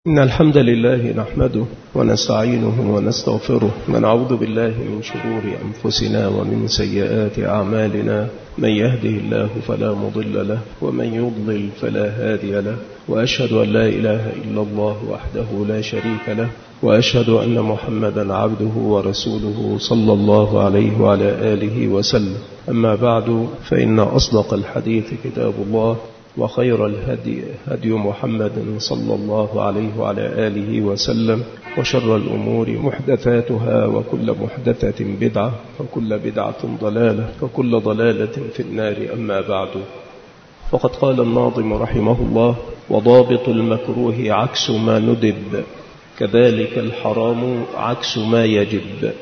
إن الحمد لله نحمده ونستعينه ونستغفره ونعوذ بالله من شرور أنفسنا ومن سيئات أعمالنا. من يهده الله فلا مضل له ومن يضلل فلا هادي له، وأشهد أن لا إله إلا الله وحده لا شريك له، وأشهد أن محمدا عبده ورسوله صلى الله عليه وعلى آله وسلم. أما بعد، فإن أصدق الحديث كتاب الله، وخير الهدي هدي محمد صلى الله عليه وعلى آله وسلم، وشر الأمور محدثاتها، وكل محدثة بدعة، وكل بدعة ضلالة، وكل ضلالة في النار. أما بعد، فقد قال الناظم رحمه الله: وضابط المكروه عكس ما ندب، كذلك الحرام عكس ما يجب.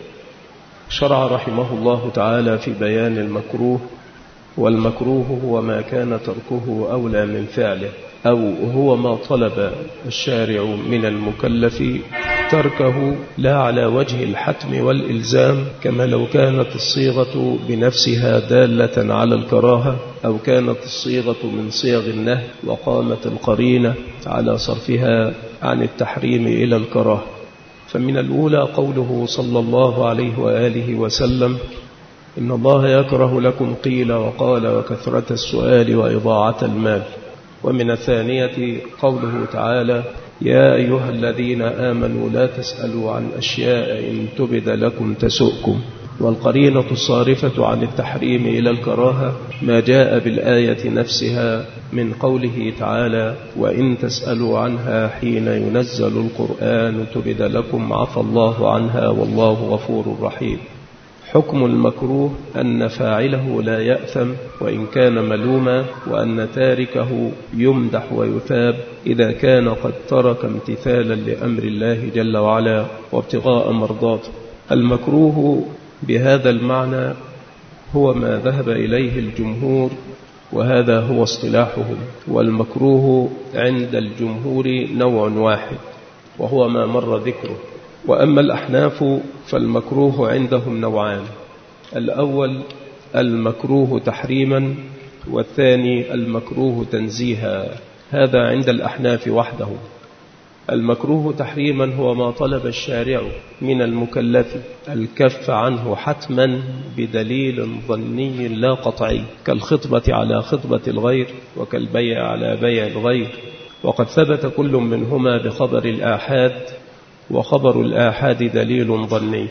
شرع رحمه الله تعالى في بيان المكروه، والمكروه هو ما كان تركه أولى من فعله، أو هو ما طلب الشارع من المكلف تركه لا على وجه الحتم والإلزام، كما لو كانت الصيغة بنفسها دالة على الكراهة، أو كانت الصيغة من صيغ النهي وقامت القرينة على صرفها عن التحريم إلى الكراهة. فمن الأولى قوله صلى الله عليه وآله وسلم: إن الله يكره لكم قيل وقال وكثرة السؤال وإضاعة المال. ومن الثانية قوله تعالى: يا أيها الذين آمنوا لا تسألوا عن أشياء إن تبد لكم تسؤكم. والقرينة الصارفة عن التحريم إلى الكراهة ما جاء بالآية نفسها من قوله تعالى: وإن تسألوا عنها حين ينزل القرآن تبد لكم عفى الله عنها والله غفور رحيم. حكم المكروه أن فاعله لا يأثم وإن كان ملوما، وأن تاركه يمدح ويثاب إذا كان قد ترك امتثالا لأمر الله جل وعلا وابتغاء مرضاته. المكروه بهذا المعنى هو ما ذهب إليه الجمهور، وهذا هو اصطلاحهم. والمكروه عند الجمهور نوع واحد، وهو ما مر ذكره. وأما الأحناف فالمكروه عندهم نوعان: الأول المكروه تحريما، والثاني المكروه تنزيها. هذا عند الأحناف وحده. المكروه تحريما هو ما طلب الشارع من المكلف الكف عنه حتما بدليل ظني لا قطعي، كالخطبة على خطبة الغير، وكالبيع على بيع الغير، وقد ثبت كل منهما بخبر الآحاد، وخبر الآحاد دليل ظني.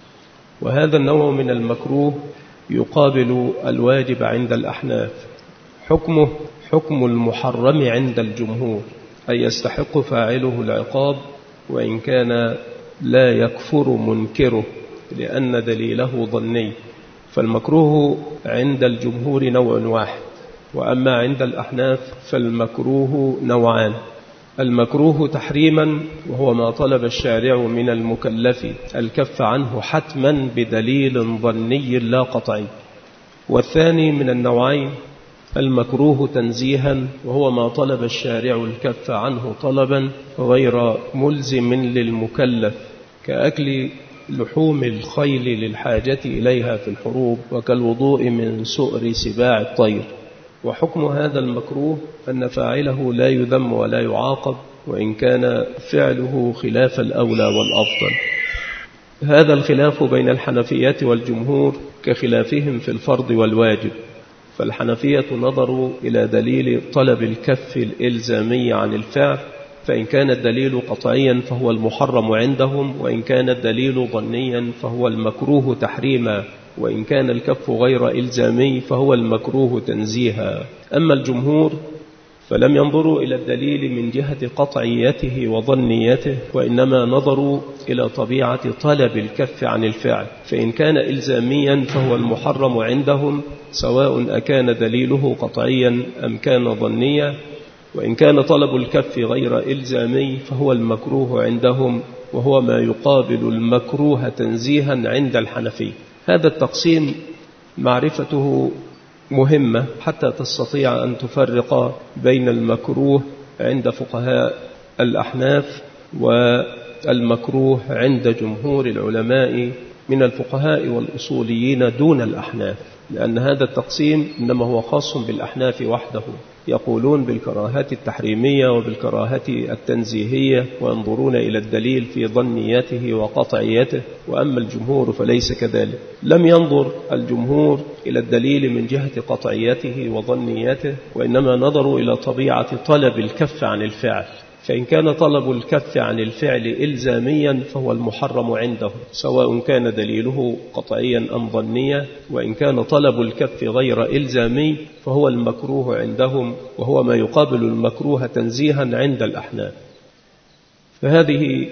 وهذا النوع من المكروه يقابل الواجب عند الأحناف. حكمه حكم المحرم عند الجمهور، أي يستحق فاعله العقاب وإن كان لا يكفر منكره لأن دليله ظني. فالمكروه عند الجمهور نوع واحد، وأما عند الأحناف فالمكروه نوعان: المكروه تحريما، وهو ما طلب الشارع من المكلف الكف عنه حتما بدليل ظني لا قطعي. والثاني من النوعين المكروه تنزيها، وهو ما طلب الشارع الكف عنه طلبا غير ملزم للمكلف، كأكل لحوم الخيل للحاجة إليها في الحروب، وكالوضوء من سؤر سباع الطير. وحكم هذا المكروه أن فاعله لا يذم ولا يعاقب وإن كان فعله خلاف الأولى والأفضل. هذا الخلاف بين الحنفية والجمهور كخلافهم في الفرض والواجب. فالحنفية نظروا إلى دليل طلب الكف الإلزامي عن الفعل، فإن كان الدليل قطعيا فهو المحرم عندهم، وإن كان الدليل ظنيا فهو المكروه تحريما، وإن كان الكف غير إلزامي فهو المكروه تنزيها. أما الجمهور فلم ينظروا إلى الدليل من جهة قطعيته وظنيته، وإنما نظروا إلى طبيعة طلب الكف عن الفعل. فإن كان إلزاميا فهو المحرم عندهم، سواء أكان دليله قطعيا أم كان ظنيا. وإن كان طلب الكف غير إلزامي فهو المكروه عندهم، وهو ما يقابل المكروه تنزيها عند الحنفي. هذا التقسيم معرفته مهمة حتى تستطيع أن تفرق بين المكروه عند فقهاء الأحناف والمكروه عند جمهور العلماء من الفقهاء والأصوليين دون الأحناف، لأن هذا التقسيم إنما هو خاص بالأحناف وحده. يقولون بالكراهات التحريمية وبالكراهات التنزيهية، وينظرون إلى الدليل في ظنيته وقطعيته، وأما الجمهور فليس كذلك. لم ينظر الجمهور إلى الدليل من جهة قطعيته وظنيته، وإنما نظروا إلى طبيعة طلب الكف عن الفعل. فإن كان طلب الكف عن الفعل إلزاميا فهو المحرم عنده، سواء كان دليله قطعيا أم ظنيا. وإن كان طلب الكف غير إلزامي فهو المكروه عندهم، وهو ما يقابل المكروه تنزيها عند الأحناف. فهذه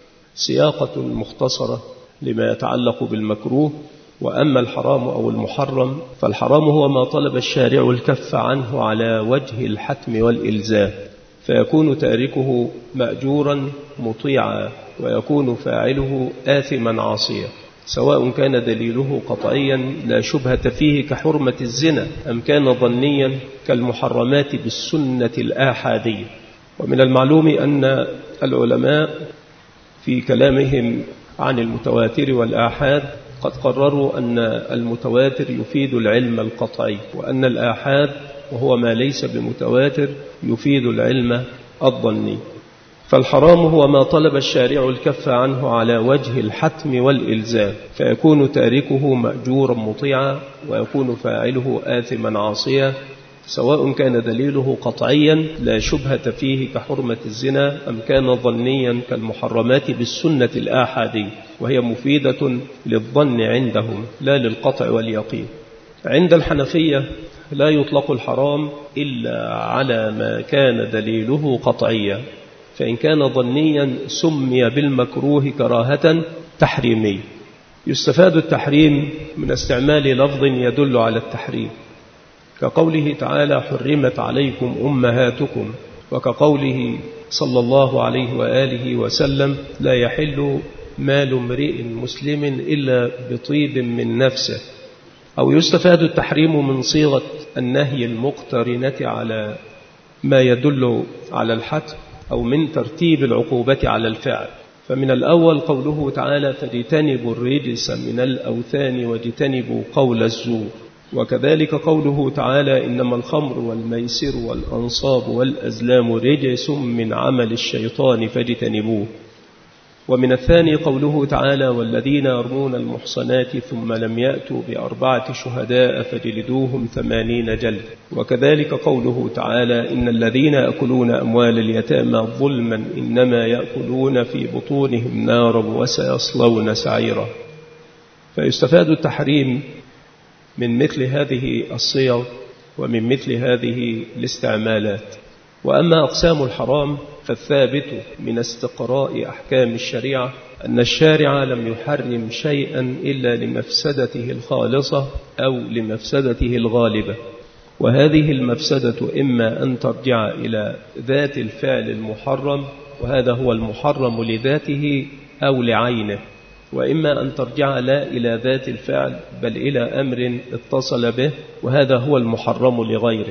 سياقة مختصرة لما يتعلق بالمكروه. وأما الحرام أو المحرم، فالحرام هو ما طلب الشارع الكف عنه على وجه الحتم والإلزام، فيكون تاركه مأجورا مطيعا، ويكون فاعله آثما عاصيا، سواء كان دليله قطعيا لا شبهة فيه كحرمة الزنا، أم كان ظنيا كالمحرمات بالسنة الآحادية. ومن المعلوم أن العلماء في كلامهم عن المتواتر والآحاد قد قرروا أن المتواتر يفيد العلم القطعي، وأن الآحاد وهو ما ليس بمتواتر يفيد العلم الظني. فالحرام هو ما طلب الشارع الكف عنه على وجه الحتم والإلزام، فيكون تاركه مأجورا مطيعا، ويكون فاعله آثما عاصيا، سواء كان دليله قطعيا لا شبهة فيه كحرمة الزنا، أم كان ظنيا كالمحرمات بالسنة الآحادية، وهي مفيدة للظن عندهم لا للقطع واليقين. عند الحنفية لا يطلق الحرام إلا على ما كان دليله قطعيا، فإن كان ظنيا سمي بالمكروه كراهة تحريمية. يستفاد التحريم من استعمال لفظ يدل على التحريم، كقوله تعالى حرمت عليكم أمهاتكم، وكقوله صلى الله عليه وآله وسلم لا يحل مال امرئ مسلم إلا بطيب من نفسه. أو يستفاد التحريم من صيغة النهي المقترنة على ما يدل على الحتم، أو من ترتيب العقوبة على الفعل. فمن الأول قوله تعالى فاجتنبوا الرجس من الأوثان واجتنبوا قول الزور، وكذلك قوله تعالى إنما الخمر والميسر والأنصاب والأزلام رجس من عمل الشيطان فاجتنبوه. ومن الثاني قوله تعالى والذين يرمون المحصنات ثم لم يأتوا ب4 شهداء فجلدوهم 80 جلد. وكذلك قوله تعالى إن الذين يأكلون أموال اليتامى ظلما إنما يأكلون في بطونهم نارا وسيصلون سعيرا. فيستفاد التحريم من مثل هذه الصيغ ومن مثل هذه الاستعمالات. وأما أقسام الحرام فالثابت من استقراء أحكام الشريعة أن الشارع لم يحرم شيئا إلا لمفسدته الخالصة أو لمفسدته الغالبة، وهذه المفسدة إما أن ترجع إلى ذات الفعل المحرم، وهذا هو المحرم لذاته أو لعينه، وإما أن ترجع لا إلى ذات الفعل بل إلى أمر اتصل به، وهذا هو المحرم لغيره.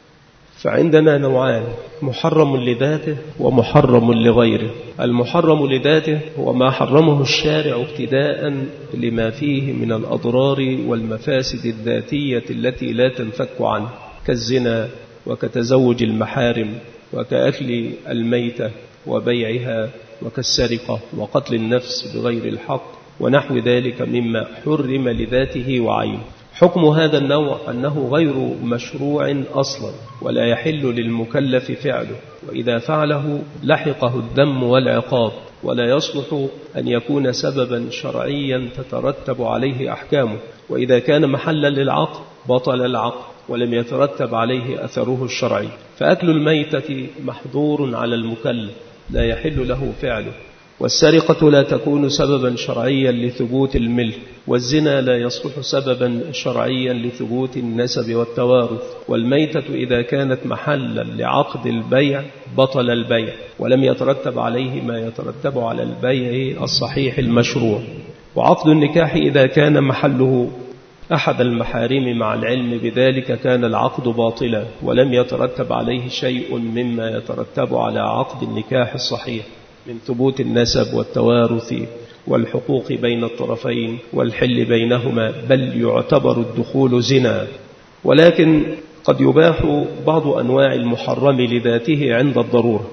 فعندنا نوعان: محرم لذاته ومحرم لغيره. المحرم لذاته هو ما حرمه الشارع ابتداء لما فيه من الأضرار والمفاسد الذاتية التي لا تنفك عنه، كالزنا وكتزوج المحارم وكأكل الميتة وبيعها وكالسرقة وقتل النفس بغير الحق ونحو ذلك مما حرم لذاته وعينه. حكم هذا النوع أنه غير مشروع أصلا ولا يحل للمكلف فعله، وإذا فعله لحقه الذم والعقاب، ولا يصلح أن يكون سببا شرعيا تترتب عليه أحكامه، وإذا كان محلا للعقد بطل العقد ولم يترتب عليه أثره الشرعي. فأكل الميتة محظور على المكلف لا يحل له فعله، والسرقة لا تكون سببا شرعيا لثبوت الملك، والزنا لا يصلح سببا شرعيا لثبوت النسب والتوارث، والميتة إذا كانت محلا لعقد البيع بطل البيع ولم يترتب عليه ما يترتب على البيع الصحيح المشروع. وعقد النكاح إذا كان محله أحد المحارم مع العلم بذلك كان العقد باطلا ولم يترتب عليه شيء مما يترتب على عقد النكاح الصحيح من ثبوت النسب والتوارث والحقوق بين الطرفين والحل بينهما، بل يعتبر الدخول زنا. ولكن قد يباح بعض أنواع المحرم لذاته عند الضرورة،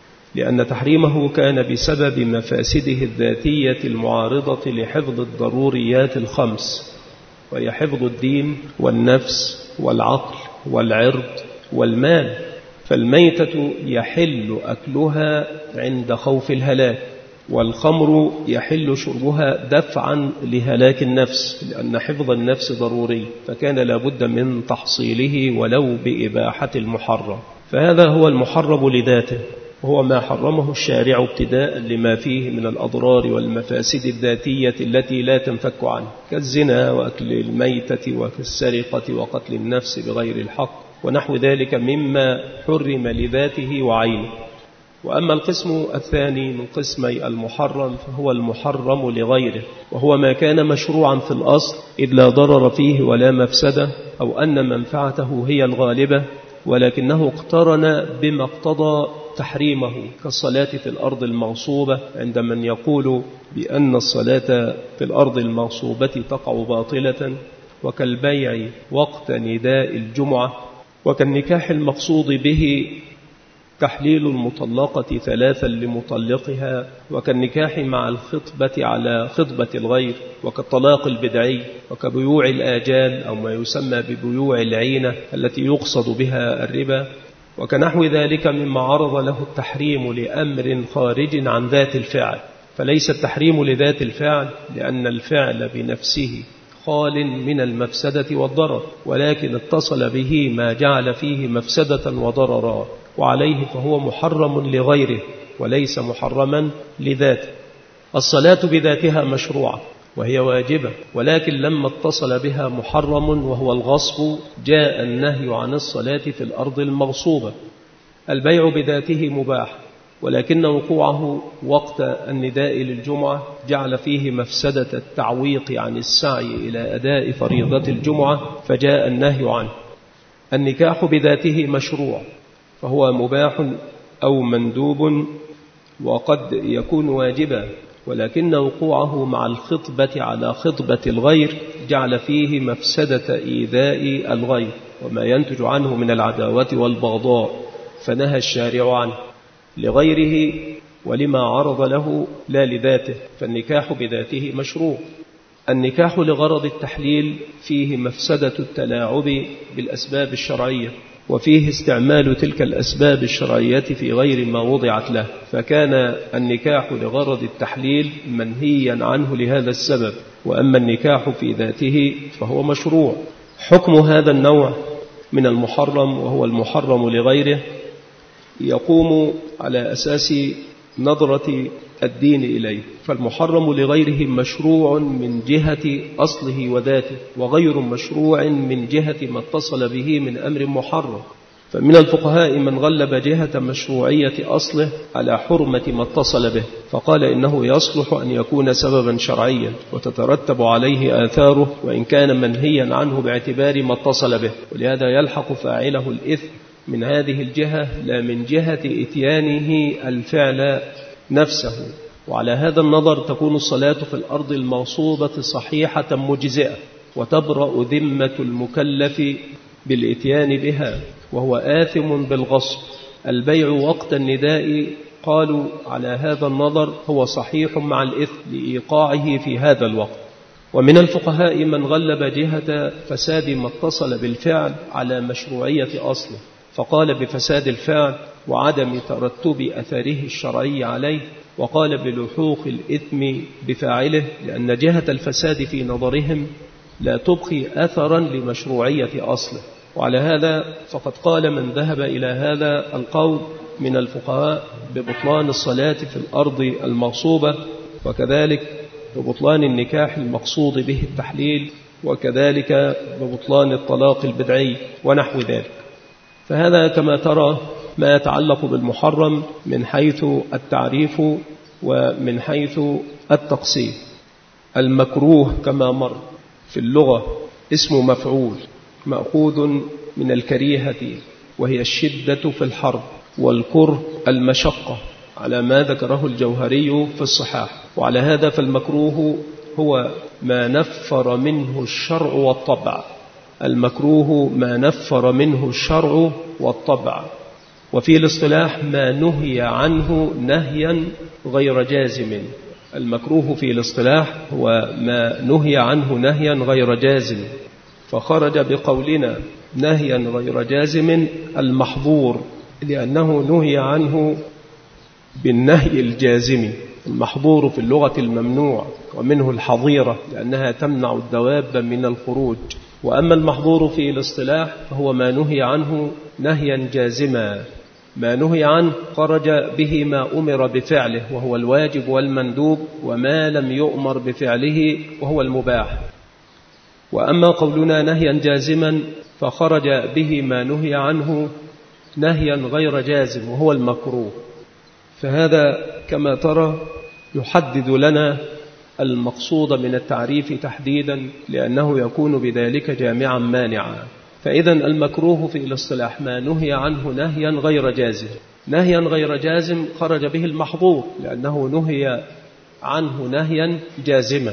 لأن تحريمه كان بسبب مفاسده الذاتية المعارضة لحفظ الضروريات الخمس، وهي حفظ الدين والنفس والعقل والعرض والمال. فالميتة يحل أكلها عند خوف الهلاك، والخمر يحل شربها دفعا لهلاك النفس، لأن حفظ النفس ضروري، فكان لابد من تحصيله ولو بإباحة المحرم. فهذا هو المحرم لذاته، وهو ما حرمه الشارع ابتداء لما فيه من الأضرار والمفاسد الذاتية التي لا تنفك عنه، كالزنا وأكل الميتة وكالسرقة وقتل النفس بغير الحق ونحو ذلك مما حرم لذاته وعينه. وأما القسم الثاني من قسمي المحرم فهو المحرم لغيره، وهو ما كان مشروعا في الأصل إذ لا ضرر فيه ولا مفسدة، أو أن منفعته هي الغالبة، ولكنه اقترن بما اقتضى تحريمه، كالصلاة في الأرض المغصوبة عند من يقول بأن الصلاة في الأرض المغصوبة تقع باطلة، وكالبيع وقت نداء الجمعة، وكالنكاح المقصود به تحليل المطلقة 3 لمطلقها، وكالنكاح مع الخطبة على خطبة الغير، وكالطلاق البدعي، وكبيوع الآجال أو ما يسمى ببيوع العينة التي يقصد بها الربا، وكنحو ذلك مما عرض له التحريم لأمر خارج عن ذات الفعل. فليس التحريم لذات الفعل، لأن الفعل بنفسه خال من المفسدة والضرر، ولكن اتصل به ما جعل فيه مفسدة وضررا، وعليه فهو محرم لغيره وليس محرما لذاته. الصلاة بذاتها مشروعة وهي واجبة، ولكن لما اتصل بها محرم وهو الغصب جاء النهي عن الصلاة في الأرض المغصوبة. البيع بذاته مباح، ولكن وقوعه وقت النداء للجمعة جعل فيه مفسدة التعويق عن السعي إلى أداء فريضة الجمعة، فجاء النهي عنه. النكاح بذاته مشروع، فهو مباح أو مندوب، وقد يكون واجبا، ولكن وقوعه مع الخطبة على خطبة الغير جعل فيه مفسدة إيذاء الغير وما ينتج عنه من العداوة والبغضاء، فنهى الشارع عنه لغيره ولما عرض له لا لذاته. فالنكاح بذاته مشروع. النكاح لغرض التحليل فيه مفسدة التلاعب بالأسباب الشرعية، وفيه استعمال تلك الأسباب الشرعية في غير ما وضعت له، فكان النكاح لغرض التحليل منهيا عنه لهذا السبب. وأما النكاح في ذاته فهو مشروع. حكم هذا النوع من المحرم وهو المحرم لغيره يقوم على أساس نظرة الدين إليه. فالمحرم لغيره مشروع من جهة أصله وذاته، وغير مشروع من جهة ما اتصل به من أمر محرم. فمن الفقهاء من غلب جهة مشروعية أصله على حرمة ما اتصل به، فقال إنه يصلح أن يكون سببا شرعيا وتترتب عليه آثاره، وإن كان منهيا عنه باعتبار ما اتصل به، ولهذا يلحق فاعله الإثم من هذه الجهة لا من جهة إتيانه الفعل نفسه. وعلى هذا النظر تكون الصلاة في الأرض المغصوبة صحيحة مجزئة، وتبرأ ذمة المكلف بالإتيان بها، وهو آثم بالغصب. البيع وقت النداء قالوا على هذا النظر هو صحيح مع الإثم لإيقاعه في هذا الوقت. ومن الفقهاء من غلب جهة فساد ما اتصل بالفعل على مشروعية أصله، فقال بفساد الفعل وعدم ترتب أثره الشرعي عليه، وقال بلحوق الإثم بفاعله، لأن جهة الفساد في نظرهم لا تبقي أثرا لمشروعية أصله. وعلى هذا فقد قال من ذهب إلى هذا القول من الفقهاء ببطلان الصلاة في الأرض المغصوبة، وكذلك ببطلان النكاح المقصود به التحليل، وكذلك ببطلان الطلاق البدعي ونحو ذلك. فهذا كما ترى ما يتعلق بالمحرم من حيث التعريف ومن حيث التقسيم. المكروه كما مر في اللغة اسم مفعول مأخوذ من الكريهة، وهي الشدة في الحرب، والكره المشقة على ما ذكره الجوهري في الصحاح. وعلى هذا فالمكروه هو ما نفر منه الشرع والطبع، المكروه ما نفر منه الشرع والطبع، وفي الاصطلاح ما نهي عنه نهيا غير جازم. المكروه في الاصطلاح هو ما نهي عنه نهيا غير جازم، فخرج بقولنا نهيا غير جازم المحظور، لأنه نهي عنه بالنهي الجازم. المحظور في اللغة الممنوع، ومنه الحظيرة لأنها تمنع الدواب من الخروج. وأما المحظور في الاصطلاح فهو ما نهي عنه نهيا جازما، ما نهي عنه خرج به ما أمر بفعله وهو الواجب والمندوب، وما لم يؤمر بفعله وهو المباح. وأما قولنا نهيا جازما فخرج به ما نهي عنه نهيا غير جازم وهو المكروه. فهذا كما ترى يحدد لنا المقصود من التعريف تحديدا، لأنه يكون بذلك جامعا مانعا. فإذا المكروه في الاصطلاح ما نهي عنه نهيا غير جازم. نهيا غير جازم خرج به المحظور لأنه نهي عنه نهيا جازما.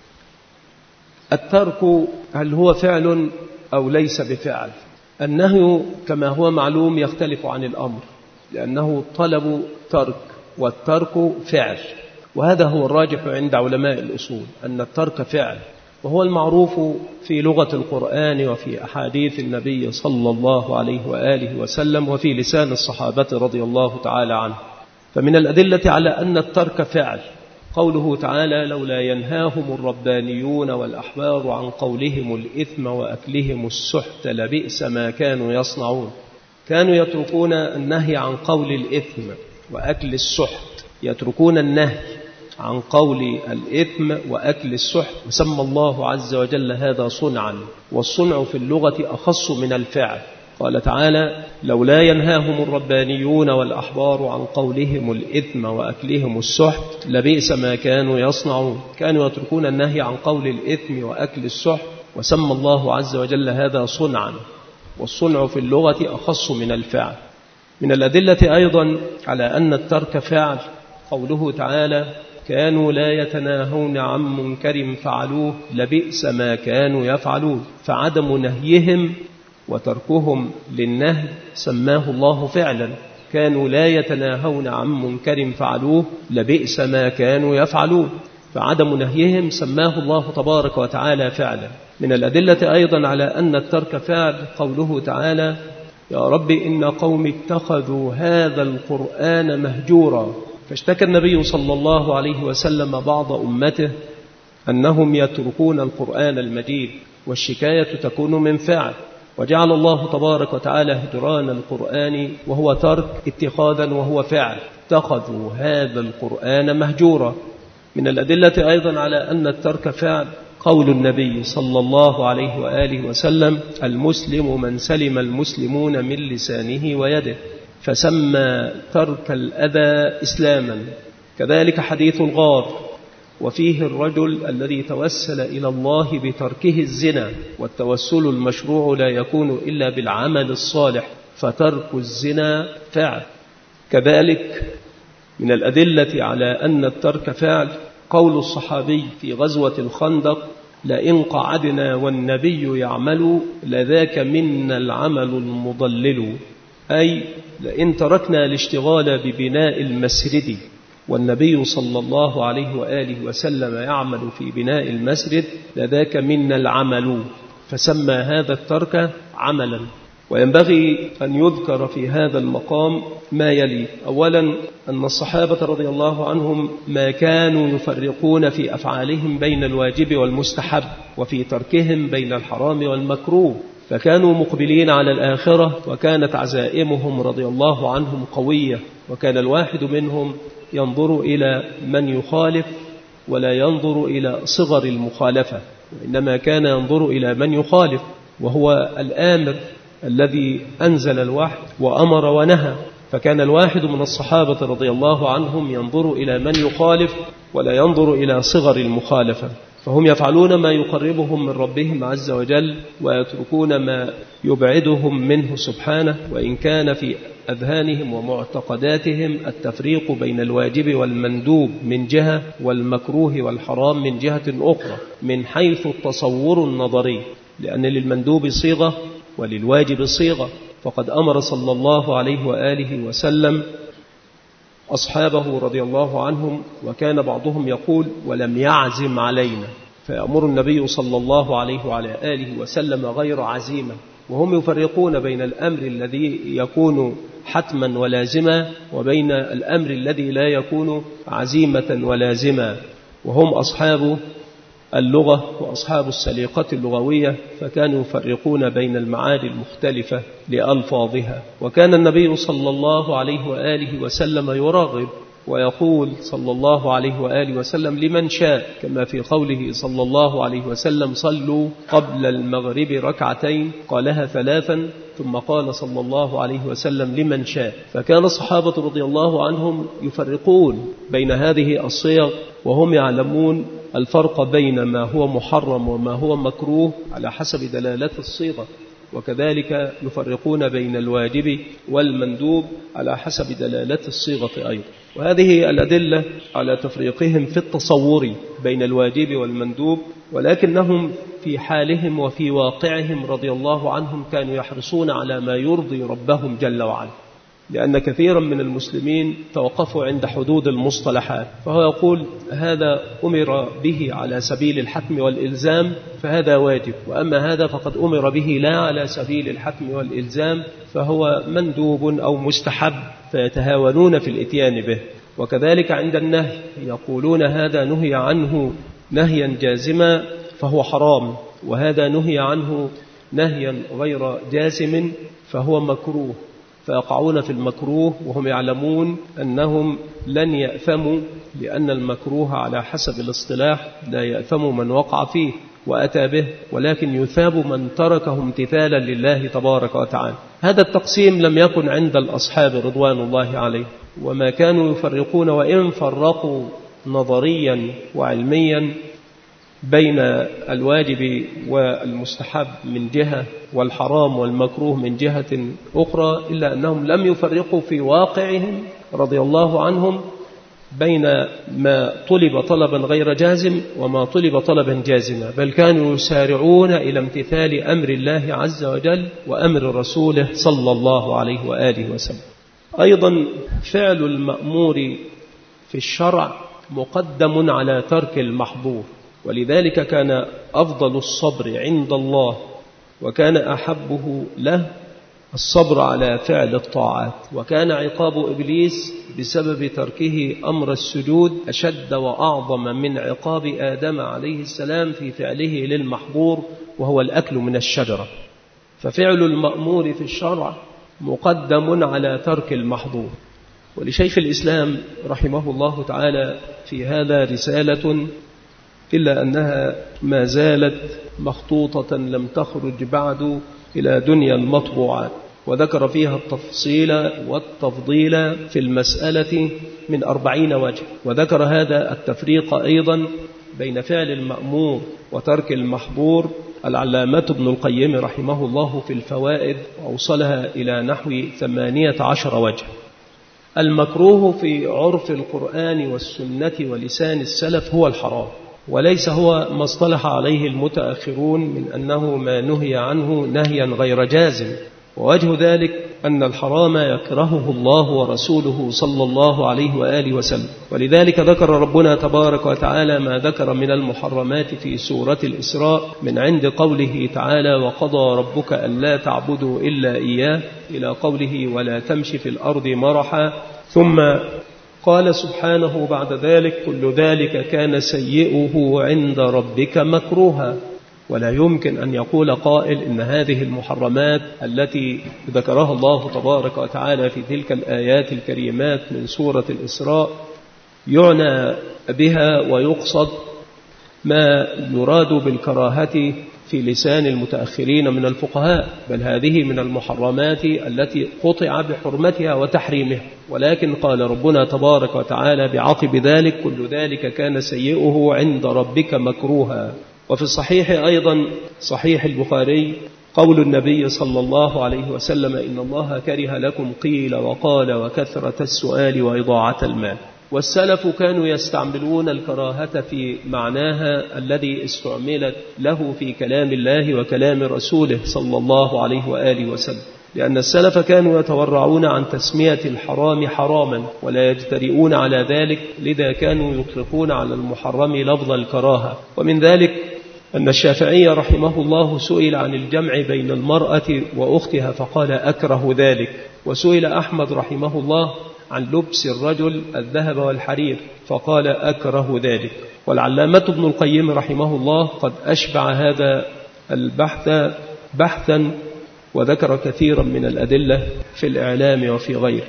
الترك هل هو فعل أو ليس بفعل؟ النهي كما هو معلوم يختلف عن الأمر، لأنه طلب ترك، والترك فعل، وهذا هو الراجح عند علماء الأصول أن الترك فعل، وهو المعروف في لغة القرآن وفي أحاديث النبي صلى الله عليه وآله وسلم وفي لسان الصحابة رضي الله تعالى عنه. فمن الأدلة على أن الترك فعل قوله تعالى لولا ينهاهم الربانيون والأحبار عن قولهم الإثم وأكلهم السحت لبئس ما كانوا يصنعون. كانوا يتركون النهي عن قول الإثم وأكل السحت، يتركون النهي عن قول الإثم وأكل السحت، وسمى الله عز وجل هذا صنعا، والصنع في اللغة أخص من الفعل. قال تعالى لولا ينهاهم الربانيون والأحبار عن قولهم الإثم وأكلهم السحت لبئس ما كانوا يصنعون. كانوا يتركون النهي عن قول الإثم وأكل السحت، وسمى الله عز وجل هذا صنعا، والصنع في اللغة أخص من الفعل. من الأدلة أيضا على أن الترك فعل قوله تعالى كانوا لا يتناهون عن منكر فعلوه لبئس ما كانوا يفعلون. فعدم نهيهم وتركهم للنهي سماه الله فعلا. كانوا لا يتناهون عن منكر فعلوه لبئس ما كانوا يفعلون، فعدم نهيهم سماه الله تبارك وتعالى فعلا. من الأدلة أيضا على أن الترك فعل قوله تعالى يا رب إن قوم اتخذوا هذا القرآن مهجورا. فاشتكى النبي صلى الله عليه وسلم بعض أمته أنهم يتركون القرآن المجيد، والشكاية تكون من فعل، وجعل الله تبارك وتعالى هجران القرآن وهو ترك اتخاذا وهو فعل. اتخذوا هذا القرآن مهجورا. من الأدلة أيضا على أن الترك فعل قول النبي صلى الله عليه وآله وسلم المسلم من سلم المسلمون من لسانه ويده، فسمى ترك الأذى إسلاما. كذلك حديث الغار وفيه الرجل الذي توسل إلى الله بتركه الزنا، والتوسل المشروع لا يكون إلا بالعمل الصالح، فترك الزنا فعل. كذلك من الأدلة على أن الترك فعل قول الصحابي في غزوة الخندق لئن قعدنا والنبي يعمل لذاك منا العمل المضلل، أي لئن تركنا الاشتغال ببناء المسجد والنبي صلى الله عليه وآله وسلم يعمل في بناء المسجد لذاك منا العمل، فسمى هذا الترك عملا. وينبغي أن يذكر في هذا المقام ما يلي. أولا أن الصحابة رضي الله عنهم ما كانوا يفرقون في أفعالهم بين الواجب والمستحب، وفي تركهم بين الحرام والمكروه، فكانوا مقبلين على الآخرة، وكانت عزائمهم رضي الله عنهم قوية، وكان الواحد منهم ينظر إلى من يخالف ولا ينظر إلى صغر المخالفة، وإنما كان ينظر إلى من يخالف، وهو الآمر الذي أنزل الوحي وأمر ونهى. فكان الواحد من الصحابة رضي الله عنهم ينظر إلى من يخالف ولا ينظر إلى صغر المخالفة، فهم يفعلون ما يقربهم من ربهم عز وجل، ويتركون ما يبعدهم منه سبحانه، وإن كان في أذهانهم ومعتقداتهم التفريق بين الواجب والمندوب من جهة، والمكروه والحرام من جهة أخرى، من حيث التصور النظري. لأن للمندوب صيغة وللواجب صيغة. فقد أمر صلى الله عليه وآله وسلم أصحابه رضي الله عنهم، وكان بعضهم يقول ولم يعزم علينا، فيأمر النبي صلى الله عليه وعلى آله وسلم غير عزيمة. وهم يفرقون بين الأمر الذي يكون حتما ولازما وبين الأمر الذي لا يكون عزيمة ولازما، وهم أصحاب اللغة وأصحاب السليقة اللغوية، فكانوا يفرقون بين المعاني المختلفة لألفاظها. وكان النبي صلى الله عليه وآله وسلم يرغب ويقول صلى الله عليه وآله وسلم لمن شاء، كما في قوله صلى الله عليه وسلم صلوا قبل المغرب ركعتين، قالها 3 ثم قال صلى الله عليه وسلم لمن شاء. فكان الصحابة رضي الله عنهم يفرقون بين هذه الصيغ، وهم يعلمون الفرق بين ما هو محرم وما هو مكروه على حسب دلالة الصيغة، وكذلك يفرقون بين الواجب والمندوب على حسب دلالة الصيغة أيضا. وهذه الأدلة على تفريقهم في التصور بين الواجب والمندوب، ولكنهم في حالهم وفي واقعهم رضي الله عنهم كانوا يحرصون على ما يرضي ربهم جل وعلا، لأن كثيرا من المسلمين توقفوا عند حدود المصطلحات، فهو يقول هذا أمر به على سبيل الحتم والإلزام فهذا واجب، وأما هذا فقد أمر به لا على سبيل الحتم والإلزام فهو مندوب أو مستحب، فيتهاونون في الإتيان به. وكذلك عند النهي يقولون هذا نهي عنه نهيا جازما فهو حرام، وهذا نهي عنه نهيا غير جازم فهو مكروه، فيقعون في المكروه وهم يعلمون أنهم لن يأثموا، لأن المكروه على حسب الاصطلاح لا يأثم من وقع فيه وأتى به، ولكن يثاب من تركه امتثالا لله تبارك وتعالى. هذا التقسيم لم يكن عند الأصحاب رضوان الله عليه، وما كانوا يفرقون وإن فرقوا نظريا وعلميا بين الواجب والمستحب من جهة والحرام والمكروه من جهة أخرى، إلا أنهم لم يفرقوا في واقعهم رضي الله عنهم بين ما طلب طلبا غير جازم وما طلب طلبا جازما، بل كانوا يسارعون إلى امتثال أمر الله عز وجل وأمر رسوله صلى الله عليه وآله وسلم. أيضا فعل المأمور في الشرع مقدم على ترك المحظور، ولذلك كان أفضل الصبر عند الله وكان أحبه له الصبر على فعل الطاعات، وكان عقاب إبليس بسبب تركه أمر السجود أشد وأعظم من عقاب آدم عليه السلام في فعله للمحظور وهو الأكل من الشجرة. ففعل المأمور في الشرع مقدم على ترك المحظور. ولشيخ الإسلام رحمه الله تعالى في هذا رسالة، إلا أنها ما زالت مخطوطة لم تخرج بعد إلى دنيا المطبوعات، وذكر فيها التفصيل والتفضيل في المسألة من 40 وجه، وذكر هذا التفريق أيضا بين فعل المأمور وترك المحظور العلامة ابن القيم رحمه الله في الفوائد، وأوصلها إلى نحو 18 وجه. المكروه في عرف القرآن والسنة ولسان السلف هو الحرام، وليس هو ما اصطلح عليه المتأخرون من أنه ما نهي عنه نهيا غير جازم. ووجه ذلك أن الحرام يكرهه الله ورسوله صلى الله عليه وآله وسلم، ولذلك ذكر ربنا تبارك وتعالى ما ذكر من المحرمات في سورة الإسراء من عند قوله تعالى وقضى ربك ألا تعبدوا إلا إياه إلى قوله ولا تمشي في الأرض مرحا، ثم قال سبحانه بعد ذلك كل ذلك كان سيئه عند ربك مكروها. ولا يمكن أن يقول قائل إن هذه المحرمات التي ذكرها الله تبارك وتعالى في تلك الآيات الكريمات من سورة الإسراء يعنى بها ويقصد ما يراد بالكراهة في لسان المتأخرين من الفقهاء، بل هذه من المحرمات التي قطع بحرمتها وتحريمها. ولكن قال ربنا تبارك وتعالى بعقب ذلك كل ذلك كان سيئه عند ربك مكروها. وفي الصحيح أيضا صحيح البخاري قول النبي صلى الله عليه وسلم إن الله كره لكم قيل وقال وكثرة السؤال وإضاعة المال. والسلف كانوا يستعملون الكراهة في معناها الذي استعملت له في كلام الله وكلام رسوله صلى الله عليه وآله وسلم، لأن السلف كانوا يتورعون عن تسمية الحرام حراما ولا يجترئون على ذلك، لذا كانوا يطلقون على المحرم لفظ الكراهة. ومن ذلك أن الشافعي رحمه الله سئل عن الجمع بين المرأة وأختها فقال أكره ذلك، وسئل أحمد رحمه الله عن لبس الرجل الذهب والحرير فقال أكره ذلك. والعلامة ابن القيم رحمه الله قد أشبع هذا البحث بحثا وذكر كثيرا من الأدلة في الإعلام وفي غيره.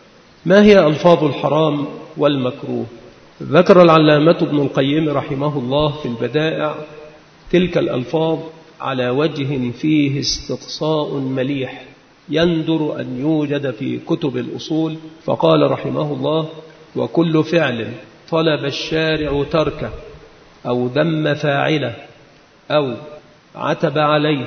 ما هي ألفاظ الحرام والمكروه؟ ذكر العلامة ابن القيم رحمه الله في البدائع تلك الألفاظ على وجه فيه استقصاء مليح يندر أن يوجد في كتب الأصول، فقال رحمه الله: وكل فعل طلب الشارع تركه أو ذم فاعله أو عتب عليه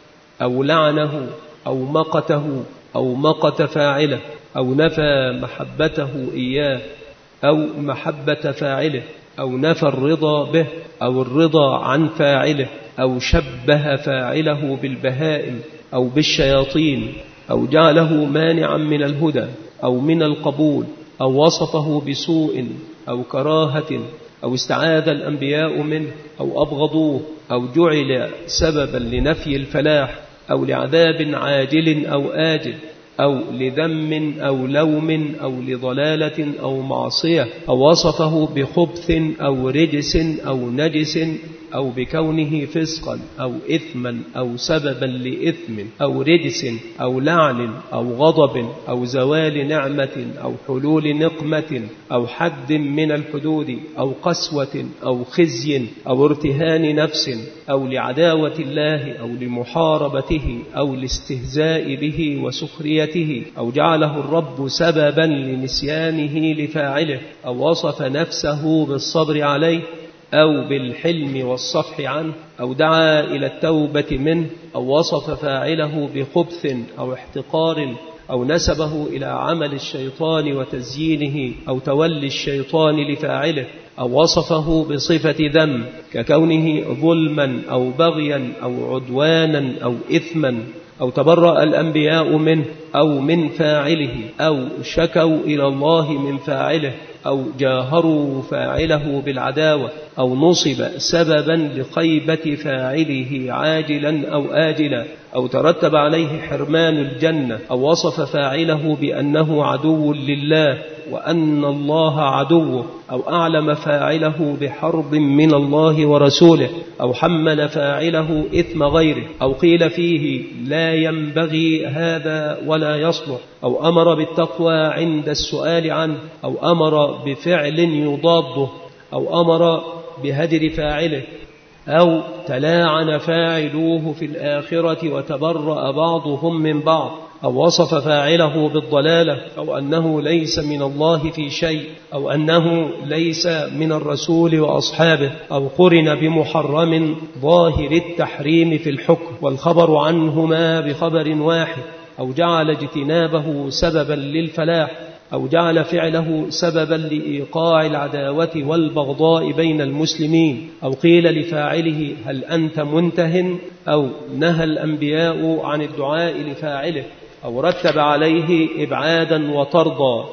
أو لعنه أو مقته أو مقت فاعله أو نفى محبته إياه أو محبة فاعله أو نفى الرضا به أو الرضا عن فاعله أو شبه فاعله بالبهائم أو بالشياطين أو جعله مانعا من الهدى أو من القبول أو وصفه بسوء أو كراهة أو استعاذ الأنبياء منه أو أبغضوه أو جعل سببا لنفي الفلاح أو لعذاب عاجل أو آجل أو لذم أو لوم أو لضلالة أو معصية أو وصفه بخبث أو رجس أو نجس أو بكونه فسقا أو إثما أو سببا لإثم أو رجس أو لعن أو غضب أو زوال نعمة أو حلول نقمة أو حد من الحدود أو قسوة أو خزي أو ارتهان نفس أو لعداوة الله أو لمحاربته أو الاستهزاء به وسخريته أو جعله الرب سببا لنسيانه لفاعله أو وصف نفسه بالصبر عليه أو بالحلم والصفح عنه أو دعا إلى التوبة منه أو وصف فاعله بخبث أو احتقار أو نسبه إلى عمل الشيطان وتزيينه أو تولي الشيطان لفاعله أو وصفه بصفة ذم ككونه ظلما أو بغيا أو عدوانا أو إثما أو تبرأ الأنبياء منه أو من فاعله أو شكوا إلى الله من فاعله أو جاهروا فاعله بالعداوة أو نصب سببا لخيبة فاعله عاجلا أو آجلا أو ترتب عليه حرمان الجنة أو وصف فاعله بأنه عدو لله وأن الله عدوه أو أعلم فاعله بحرب من الله ورسوله أو حمل فاعله إثم غيره أو قيل فيه لا ينبغي هذا ولا يصلح أو أمر بالتقوى عند السؤال عنه أو أمر بفعل يضاده أو أمر بهجر فاعله أو تلاعن فاعلوه في الآخرة وتبرأ بعضهم من بعض أو وصف فاعله بالضلالة أو أنه ليس من الله في شيء أو أنه ليس من الرسول وأصحابه أو قرن بمحرم ظاهر التحريم في الحكم والخبر عنهما بخبر واحد أو جعل اجتنابه سببا للفلاح أو جعل فعله سببا لإيقاع العداوة والبغضاء بين المسلمين أو قيل لفاعله هل أنت منته أو نهى الأنبياء عن الدعاء لفاعله أو رتب عليه إبعادا وطردا.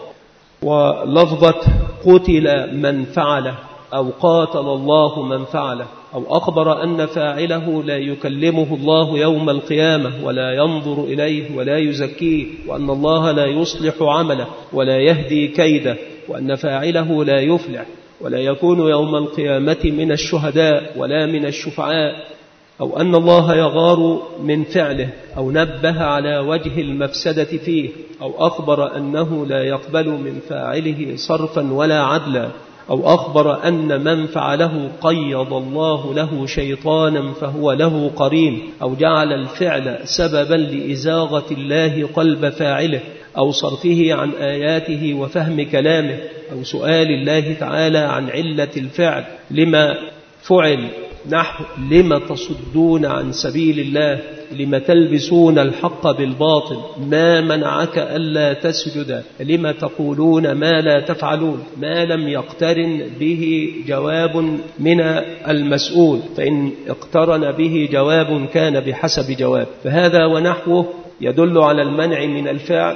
ولفظة قتل من فعله أو قاتل الله من فعله أو أخبر أن فاعله لا يكلمه الله يوم القيامة ولا ينظر إليه ولا يزكيه وأن الله لا يصلح عمله ولا يهدي كيده وأن فاعله لا يفلح ولا يكون يوم القيامة من الشهداء ولا من الشفعاء أو أن الله يغار من فعله أو نبه على وجه المفسدة فيه أو أخبر أنه لا يقبل من فاعله صرفا ولا عدلا أو أخبر أن من فعله قيض الله له شيطانا فهو له قرين أو جعل الفعل سببا لإزاغة الله قلب فاعله أو صرفه عن آياته وفهم كلامه أو سؤال الله تعالى عن علة الفعل لما فعل نحو لم تصدون عن سبيل الله لم تلبسون الحق بالباطل ما منعك ألا تسجد لم تقولون ما لا تفعلون ما لم يقترن به جواب من المسؤول، فإن اقترن به جواب كان بحسب جواب. فهذا ونحوه يدل على المنع من الفعل،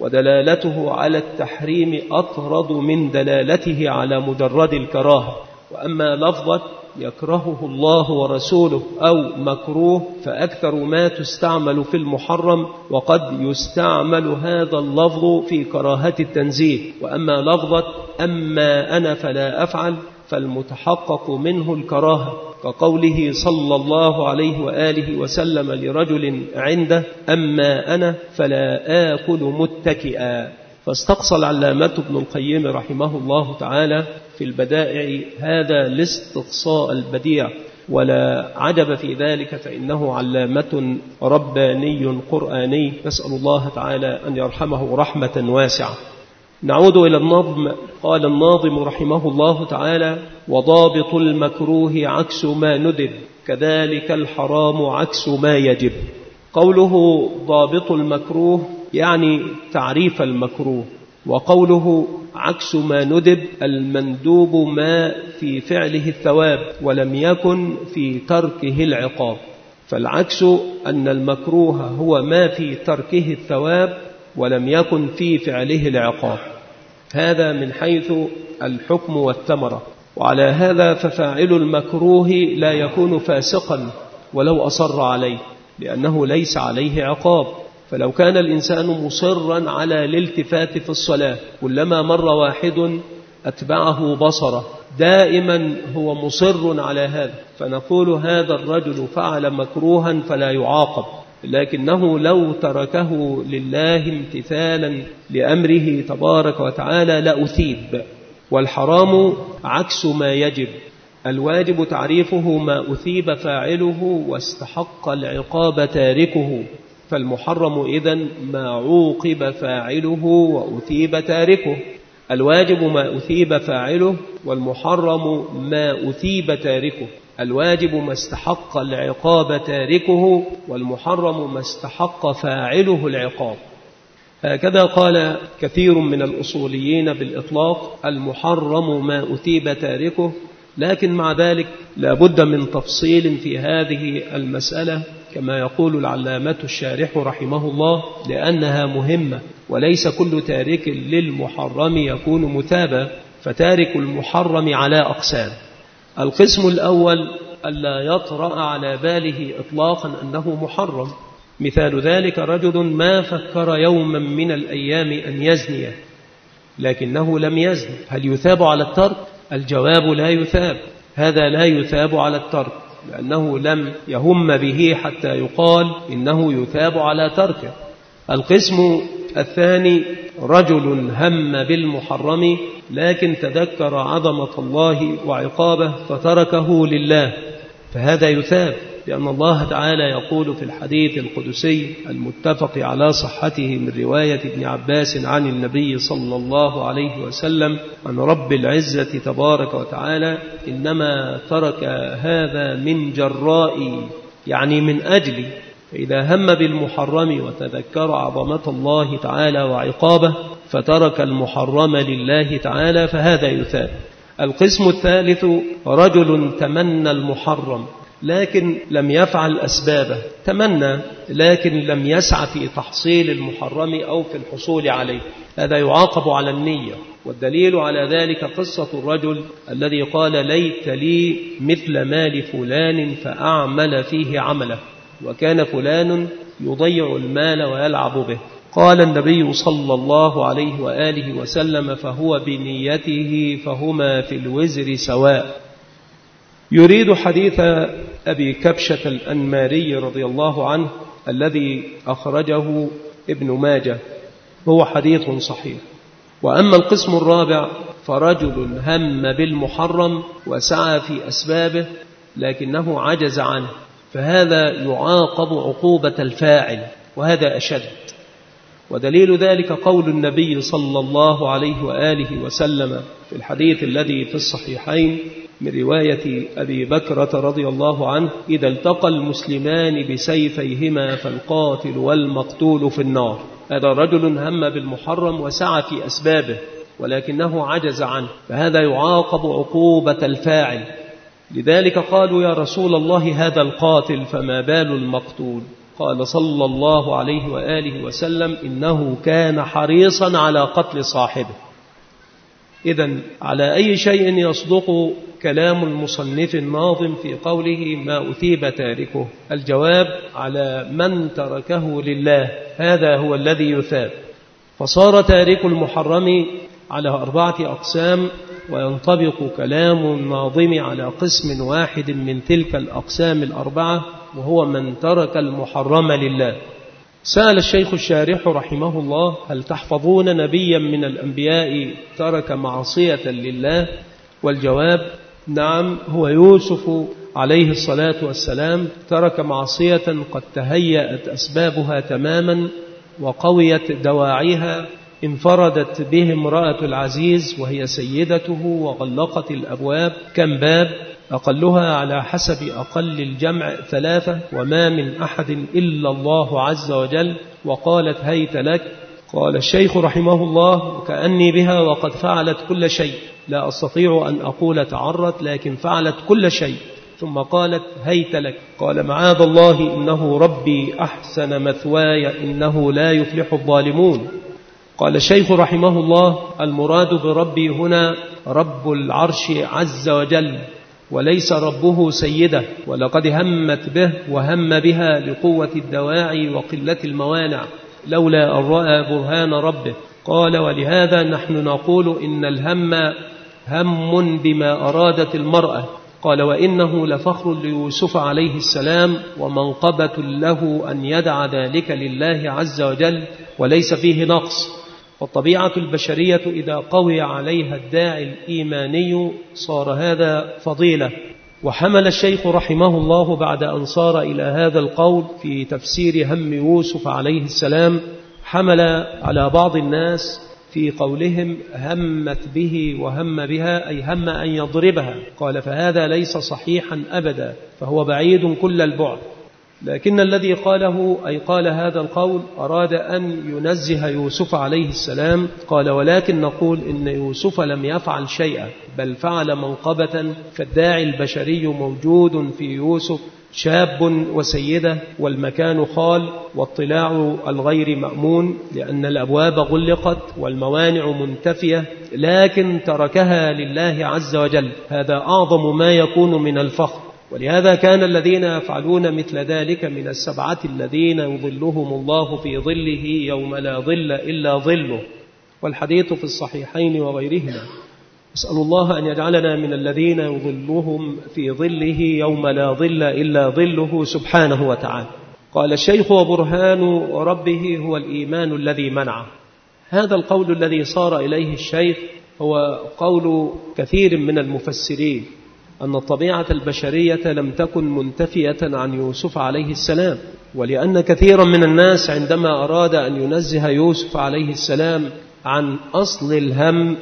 ودلالته على التحريم أطرد من دلالته على مجرد الكراهة. وأما لفظة يكرهه الله ورسوله أو مكروه فأكثر ما تستعمل في المحرم، وقد يستعمل هذا اللفظ في كراهة التنزيه. وأما لفظة أما أنا فلا أفعل فالمتحقق منه الكراهة، كقوله صلى الله عليه وآله وسلم لرجل عنده أما أنا فلا آكل متكئا. فاستقصى العلامة ابن القيم رحمه الله تعالى في البدائع هذا الاستقصاء البديع، ولا عجب في ذلك، فإنه علامة رباني قرآني، نسأل الله تعالى أن يرحمه رحمة واسعة. نعود إلى النظم. قال الناظم رحمه الله تعالى: وضابط المكروه عكس ما ندب كذلك الحرام عكس ما يجب. قوله ضابط المكروه يعني تعريف المكروه، وقوله عكس ما ندب المندوب ما في فعله الثواب ولم يكن في تركه العقاب. فالعكس أن المكروه هو ما في تركه الثواب ولم يكن في فعله العقاب. هذا من حيث الحكم والثمرة. وعلى هذا ففاعل المكروه لا يكون فاسقا ولو أصر عليه، لأنه ليس عليه عقاب. فلو كان الإنسان مصرا على الالتفات في الصلاة كلما مر واحد أتبعه بصره، دائما هو مصر على هذا، فنقول هذا الرجل فعل مكروها فلا يعاقب، لكنه لو تركه لله امتثالا لأمره تبارك وتعالى لأثيب. والحرام عكس ما يجب. الواجب تعريفه ما أثيب فاعله واستحق العقاب تاركه، فالمحرم إذن ما عوقب فاعله وأثيب تاركه. الواجب ما أثيب فاعله، والمحرم ما أثيب تاركه. الواجب ما استحق العقاب تاركه، والمحرم ما استحق فاعله العقاب. هكذا قال كثير من الأصوليين بالإطلاق: المحرم ما أثيب تاركه. لكن مع ذلك لا بد من تفصيل في هذه المسألة كما يقول العلامة الشارح رحمه الله، لأنها مهمة، وليس كل تارك للمحرم يكون مثابا، فتارك المحرم على أقسام. القسم الأول ألا يطرأ على باله إطلاقا أنه محرم. مثال ذلك رجل ما فكر يوما من الأيام أن يزني لكنه لم يزن، هل يثاب على الترك؟ الجواب لا يثاب. هذا لا يثاب على الترك، لأنه لم يهم به حتى يقال إنه يثاب على تركه. القسم الثاني رجل هم بالمحرم لكن تذكر عظمة الله وعقابه فتركه لله، فهذا يثاب، لأن الله تعالى يقول في الحديث القدسي المتفق على صحته من رواية ابن عباس عن النبي صلى الله عليه وسلم عن رب العزة تبارك وتعالى: إنما ترك هذا من جرائي، يعني من أجلي. فإذا هم بالمحرم وتذكر عظمة الله تعالى وعقابه فترك المحرم لله تعالى، فهذا يثاب. القسم الثالث رجل تمنى المحرم لكن لم يفعل أسبابه، تمنى لكن لم يسعى في تحصيل المحرم أو في الحصول عليه، هذا يعاقب على النية. والدليل على ذلك قصة الرجل الذي قال: ليت لي مثل مال فلان فأعمل فيه عمله، وكان فلان يضيع المال ويلعب به. قال النبي صلى الله عليه وآله وسلم: فهو بنيته فهما في الوزر سواء. يريد حديث أبي كبشة الأنماري رضي الله عنه الذي أخرجه ابن ماجه، هو حديث صحيح. وأما القسم الرابع فرجل هم بالمحرم وسعى في أسبابه لكنه عجز عنه، فهذا يعاقب عقوبة الفاعل، وهذا أشد. ودليل ذلك قول النبي صلى الله عليه وآله وسلم في الحديث الذي في الصحيحين: من رواية أبي بكرة رضي الله عنه: إذا التقى المسلمان بسيفيهما فالقاتل والمقتول في النار. هذا رجل هم بالمحرم وسعى في أسبابه ولكنه عجز عنه، فهذا يعاقب عقوبة الفاعل. لذلك قالوا: يا رسول الله هذا القاتل فما بال المقتول؟ قال صلى الله عليه وآله وسلم: إنه كان حريصا على قتل صاحبه. إذن على أي شيء يصدق كلام المصنف الناظم في قوله: ما أثيب تاركه؟ الجواب: على من تركه لله، هذا هو الذي يثاب. فصار تارك المحرم على 4 أقسام، وينطبق كلام الناظم على قسم واحد من تلك الأقسام 4، وهو من ترك المحرم لله. سأل الشيخ الشارح رحمه الله: هل تحفظون نبيا من الأنبياء ترك معصية لله؟ والجواب: نعم، هو يوسف عليه الصلاة والسلام ترك معصية قد تهيأت أسبابها تماما وقويت دواعيها، انفردت به امرأة العزيز وهي سيدته وغلقت الأبواب. كم باب؟ أقلها على حسب أقل الجمع 3، وما من أحد إلا الله عز وجل. وقالت: هيت لك. قال الشيخ رحمه الله: وكأني بها وقد فعلت كل شيء، لا أستطيع أن أقول تعرت، لكن فعلت كل شيء. ثم قالت: هيت لك. قال: معاذ الله، إنه ربي أحسن مثواي، إنه لا يفلح الظالمون. قال الشيخ رحمه الله: المراد بربي هنا رب العرش عز وجل، وليس ربه سيده، ولقد همت به وهم بها لقوة الدواعي وقلة الموانع، لولا أن رأى برهان ربه. قال: ولهذا نحن نقول إن الهم هم بما أرادت المرأة. قال: وإنه لفخر ليوسف عليه السلام ومنقبة له أن يدع ذلك لله عز وجل، وليس فيه نقص. والطبيعة البشرية إذا قوي عليها الداعي الإيماني صار هذا فضيلة. وحمل الشيخ رحمه الله بعد أن صار إلى هذا القول في تفسير هم يوسف عليه السلام، حمل على بعض الناس في قولهم همت به وهم بها، أي هم أن يضربها. قال: فهذا ليس صحيحا أبدا، فهو بعيد كل البعد. لكن الذي قاله، أي قال هذا القول، أراد أن ينزه يوسف عليه السلام. قال: ولكن نقول إن يوسف لم يفعل شيئا، بل فعل منقبة. فالداعي البشري موجود في يوسف، شاب وسيدة، والمكان خال، واطلاع الغير مأمون، لأن الأبواب غلقت والموانع منتفية، لكن تركها لله عز وجل. هذا أعظم ما يكون من الفخر. ولهذا كان الذين يفعلون مثل ذلك من 7 الذين يظلهم الله في ظله يوم لا ظل إلا ظله، والحديث في الصحيحين وغيرهما. أسأل الله أن يجعلنا من الذين يظلهم في ظله يوم لا ظل إلا ظله سبحانه وتعالى. قال الشيخ: وبرهان ربه هو الإيمان الذي منعه. هذا القول الذي صار إليه الشيخ هو قول كثير من المفسرين، أن الطبيعة البشرية لم تكن منتفية عن يوسف عليه السلام، ولأن كثيرا من الناس عندما أراد أن ينزه يوسف عليه السلام عن أصل الهم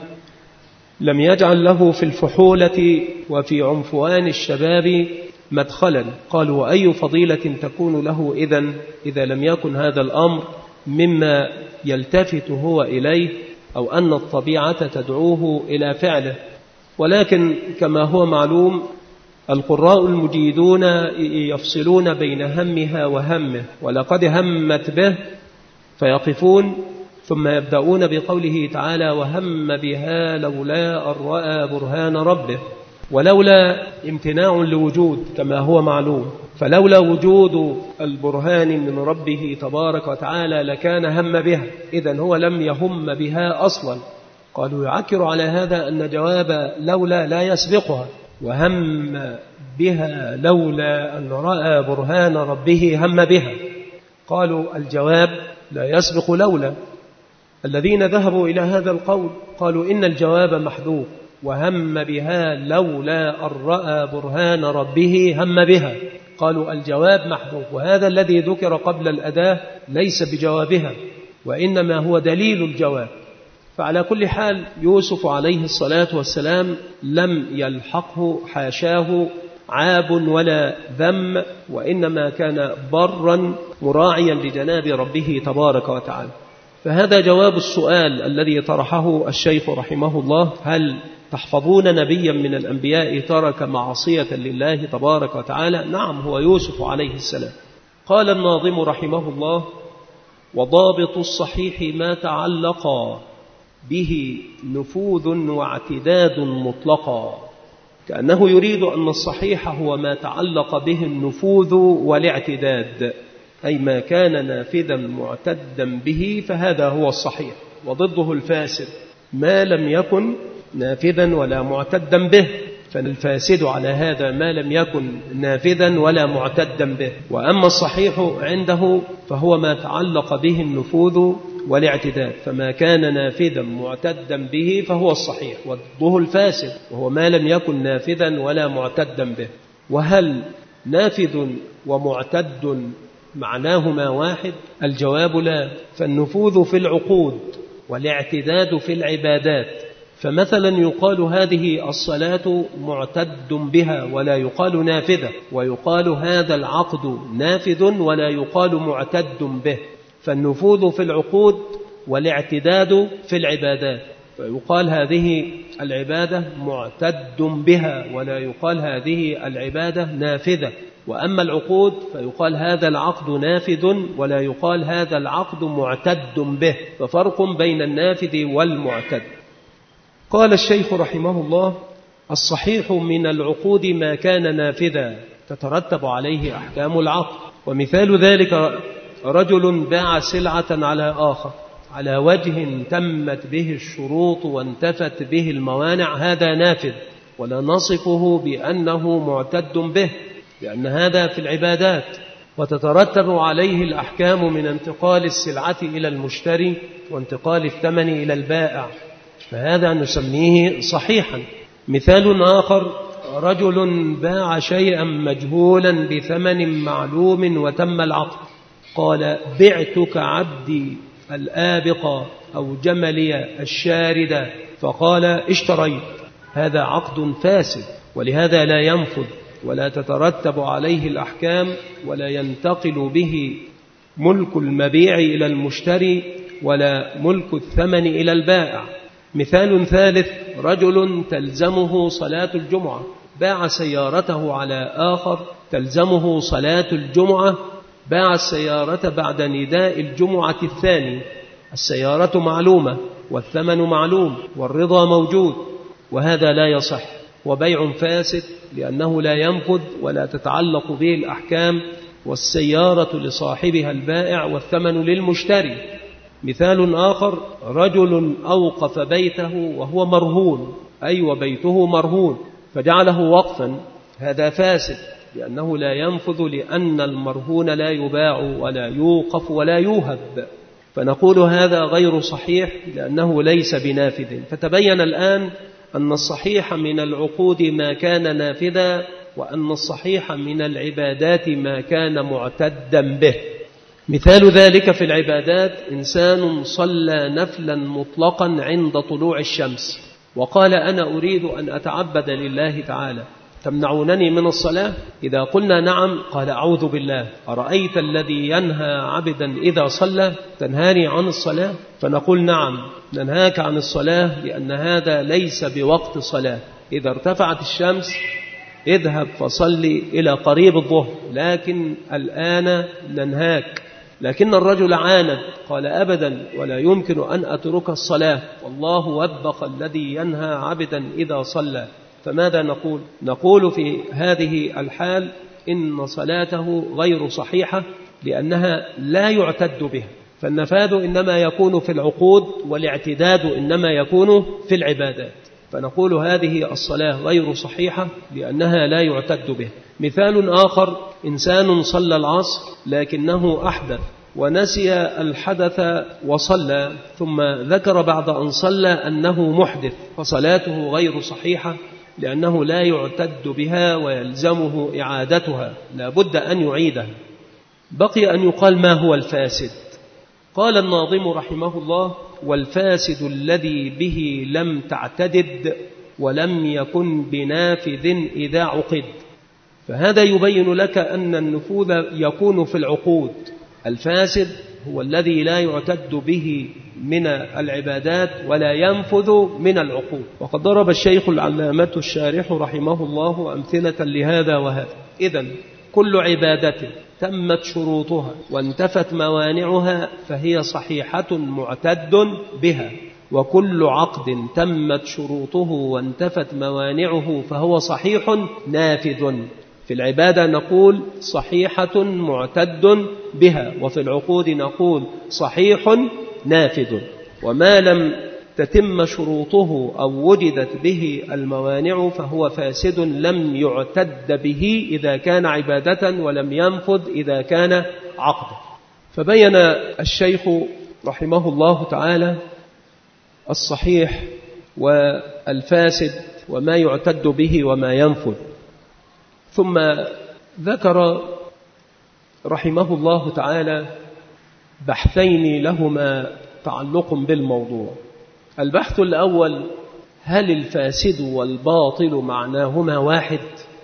لم يجعل له في الفحولة وفي عنفوان الشباب مدخلا. قالوا: وأي فضيلة تكون له إذا لم يكن هذا الأمر مما يلتفت هو إليه، أو أن الطبيعة تدعوه إلى فعله. ولكن كما هو معلوم، القراء المجيدون يفصلون بين همها وهمه. ولقد همت به فيقفون، ثم يبدأون بقوله تعالى: وهم بها لولا أن رأى برهان ربه. ولولا امتناع لوجود كما هو معلوم، فلولا وجود البرهان من ربه تبارك وتعالى لكان هم بها، إذن هو لم يهم بها أصلا. قالوا: يعكر على هذا أن جواب لولا لا يسبقها، وهم بها لولا أن رأى برهان ربه هم بها. قالوا: الجواب لا يسبق لولا. الذين ذهبوا إلى هذا القول قالوا: إن الجواب محذوف، وهم بها لولا أن رأى برهان ربه هم بها. قالوا: الجواب محذوف، وهذا الذي ذكر قبل الأداة ليس بجوابها، وإنما هو دليل الجواب. فعلى كل حال يوسف عليه الصلاة والسلام لم يلحقه حاشاه عاب ولا ذم، وإنما كان برا مراعيا لجناب ربه تبارك وتعالى. فهذا جواب السؤال الذي طرحه الشيخ رحمه الله: هل تحفظون نبيا من الأنبياء ترك معصية لله تبارك وتعالى؟ نعم، هو يوسف عليه السلام. قال الناظم رحمه الله: وضابط الصحيح ما تعلق به نفوذ واعتداد مطلقا. كأنه يريد أن الصحيح هو ما تعلق به النفوذ والاعتداد، أي ما كان نافذا معتدا به فهذا هو الصحيح، وضده الفاسد ما لم يكن نافذا ولا معتدا به، فالفاسد على هذا ما لم يكن نافذا ولا معتدا به. وأما الصحيح عنده فهو ما تعلق به النفوذ والاعتداد، فما كان نافذا معتدا به فهو الصحيح، وضده الفاسد وهو ما لم يكن نافذا ولا معتدا به. وهل نافذ ومعتد معناهما واحد؟ الجواب لا، فالنفوذ في العقود والاعتداد في العبادات. فمثلا يقال هذه الصلاة معتد بها ولا يقال نافذة، ويقال هذا العقد نافذ ولا يقال معتد به. فالنفوذ في العقود والاعتداد في العبادات، فيقال هذه العبادة معتد بها ولا يقال هذه العبادة نافذة. وأما العقود فيقال هذا العقد نافذ ولا يقال هذا العقد معتد به، ففرق بين النافذ والمعتد. قال الشيخ رحمه الله: الصحيح من العقود ما كان نافذا تترتب عليه أحكام العقد. ومثال ذلك رجل باع سلعة على آخر على وجه تمت به الشروط وانتفت به الموانع، هذا نافذ، ولا نصفه بأنه معتد به، لأن هذا في العبادات، وتترتب عليه الأحكام من انتقال السلعة إلى المشتري وانتقال الثمن إلى البائع، فهذا نسميه صحيحا. مثال آخر: رجل باع شيئا مجهولا بثمن معلوم وتم العقد، قال: بعتك عبدي الآبق أو جملي الشارد، فقال: اشتريت، هذا عقد فاسد، ولهذا لا ينفذ ولا تترتب عليه الأحكام ولا ينتقل به ملك المبيع إلى المشتري ولا ملك الثمن إلى البائع. مثال ثالث: رجل تلزمه صلاة الجمعة، باع سيارته على آخر تلزمه صلاة الجمعة، باع السيارة بعد نداء الجمعة الثاني، السيارة معلومة والثمن معلوم والرضا موجود، وهذا لا يصح، وبيع فاسد لأنه لا ينفذ ولا تتعلق به الأحكام، والسيارة لصاحبها البائع والثمن للمشتري. مثال آخر: رجل أوقف بيته وهو مرهون، أي وبيته مرهون، فجعله وقفا، هذا فاسد لأنه لا ينفذ، لأن المرهون لا يباع ولا يوقف ولا يوهب، فنقول هذا غير صحيح لأنه ليس بنافذ. فتبين الآن أن الصحيح من العقود ما كان نافذا، وأن الصحيح من العبادات ما كان معتدا به. مثال ذلك في العبادات: إنسان صلى نفلا مطلقا عند طلوع الشمس وقال: أنا أريد أن أتعبد لله تعالى، تمنعونني من الصلاة؟ إذا قلنا نعم، قال: أعوذ بالله، أرأيت الذي ينهى عبدا إذا صلى تنهاني عن الصلاة؟ فنقول: نعم، ننهاك عن الصلاة لأن هذا ليس بوقت صلاة، إذا ارتفعت الشمس اذهب فصلي إلى قريب الظهر، لكن الآن ننهاك. لكن الرجل عاند، قال: أبدا، ولا يمكن أن أترك الصلاة، والله وبخ الذي ينهى عبدا إذا صلى. فماذا نقول؟ نقول في هذه الحال إن صلاته غير صحيحة لأنها لا يعتد بها، فالنفاذ إنما يكون في العقود والاعتداد إنما يكون في العبادات، فنقول هذه الصلاة غير صحيحة لأنها لا يعتد بها. مثال آخر: إنسان صلى العصر لكنه أحدث ونسي الحدث وصلى، ثم ذكر بعد أن صلى أنه محدث، فصلاته غير صحيحة لأنه لا يعتد بها ويلزمه إعادتها، لا بد أن يعيدها. بقي أن يقال ما هو الفاسد. قال الناظم رحمه الله: والفاسد الذي به لم تعتدد ولم يكن بنافذ إذا عقد. فهذا يبين لك أن النفوذ يكون في العقود. الفاسد هو الذي لا يعتد به من العبادات ولا ينفذ من العقود. وقد ضرب الشيخ العلامة الشارح رحمه الله أمثلة لهذا وهذا. إذن كل عبادة تمت شروطها وانتفت موانعها فهي صحيحة معتد بها، وكل عقد تمت شروطه وانتفت موانعه فهو صحيح نافذ. في العبادة نقول صحيحة معتد بها، وفي العقود نقول صحيح نافذ. وما لم تتم شروطه أو وجدت به الموانع فهو فاسد لم يعتد به إذا كان عبادة ولم ينفذ إذا كان عقدا. فبين الشيخ رحمه الله تعالى الصحيح والفاسد وما يعتد به وما ينفذ، ثم ذكر رحمه الله تعالى بحثين لهما تعلق بالموضوع. البحث الأول: هل الفاسد والباطل معناهما واحد؟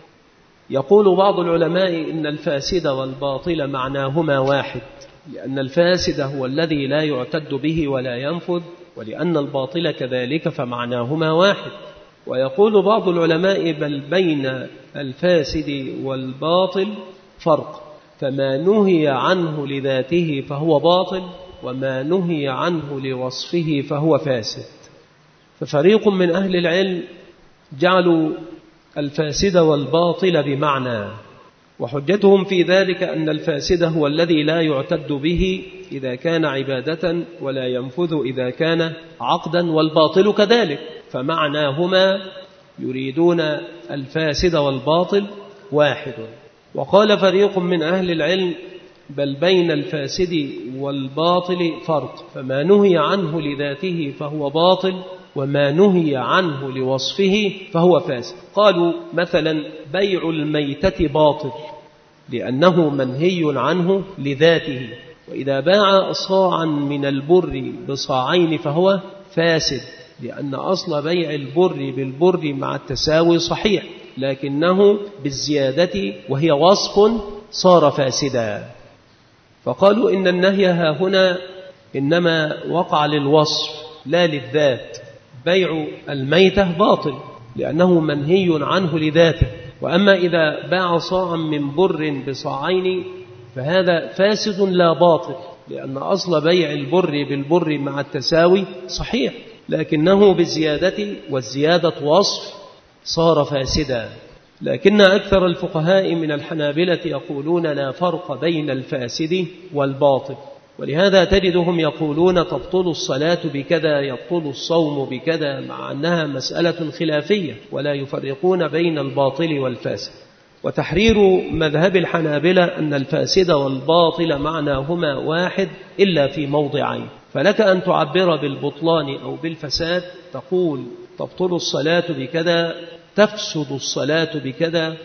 يقول بعض العلماء إن الفاسد والباطل معناهما واحد، لأن الفاسد هو الذي لا يعتد به ولا ينفذ، ولأن الباطل كذلك فمعناهما واحد. ويقول بعض العلماء بل بين الفاسد والباطل فرق، فما نهي عنه لذاته فهو باطل، وما نهي عنه لوصفه فهو فاسد. ففريق من أهل العلم جعلوا الفاسد والباطل بمعنى، وحجتهم في ذلك أن الفاسد هو الذي لا يعتد به إذا كان عبادة ولا ينفذ إذا كان عقدا، والباطل كذلك، فمعناهما يريدون الفاسد والباطل واحد. وقال فريق من أهل العلم بل بين الفاسد والباطل فرق، فما نهي عنه لذاته فهو باطل، وما نهي عنه لوصفه فهو فاسد. قالوا مثلا بيع الميتة باطل لأنه منهي عنه لذاته، وإذا باع صاعا من البر بصاعين فهو فاسد، لأن أصل بيع البر بالبر مع التساوي صحيح، لكنه بالزيادة وهي وصف صار فاسدا. فقالوا إن النهي هنا إنما وقع للوصف لا للذات. بيع الميتة باطل لأنه منهي عنه لذاته، وأما إذا باع صاعا من بر بصاعين فهذا فاسد لا باطل، لأن أصل بيع البر بالبر مع التساوي صحيح، لكنه بالزيادة، والزيادة وصف صار فاسدا. لكن أكثر الفقهاء من الحنابلة يقولون لا فرق بين الفاسد والباطل، ولهذا تجدهم يقولون تبطل الصلاة بكذا، يبطل الصوم بكذا، مع أنها مسألة خلافية، ولا يفرقون بين الباطل والفاسد. وتحرير مذهب الحنابلة أن الفاسد والباطل معناهما واحد إلا في موضعين. فلك أن تعبر بالبطلان أو بالفساد، تقول تبطل الصلاة بكذا، تفسد الصلاة بكذا.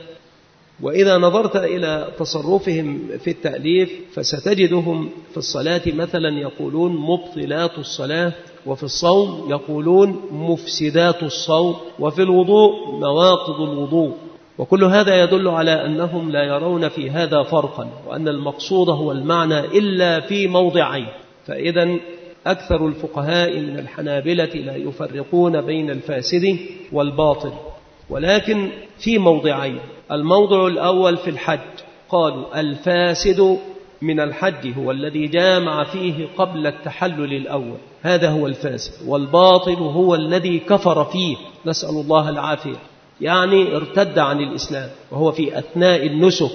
وإذا نظرت إلى تصرفهم في التأليف فستجدهم في الصلاة مثلا يقولون مبطلات الصلاة، وفي الصوم يقولون مفسدات الصوم، وفي الوضوء نواقض الوضوء. وكل هذا يدل على أنهم لا يرون في هذا فرقا، وأن المقصود هو المعنى إلا في موضعين. فإذا أكثر الفقهاء من الحنابلة لا يفرقون بين الفاسد والباطل، ولكن في موضعين. الموضع الأول في الحج، قالوا الفاسد من الحج هو الذي جامع فيه قبل التحلل الأول، هذا هو الفاسد، والباطل هو الذي كفر فيه، نسأل الله العافية، يعني ارتد عن الإسلام وهو في أثناء النسك.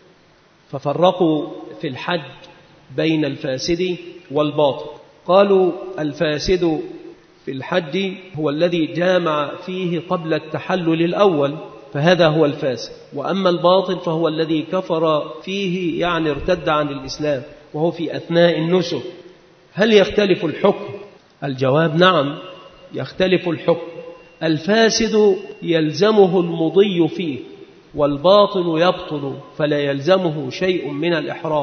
ففرقوا في الحج بين الفاسد والباطل. قالوا الفاسد في الحج هو الذي جامع فيه قبل التحلل الأول، فهذا هو الفاسد، وأما الباطل فهو الذي كفر فيه، يعني ارتد عن الإسلام وهو في أثناء النسك. هل يختلف الحكم؟ الجواب نعم، يختلف الحكم. الفاسد يلزمه المضي فيه، والباطل يبطل فلا يلزمه شيء من الإحرام.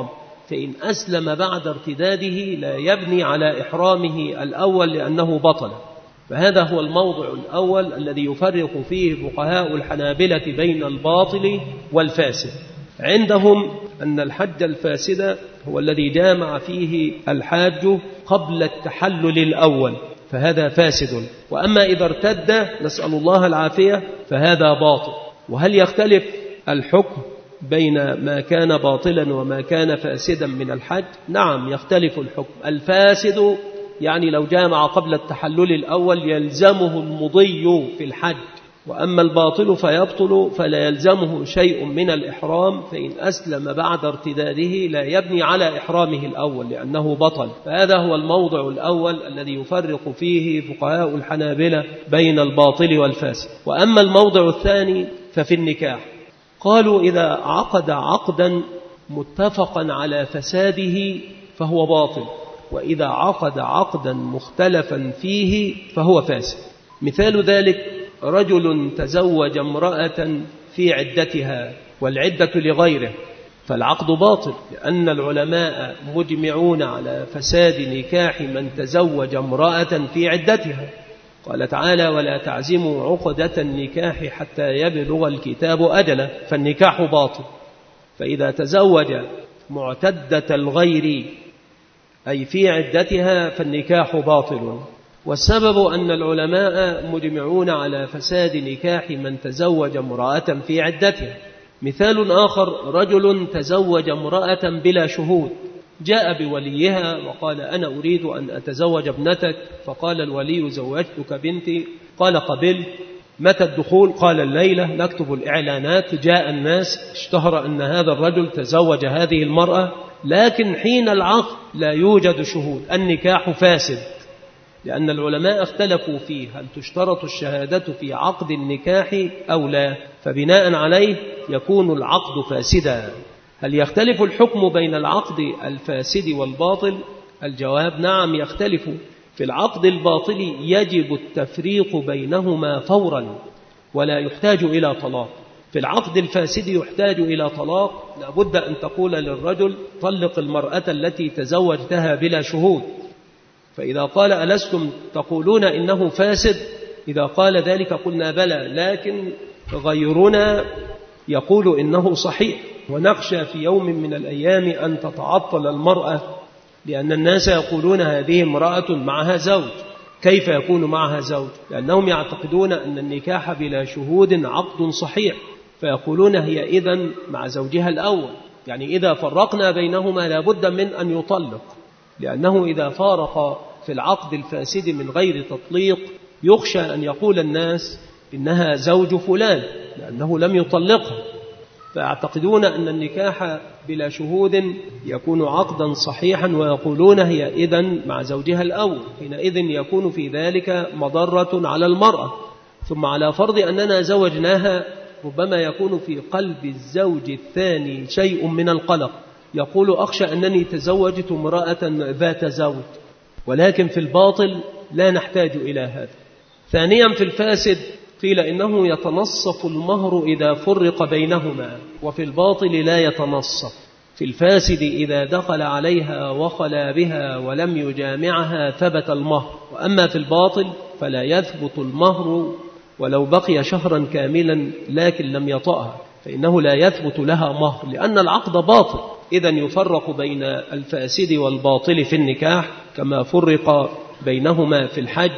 فإن أسلم بعد ارتداده لا يبني على إحرامه الأول لأنه بطل. فهذا هو الموضع الأول الذي يفرق فيه فقهاء الحنابلة بين الباطل والفاسد. عندهم أن الحج الفاسد هو الذي جامع فيه الحاج قبل التحلل الأول، فهذا فاسد. وأما إذا ارتد نسأل الله العافية فهذا باطل. وهل يختلف الحكم بين ما كان باطلا وما كان فاسدا من الحج؟ نعم يختلف الحكم. الفاسد يعني لو جامع قبل التحلل الأول يلزمه المضي في الحج، وأما الباطل فيبطل فلا يلزمه شيء من الإحرام، فإن أسلم بعد ارتداده لا يبني على إحرامه الأول لأنه بطل. فهذا هو الموضع الأول الذي يفرق فيه فقهاء الحنابلة بين الباطل والفاسد. وأما الموضع الثاني ففي النكاح، قالوا إذا عقد عقدا متفقا على فساده فهو باطل، وإذا عقد عقدا مختلفا فيه فهو فاسد. مثال ذلك رجل تزوج امرأة في عدتها والعدة لغيره، فالعقد باطل، لأن العلماء مجمعون على فساد نكاح من تزوج امرأة في عدتها. قال تعالى ولا تعزموا عقدة النكاح حتى يبلغ الكتاب أجله، فالنكاح باطل. فإذا تزوج معتدة الغير أي في عدتها فالنكاح باطل. والسبب أن العلماء مجمعون على فساد نكاح من تزوج امرأة في عدتها. مثال آخر رجل تزوج امرأة بلا شهود، جاء بوليها وقال أنا أريد أن أتزوج ابنتك، فقال الولي زوجتك بنتي، قال قبلت. متى الدخول؟ قال الليلة. نكتب الإعلانات، جاء الناس، اشتهر أن هذا الرجل تزوج هذه المرأة، لكن حين العقد لا يوجد شهود، النكاح فاسد، لأن العلماء اختلفوا فيه هل تشترط الشهادة في عقد النكاح أو لا، فبناء عليه يكون العقد فاسدا. هل يختلف الحكم بين العقد الفاسد والباطل؟ الجواب نعم يختلف. في العقد الباطل يجب التفريق بينهما فورا ولا يحتاج إلى طلاق. في العقد الفاسد يحتاج إلى طلاق، لابد أن تقول للرجل طلق المرأة التي تزوجتها بلا شهود، فإذا قال ألستم تقولون إنه فاسد؟ إذا قال ذلك قلنا بلى، لكن غيرنا يقول إنه صحيح، ونخشى في يوم من الأيام أن تتعطل المرأة، لأن الناس يقولون هذه امرأة معها زوج. كيف يكون معها زوج؟ لأنهم يعتقدون أن النكاح بلا شهود عقد صحيح، فيقولون هي إذن مع زوجها الأول، يعني إذا فرقنا بينهما لابد من أن يطلق، لأنه إذا فارق في العقد الفاسد من غير تطليق يخشى أن يقول الناس إنها زوج فلان لأنه لم يطلقها، فيعتقدون أن النكاح بلا شهود يكون عقدا صحيحا، ويقولون هي إذن مع زوجها الأول، حينئذ يكون في ذلك مضرة على المرأة. ثم على فرض أننا زوجناها ربما يكون في قلب الزوج الثاني شيء من القلق، يقول أخشى أنني تزوجت امرأة ذات زوج، ولكن في الباطل لا نحتاج إلى هذا. ثانيا في الفاسد قيل إنه يتنصف المهر إذا فرق بينهما، وفي الباطل لا يتنصف. في الفاسد إذا دخل عليها وخلا بها ولم يجامعها ثبت المهر، وأما في الباطل فلا يثبت المهر ولو بقي شهرا كاملا لكن لم يطأها، فإنه لا يثبت لها مهر لأن العقد باطل. إذن يفرق بين الفاسد والباطل في النكاح كما فرق بينهما في الحج،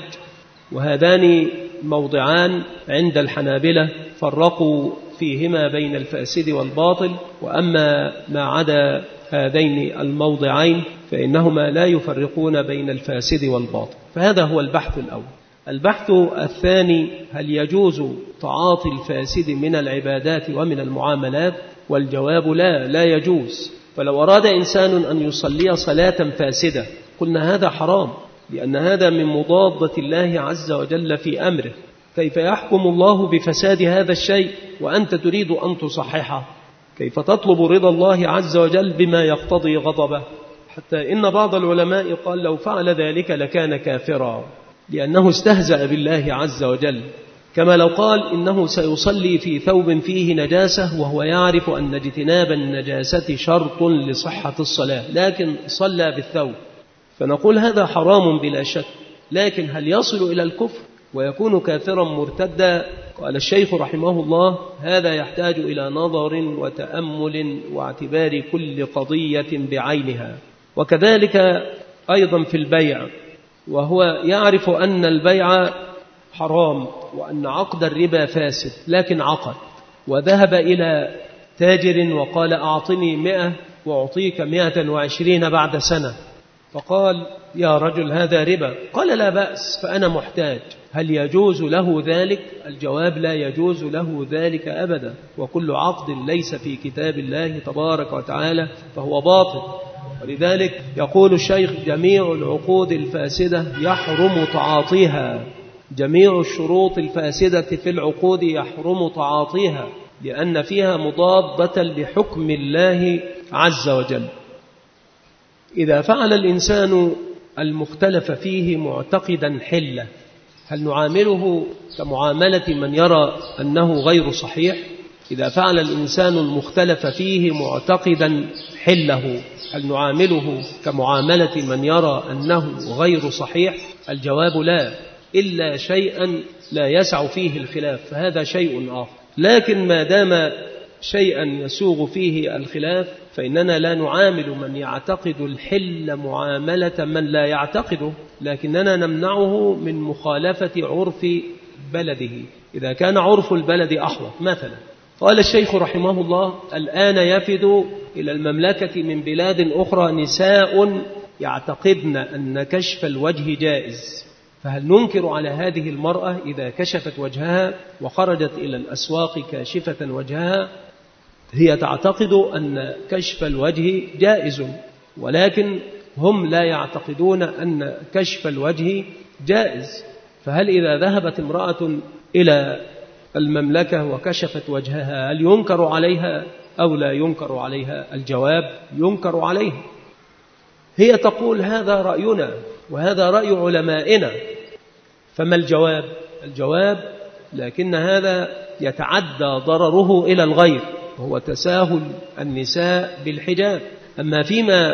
وهذان موضعان عند الحنابلة فرقوا فيهما بين الفاسد والباطل، وأما ما عدا هذين الموضعين فإنهما لا يفرقون بين الفاسد والباطل. فهذا هو البحث الأول. البحث الثاني هل يجوز تعاطي الفاسد من العبادات ومن المعاملات؟ والجواب لا يجوز. فلو أراد إنسان أن يصلي صلاة فاسدة قلنا هذا حرام، لأن هذا من مضادة الله عز وجل في أمره. كيف يحكم الله بفساد هذا الشيء وأنت تريد أن تصححه؟ كيف تطلب رضا الله عز وجل بما يقتضي غضبه؟ حتى إن بعض العلماء قال لو فعل ذلك لكان كافرا، لأنه استهزأ بالله عز وجل. كما لو قال إنه سيصلي في ثوب فيه نجاسة وهو يعرف أن اجتناب النجاسة شرط لصحة الصلاة، لكن صلى بالثوب، فنقول هذا حرام بلا شك، لكن هل يصل إلى الكفر ويكون كافرا مرتدا؟ قال الشيخ رحمه الله: هذا يحتاج إلى نظر وتأمل واعتبار كل قضية بعينها. وكذلك أيضا في البيع، وهو يعرف أن البيع حرام وأن عقد الربا فاسد، لكن عقد وذهب إلى تاجر وقال: أعطني 100 وأعطيك 120 بعد سنة، فقال: يا رجل هذا ربا. قال: لا بأس، فأنا محتاج. هل يجوز له ذلك؟ الجواب: لا يجوز له ذلك أبدا، وكل عقد ليس في كتاب الله تبارك وتعالى فهو باطل. ولذلك يقول الشيخ: جميع العقود الفاسدة يحرم تعاطيها، جميع الشروط الفاسدة في العقود يحرم تعاطيها، لأن فيها مضادة لحكم الله عز وجل. إذا فعل الإنسان المختلف فيه معتقدا حلة، هل نعامله كمعاملة من يرى أنه غير صحيح؟ إذا فعل الإنسان المختلف فيه معتقدا حله، هل نعامله كمعاملة من يرى أنه غير صحيح؟ الجواب: لا، إلا شيئا لا يسع فيه الخلاف، فهذا شيء آخر. لكن ما دام شيئا يسوغ فيه الخلاف، فإننا لا نعامل من يعتقد الحل معاملة من لا يعتقده، لكننا نمنعه من مخالفة عرف بلده إذا كان عرف البلد أحوط. مثلا قال الشيخ رحمه الله: الآن يفد إلى المملكة من بلاد أخرى نساء يعتقدن أن كشف الوجه جائز، فهل ننكر على هذه المرأة إذا كشفت وجهها وخرجت إلى الأسواق كاشفة وجهها؟ هي تعتقد أن كشف الوجه جائز، ولكن هم لا يعتقدون أن كشف الوجه جائز، فهل إذا ذهبت امرأة إلى المملكة وكشفت وجهها هل ينكر عليها أو لا ينكر عليها؟ الجواب: ينكر عليها. هي تقول: هذا رأينا وهذا رأي علمائنا، فما الجواب؟ الجواب: لكن هذا يتعدى ضرره إلى الغير، وهو تساهل النساء بالحجاب. أما فيما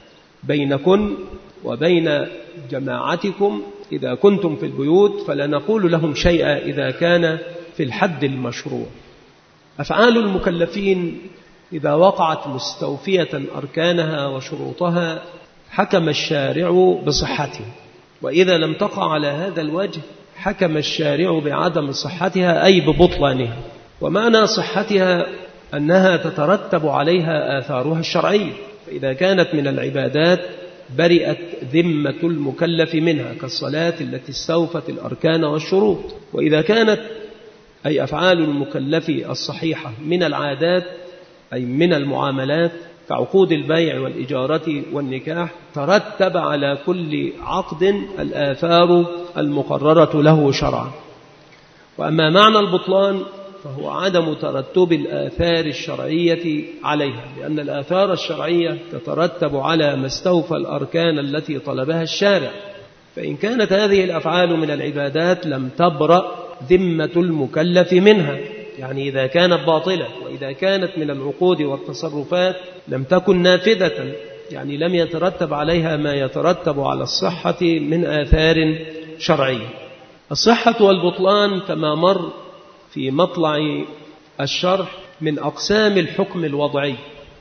بينكن وبين جماعتكم إذا كنتم في البيوت فلا نقول لهم شيئا إذا كان في الحد المشروع. أفعال المكلفين إذا وقعت مستوفية أركانها وشروطها حكم الشارع بصحتها، وإذا لم تقع على هذا الوجه حكم الشارع بعدم صحتها، أي ببطلانها. ومعنى صحتها أنها تترتب عليها آثارها الشرعية، فإذا كانت من العبادات برئت ذمة المكلف منها كالصلاة التي استوفت الأركان والشروط. وإذا كانت أي أفعال المكلف الصحيحة من العادات أي من المعاملات كعقود البيع والإجارة والنكاح، ترتب على كل عقد الآثار المقررة له شرعا. وأما معنى البطلان فهو عدم ترتب الآثار الشرعية عليها، لأن الآثار الشرعية تترتب على ما استوفى الأركان التي طلبها الشارع، فإن كانت هذه الأفعال من العبادات لم تبرأ ذمة المكلف منها، يعني إذا كانت باطلة، وإذا كانت من العقود والتصرفات لم تكن نافذة، يعني لم يترتب عليها ما يترتب على الصحة من آثار شرعية. الصحة والبطلان كما مر في مطلع الشرح من أقسام الحكم الوضعي.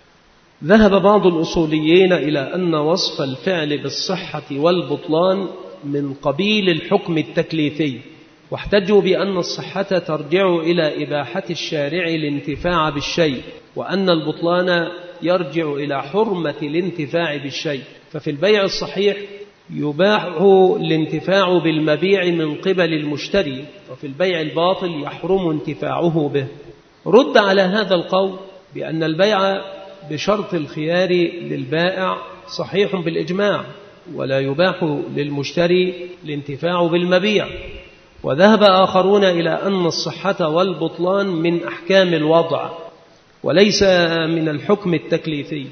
ذهب بعض الأصوليين إلى أن وصف الفعل بالصحة والبطلان من قبيل الحكم التكليفي، واحتجوا بأن الصحة ترجع إلى إباحة الشارع الانتفاع بالشيء، وأن البطلان يرجع إلى حرمة الانتفاع بالشيء. ففي البيع الصحيح يباح الانتفاع بالمبيع من قبل المشتري، وفي البيع الباطل يحرم انتفاعه به. رد على هذا القول بأن البيع بشرط الخيار للبائع صحيح بالإجماع، ولا يباح للمشتري الانتفاع بالمبيع. وذهب آخرون إلى أن الصحة والبطلان من أحكام الوضع وليس من الحكم التكليفي،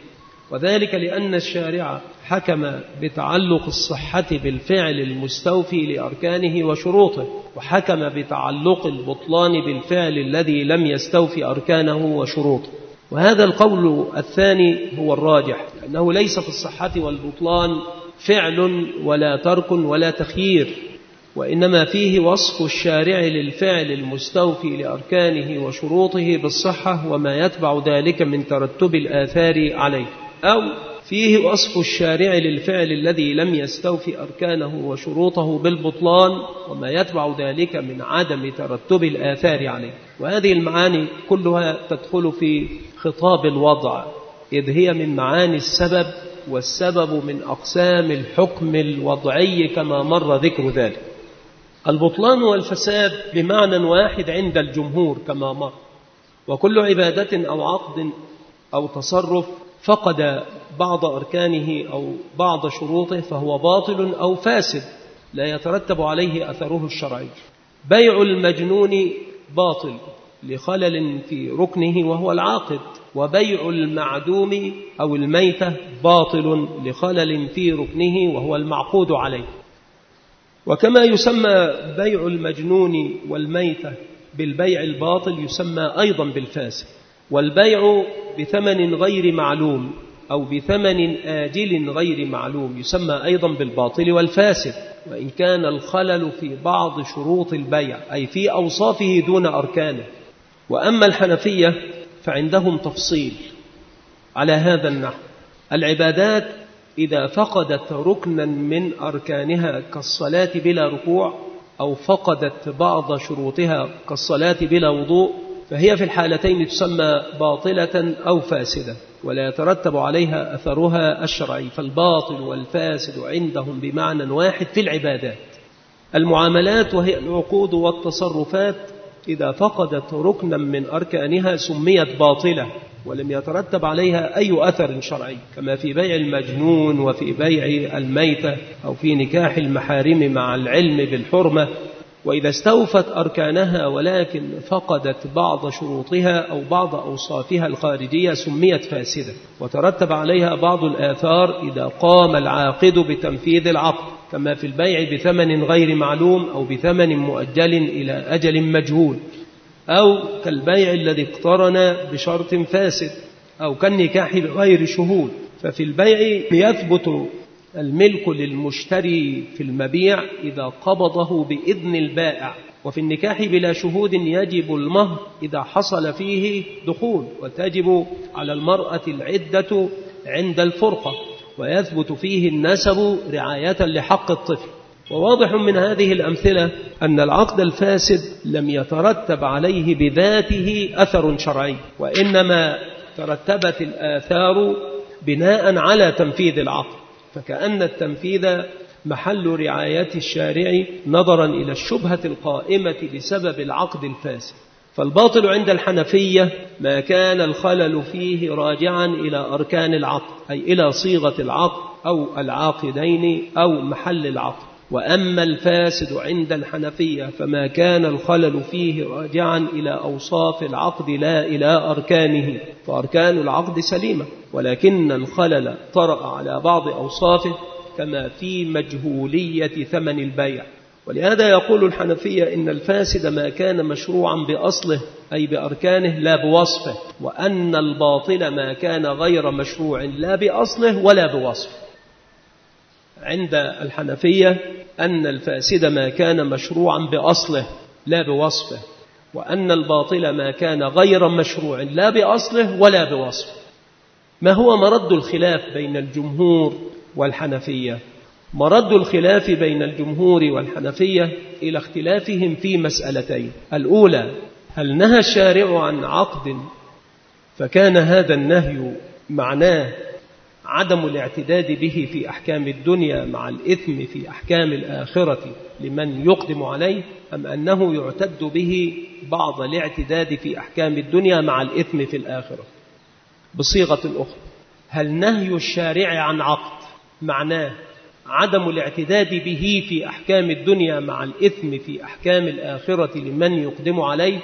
وذلك لأن الشارع حكم بتعلق الصحة بالفعل المستوفي لأركانه وشروطه، وحكم بتعلق البطلان بالفعل الذي لم يستوفي أركانه وشروطه. وهذا القول الثاني هو الراجح، لأنه ليس في الصحة والبطلان فعل ولا ترك ولا تخيير، وإنما فيه وصف الشارع للفعل المستوفي لأركانه وشروطه بالصحة وما يتبع ذلك من ترتب الآثار عليه، أو فيه وصف الشارع للفعل الذي لم يستوفي أركانه وشروطه بالبطلان وما يتبع ذلك من عدم ترتب الآثار عليه. وهذه المعاني كلها تدخل في خطاب الوضع، إذ هي من معاني السبب، والسبب من أقسام الحكم الوضعي كما مر ذكر ذلك. البطلان والفساد بمعنى واحد عند الجمهور كما مر، وكل عبادة أو عقد أو تصرف فقد بعض أركانه أو بعض شروطه فهو باطل أو فاسد لا يترتب عليه أثره الشرعي. بيع المجنون باطل لخلل في ركنه وهو العاقد، وبيع المعدوم أو الميتة باطل لخلل في ركنه وهو المعقود عليه. وكما يسمى بيع المجنون والميتة بالبيع الباطل يسمى أيضا بالفاسد. والبيع بثمن غير معلوم أو بثمن آجل غير معلوم يسمى أيضا بالباطل والفاسد، وإن كان الخلل في بعض شروط البيع أي في أوصافه دون أركانه. وأما الحنفية فعندهم تفصيل على هذا النحو: العبادات إذا فقدت ركنا من أركانها كالصلاة بلا ركوع، أو فقدت بعض شروطها كالصلاة بلا وضوء، فهي في الحالتين تسمى باطلة أو فاسدة ولا يترتب عليها أثرها الشرعي. فالباطل والفاسد عندهم بمعنى واحد في العبادات. المعاملات وهي العقود والتصرفات إذا فقدت ركنا من أركانها سميت باطلة ولم يترتب عليها أي أثر شرعي، كما في بيع المجنون وفي بيع الميتة أو في نكاح المحارم مع العلم بالحرمة. وإذا استوفت أركانها ولكن فقدت بعض شروطها أو بعض أوصافها الخارجية سميت فاسدة وترتب عليها بعض الآثار إذا قام العاقد بتنفيذ العقد، كما في البيع بثمن غير معلوم أو بثمن مؤجل إلى أجل مجهول، أو كالبيع الذي اقترن بشرط فاسد، أو كالنكاح بغير شهود. ففي البيع يثبت الملك للمشتري في المبيع إذا قبضه بإذن البائع، وفي النكاح بلا شهود يجب المهر إذا حصل فيه دخول، وتجب على المرأة العدة عند الفرقة، ويثبت فيه النسب رعاية لحق الطفل. وواضح من هذه الأمثلة أن العقد الفاسد لم يترتب عليه بذاته أثر شرعي، وإنما ترتبت الآثار بناء على تنفيذ العقد، فكأن التنفيذ محل رعاية الشارع نظرا إلى الشبهة القائمة بسبب العقد الفاسد. فالباطل عند الحنفية ما كان الخلل فيه راجعا إلى أركان العقد، أي إلى صيغة العقد أو العاقدين أو محل العقد. وأما الفاسد عند الحنفية فما كان الخلل فيه راجعا إلى أوصاف العقد لا إلى أركانه، فأركان العقد سليمة ولكن الخلل طرأ على بعض أوصافه، كما في مجهولية ثمن البيع. ولهذا يقول الحنفية إن الفاسد ما كان مشروعا بأصله أي بأركانه لا بوصفه، وأن الباطل ما كان غير مشروع لا بأصله ولا بوصفه. عند الحنفية أن الفاسد ما كان مشروعا بأصله لا بوصفه، وأن الباطل ما كان غير مشروع لا بأصله ولا بوصفه. ما هو مرد الخلاف بين الجمهور والحنفية؟ مرد الخلاف بين الجمهور والحنفية إلى اختلافهم في مسألتين: الأولى، هل نهى الشارع عن عقد فكان هذا النهي معناه عدم الاعتداد به في أحكام الدنيا مع الإثم في أحكام الآخرة لمن يقدم عليه، أم أنه يعتد به بعض الاعتداد في أحكام الدنيا مع الإثم في الآخرة؟ بصيغة أخرى، هل نهي الشارع عن عقد معناه عدم الاعتداد به في أحكام الدنيا مع الإثم في أحكام الآخرة لمن يقدم عليه،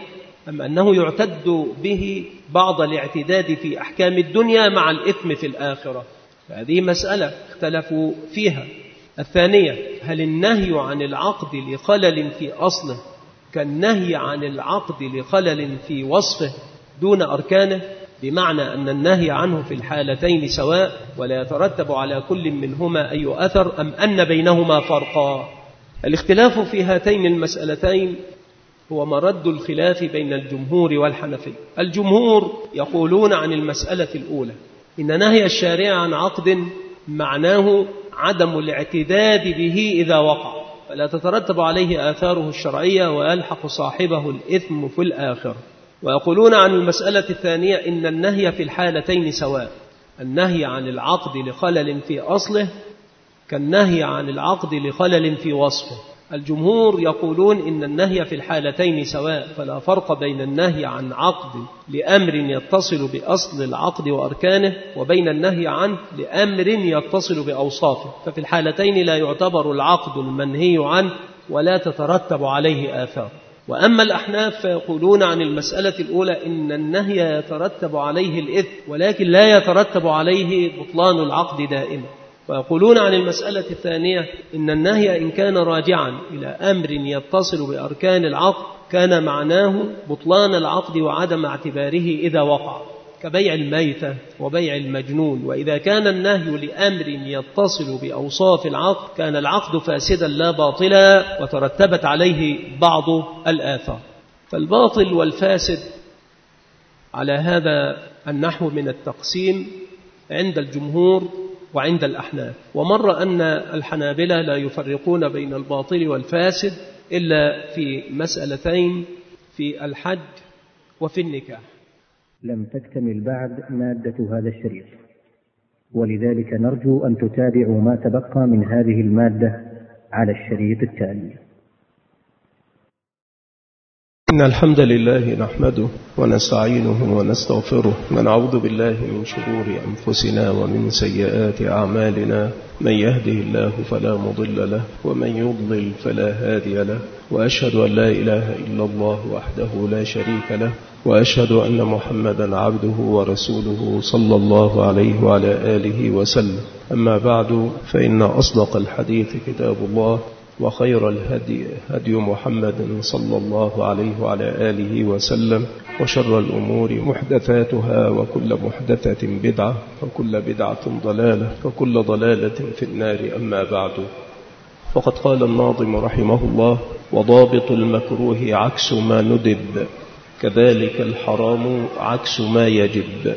أم أنه يعتد به بعض الاعتداد في أحكام الدنيا مع الإثم في الآخرة؟ هذه مسألة اختلفوا فيها. الثانية، هل النهي عن العقد لخلل في أصله كالنهي عن العقد لخلل في وصفه دون أركانه، بمعنى أن النهي عنه في الحالتين سواء ولا يترتب على كل منهما أي أثر، أم أن بينهما فرقا؟ الاختلاف في هاتين المسألتين هو مرد الخلاف بين الجمهور والحنفية. الجمهور يقولون عن المسألة الأولى إن نهي الشارع عن عقد معناه عدم الاعتداد به إذا وقع، فلا تترتب عليه آثاره الشرعية ويلحق صاحبه الإثم في الآخرة. ويقولون عن المسألة الثانية إن النهي في الحالتين سواء، النهي عن العقد لخلل في أصله كالنهي عن العقد لخلل في وصفه. الجمهور يقولون إن النهي في الحالتين سواء، فلا فرق بين النهي عن عقد لأمر يتصل بأصل العقد وأركانه وبين النهي عنه لأمر يتصل بأوصافه، ففي الحالتين لا يعتبر العقد المنهي عنه ولا تترتب عليه آثار. وأما الأحناف فيقولون عن المسألة الأولى إن النهي يترتب عليه الإثم ولكن لا يترتب عليه بطلان العقد دائما. ويقولون عن المسألة الثانية إن النهي إن كان راجعا إلى أمر يتصل بأركان العقد كان معناه بطلان العقد وعدم اعتباره إذا وقع، كبيع الميتة وبيع المجنون. وإذا كان النهي لأمر يتصل بأوصاف العقد كان العقد فاسدا لا باطلا وترتبت عليه بعض الآثار. فالباطل والفاسد على هذا النحو من التقسيم عند الجمهور وعند الأحناف. ومر أن الحنابلة لا يفرقون بين الباطل والفاسد إلا في مسألتين، في الحج وفي النكاح. لم تكتمل بعد مادة هذا الشريط، ولذلك نرجو أن تتابعوا ما تبقى من هذه المادة على الشريط التالي. إن الحمد لله نحمده ونستعينه ونستغفره ونعوذ بالله من شرور أنفسنا ومن سيئات أعمالنا، من يهده الله فلا مضل له ومن يضلل فلا هادي له، وأشهد أن لا إله إلا الله وحده لا شريك له، وأشهد أن محمدا عبده ورسوله صلى الله عليه وعلى آله وسلم. أما بعد، فإن أصدق الحديث كتاب الله، وخير الهدي هدي محمد صلى الله عليه وعلى آله وسلم، وشر الأمور محدثاتها، وكل محدثة بدعة، وكل بدعة ضلالة، وكل ضلالة في النار. أما بعد، فقد قال الناظم رحمه الله: وضابط المكروه عكس ما ندب، كذلك الحرام عكس ما يجب.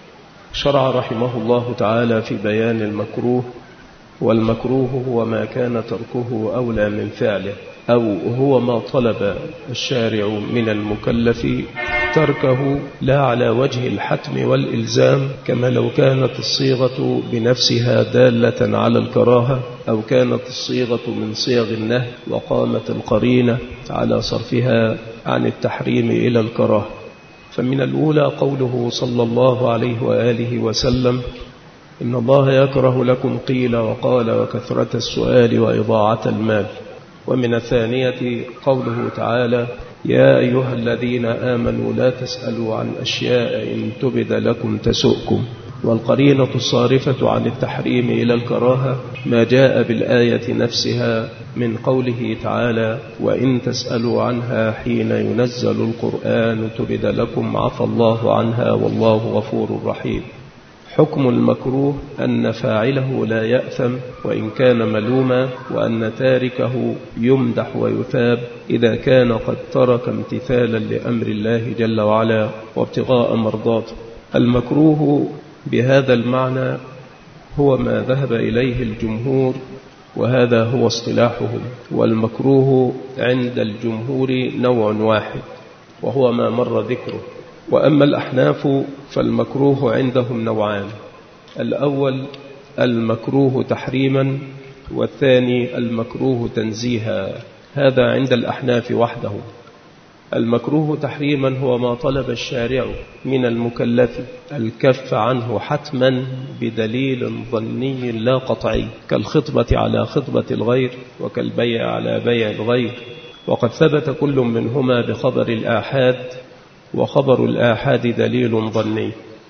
شرع رحمه الله تعالى في بيان المكروه، والمكروه هو ما كان تركه أولى من فعله، أو هو ما طلب الشارع من المكلف تركه لا على وجه الحتم والإلزام، كما لو كانت الصيغة بنفسها دالة على الكراهة، أو كانت الصيغة من صيغ النهي وقامت القرينة على صرفها عن التحريم إلى الكراهة. فمن الأولى قوله صلى الله عليه وآله وسلم: إن الله يكره لكم قيل وقال وكثرة السؤال وإضاعة المال. ومن الثانية قوله تعالى: يا أيها الذين آمنوا لا تسألوا عن أشياء إن تبد لكم تسؤكم. والقرينة الصارفة عن التحريم إلى الكراهة ما جاء بالآية نفسها من قوله تعالى: وإن تسألوا عنها حين ينزل القرآن تبد لكم عفى الله عنها والله غفور رحيم. حكم المكروه أن فاعله لا يأثم وإن كان ملوما، وأن تاركه يمدح ويثاب إذا كان قد ترك امتثالا لأمر الله جل وعلا وابتغاء مرضاته. المكروه بهذا المعنى هو ما ذهب إليه الجمهور، وهذا هو اصطلاحهم. والمكروه عند الجمهور نوع واحد، وهو ما مر ذكره. وأما الأحناف فالمكروه عندهم نوعان: الأول المكروه تحريما، والثاني المكروه تنزيها. هذا عند الأحناف وحدهم. المكروه تحريما هو ما طلب الشارع من المكلف الكف عنه حتما بدليل ظني لا قطعي، كالخطبة على خطبة الغير، وكالبيع على بيع الغير. وقد ثبت كل منهما بخبر الآحاد وخبر الآحاد دليل ظني.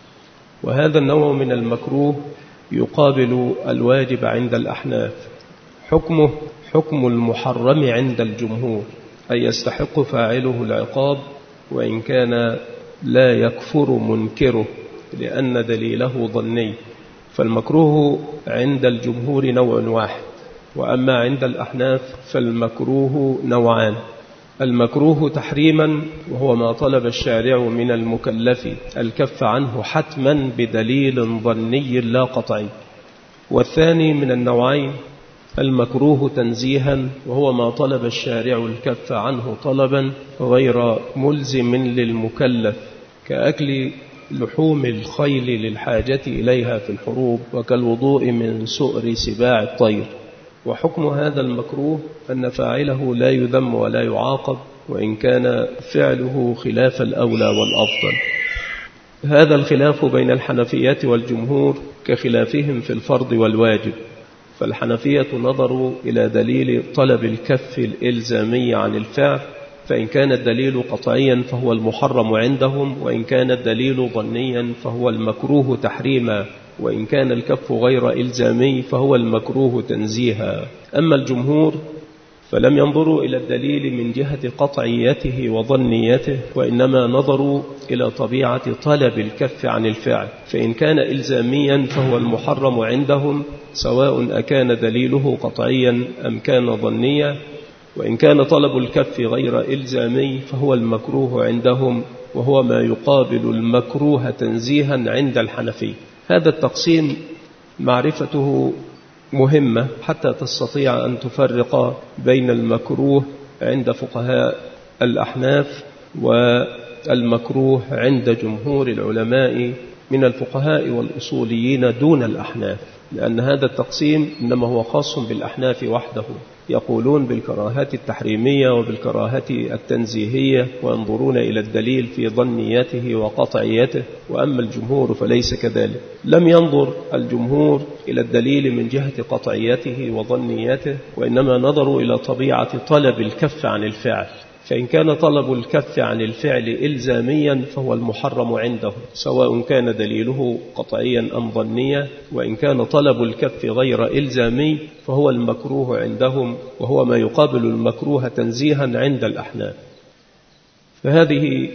وهذا النوع من المكروه يقابل الواجب عند الأحناف، حكمه حكم المحرم عند الجمهور، أي يستحق فاعله العقاب وإن كان لا يكفر منكره لأن دليله ظني. فالمكروه عند الجمهور نوع واحد، وأما عند الأحناف فالمكروه نوعان: المكروه تحريما وهو ما طلب الشارع من المكلف الكف عنه حتما بدليل ظني لا قطعي، والثاني من النوعين المكروه تنزيها وهو ما طلب الشارع الكف عنه طلبا غير ملزم للمكلف، كأكل لحوم الخيل للحاجة إليها في الحروب، وكالوضوء من سؤر سباع الطير. وحكم هذا المكروه أن فاعله لا يذم ولا يعاقب وإن كان فعله خلاف الأولى والأفضل. هذا الخلاف بين الحنفية والجمهور كخلافهم في الفرض والواجب، فالحنفية نظروا إلى دليل طلب الكف الإلزامي عن الفعل، فإن كان الدليل قطعيا فهو المحرم عندهم، وإن كان الدليل ظنيا فهو المكروه تحريما، وإن كان الكف غير إلزامي فهو المكروه تنزيها. أما الجمهور فلم ينظروا إلى الدليل من جهة قطعيته وظنيته، وإنما نظروا إلى طبيعة طلب الكف عن الفعل، فإن كان إلزاميا فهو المحرم عندهم سواء أكان دليله قطعيا أم كان ظنيا، وإن كان طلب الكف غير إلزامي فهو المكروه عندهم، وهو ما يقابل المكروه تنزيها عند الحنفي. هذا التقسيم معرفته مهمة حتى تستطيع أن تفرق بين المكروه عند فقهاء الأحناف والمكروه عند جمهور العلماء من الفقهاء والأصوليين دون الأحناف، لأن هذا التقسيم إنما هو خاص بالأحناف وحده، يقولون بالكراهات التحريمية وبالكراهات التنزيهية وينظرون إلى الدليل في ظنيته وقطعيته، وأما الجمهور فليس كذلك. لم ينظر الجمهور إلى الدليل من جهة قطعيته وظنيته، وإنما نظروا إلى طبيعة طلب الكف عن الفعل، فإن كان طلب الكف عن الفعل إلزاميا فهو المحرم عندهم سواء كان دليله قطعيا أم ظنيا، وإن كان طلب الكف غير إلزامي فهو المكروه عندهم، وهو ما يقابل المكروه تنزيها عند الأحناف. فهذه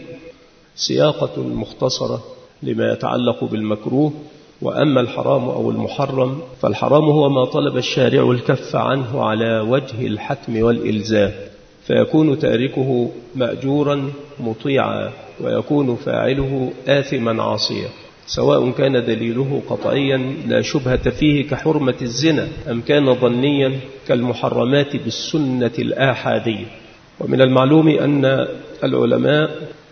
سياقة مختصرة لما يتعلق بالمكروه. وأما الحرام أو المحرم فالحرام هو ما طلب الشارع الكف عنه على وجه الحتم والإلزام، فيكون تاركه مأجورا مطيعا ويكون فاعله آثما عاصيا، سواء كان دليله قطعيا لا شبهة فيه كحرمة الزنا أم كان ظنيا كالمحرمات بالسنة الآحادية. ومن المعلوم أن العلماء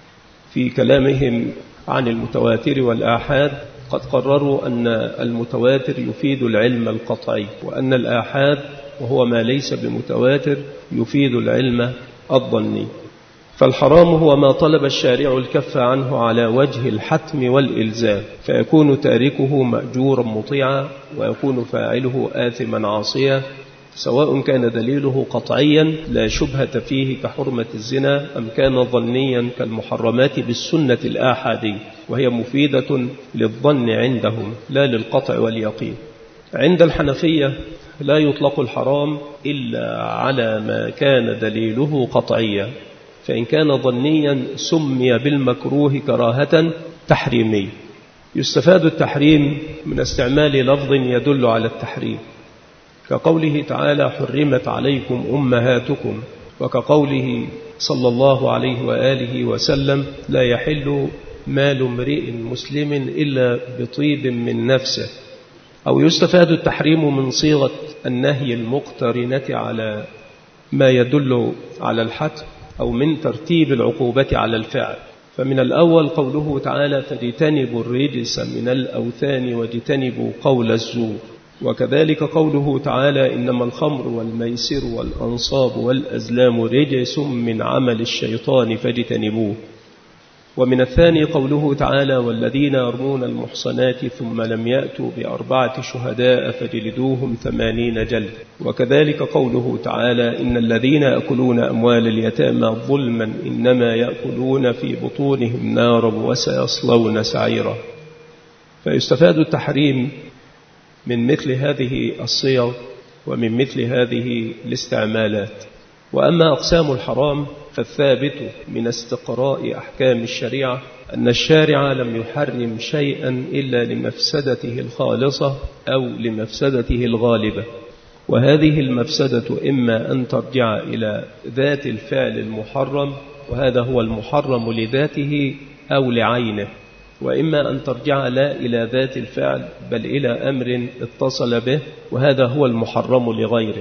في كلامهم عن المتواتر والآحاد قد قرروا أن المتواتر يفيد العلم القطعي، وأن الآحاد وهو ما ليس بمتواتر يفيد العلم الظني. فالحرام هو ما طلب الشارع الكف عنه على وجه الحتم والإلزام، فيكون تاركه مأجورا مطيعا ويكون فاعله آثما عاصيا، سواء كان دليله قطعيا لا شبهة فيه كحرمة الزنا أم كان ظنيا كالمحرمات بالسنة الآحادية، وهي مفيدة للظن عندهم لا للقطع واليقين. عند الحنفية لا يطلق الحرام إلا على ما كان دليله قطعيا، فإن كان ظنيا سمي بالمكروه كراهة تحريمية. يستفاد التحريم من استعمال لفظ يدل على التحريم، كقوله تعالى حرمت عليكم أمهاتكم، وكقوله صلى الله عليه وآله وسلم لا يحل مال امرئ مسلم إلا بطيب من نفسه. أو يستفاد التحريم من صيغة النهي المقترنة على ما يدل على الحتم، أو من ترتيب العقوبة على الفعل. فمن الأول قوله تعالى فاجتنبوا الرجس من الأوثان واجتنبوا قول الزور، وكذلك قوله تعالى إنما الخمر والميسر والأنصاب والأزلام رجس من عمل الشيطان فاجتنبوه. ومن الثاني قوله تعالى: والذين يرمون المحصنات ثم لم يأتوا ب4 شهداء فجلدوهم 80 جلد. وكذلك قوله تعالى: إن الذين يأكلون أموال اليتامى ظلما إنما يأكلون في بطونهم نارا وسيصلون سعيرا. فيستفاد التحريم من مثل هذه الصيغ ومن مثل هذه الاستعمالات. وأما أقسام الحرام فالثابت من استقراء أحكام الشريعة أن الشارع لم يحرم شيئا إلا لمفسدته الخالصة أو لمفسدته الغالبة، وهذه المفسدة إما أن ترجع إلى ذات الفعل المحرم، وهذا هو المحرم لذاته أو لعينه، وإما أن ترجع لا إلى ذات الفعل بل إلى أمر اتصل به، وهذا هو المحرم لغيره.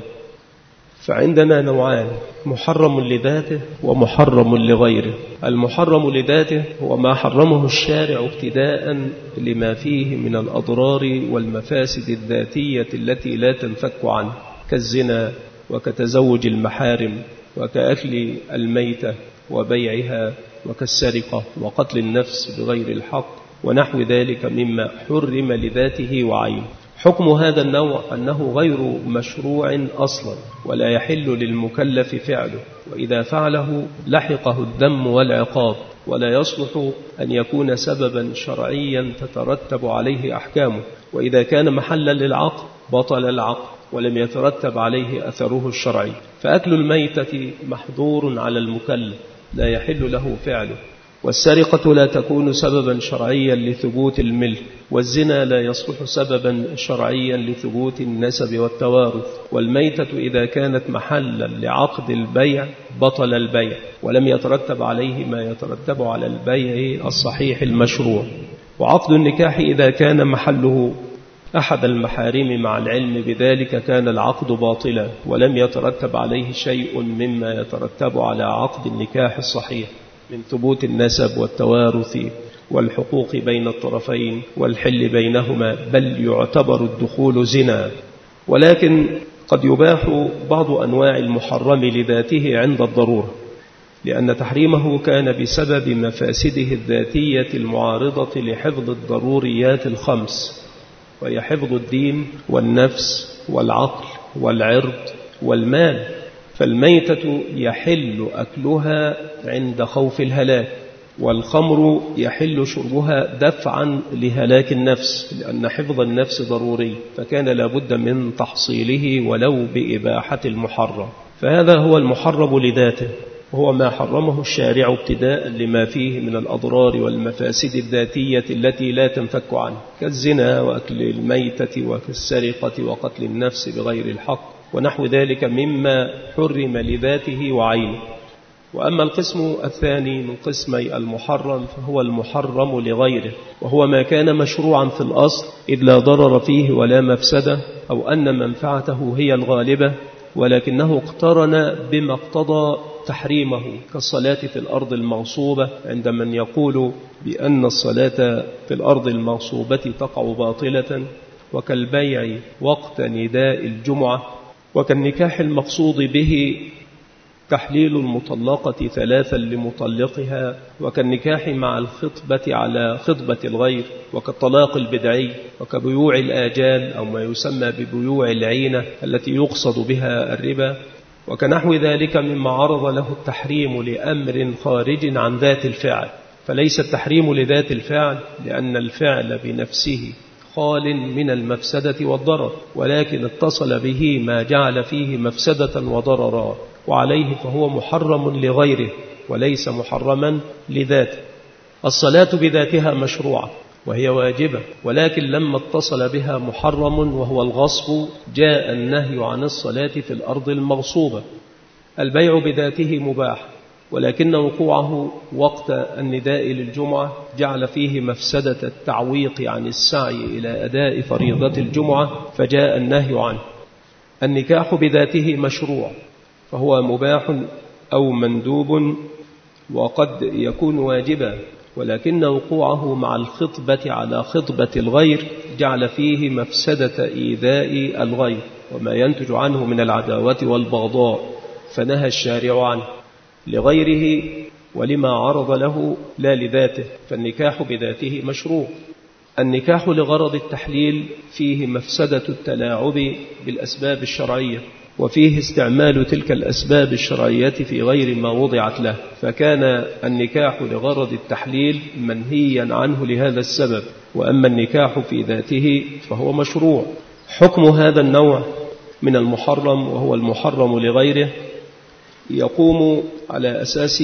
فعندنا نوعان: محرم لذاته ومحرم لغيره. المحرم لذاته هو ما حرمه الشارع ابتداء لما فيه من الأضرار والمفاسد الذاتية التي لا تنفك عنه، كالزنا وكتزوج المحارم وكأكل الميتة وبيعها وكالسرقة وقتل النفس بغير الحق ونحو ذلك مما حرم لذاته وعينه. حكم هذا النوع أنه غير مشروع أصلا ولا يحل للمكلف فعله، وإذا فعله لحقه الذم والعقاب، ولا يصلح أن يكون سببا شرعيا تترتب عليه أحكامه، وإذا كان محلا للعقد بطل العقد ولم يترتب عليه أثره الشرعي. فأكل الميتة محظور على المكلف لا يحل له فعله، والسرقة لا تكون سببا شرعيا لثبوت الملك، والزنا لا يصلح سببا شرعيا لثبوت النسب والتوارث، والميتة إذا كانت محلا لعقد البيع بطل البيع ولم يترتب عليه ما يترتب على البيع الصحيح المشروع. وعقد النكاح إذا كان محله أحد المحارم مع العلم بذلك كان العقد باطلا ولم يترتب عليه شيء مما يترتب على عقد النكاح الصحيح من ثبوت النسب والتوارث والحقوق بين الطرفين والحل بينهما، بل يعتبر الدخول زنا. ولكن قد يباح بعض أنواع المحرم لذاته عند الضرورة، لأن تحريمه كان بسبب مفاسده الذاتية المعارضة لحفظ الضروريات الخمس، وهي حفظ الدين والنفس والعقل والعرض والمال. فالميتة يحل أكلها عند خوف الهلاك، والخمر يحل شربها دفعا لهلاك النفس، لأن حفظ النفس ضروري، فكان لابد من تحصيله ولو بإباحة المحرم. فهذا هو المحرم لذاته، وهو ما حرمه الشارع ابتداء لما فيه من الأضرار والمفاسد الذاتية التي لا تنفك عنه، كالزنا وأكل الميتة وكالسرقة وقتل النفس بغير الحق ونحو ذلك مما حرم لذاته وعينه. وأما القسم الثاني من قسمي المحرم فهو المحرم لغيره، وهو ما كان مشروعا في الأصل إذ لا ضرر فيه ولا مفسدة، أو أن منفعته هي الغالبة، ولكنه اقترن بما اقتضى تحريمه، كالصلاة في الأرض المغصوبة عند من يقول بأن الصلاة في الأرض المغصوبة تقع باطلة، وكالبيع وقت نداء الجمعة، وكالنكاح المقصود به تحليل المطلقة 3 لمطلقها، وكالنكاح مع الخطبة على خطبة الغير، وكالطلاق البدعي، وكبيوع الآجال أو ما يسمى ببيوع العينة التي يقصد بها الربا، وكنحو ذلك مما عرض له التحريم لأمر خارج عن ذات الفعل. فليس التحريم لذات الفعل لأن الفعل بنفسه خال من المفسدة والضرر، ولكن اتصل به ما جعل فيه مفسدة وضررا، وعليه فهو محرم لغيره وليس محرما لذاته. الصلاة بذاتها مشروعة وهي واجبة، ولكن لما اتصل بها محرم وهو الغصب جاء النهي عن الصلاة في الأرض المغصوبة. البيع بذاته مباح، ولكن وقوعه وقت النداء للجمعة جعل فيه مفسدة التعويق عن السعي إلى أداء فريضة الجمعة فجاء النهي عنه. النكاح بذاته مشروع فهو مباح أو مندوب، وقد يكون واجبا، ولكن وقوعه مع الخطبة على خطبة الغير جعل فيه مفسدة إيذاء الغير وما ينتج عنه من العداوة والبغضاء، فنهى الشارع عنه. لغيره ولما عرض له لا لذاته، فالنكاح بذاته مشروع. النكاح لغرض التحليل فيه مفسدة التلاعب بالأسباب الشرعية، وفيه استعمال تلك الأسباب الشرعية في غير ما وضعت له، فكان النكاح لغرض التحليل منهيا عنه لهذا السبب، وأما النكاح في ذاته فهو مشروع. حكم هذا النوع من المحرم، وهو المحرم لغيره، يقوم على أساس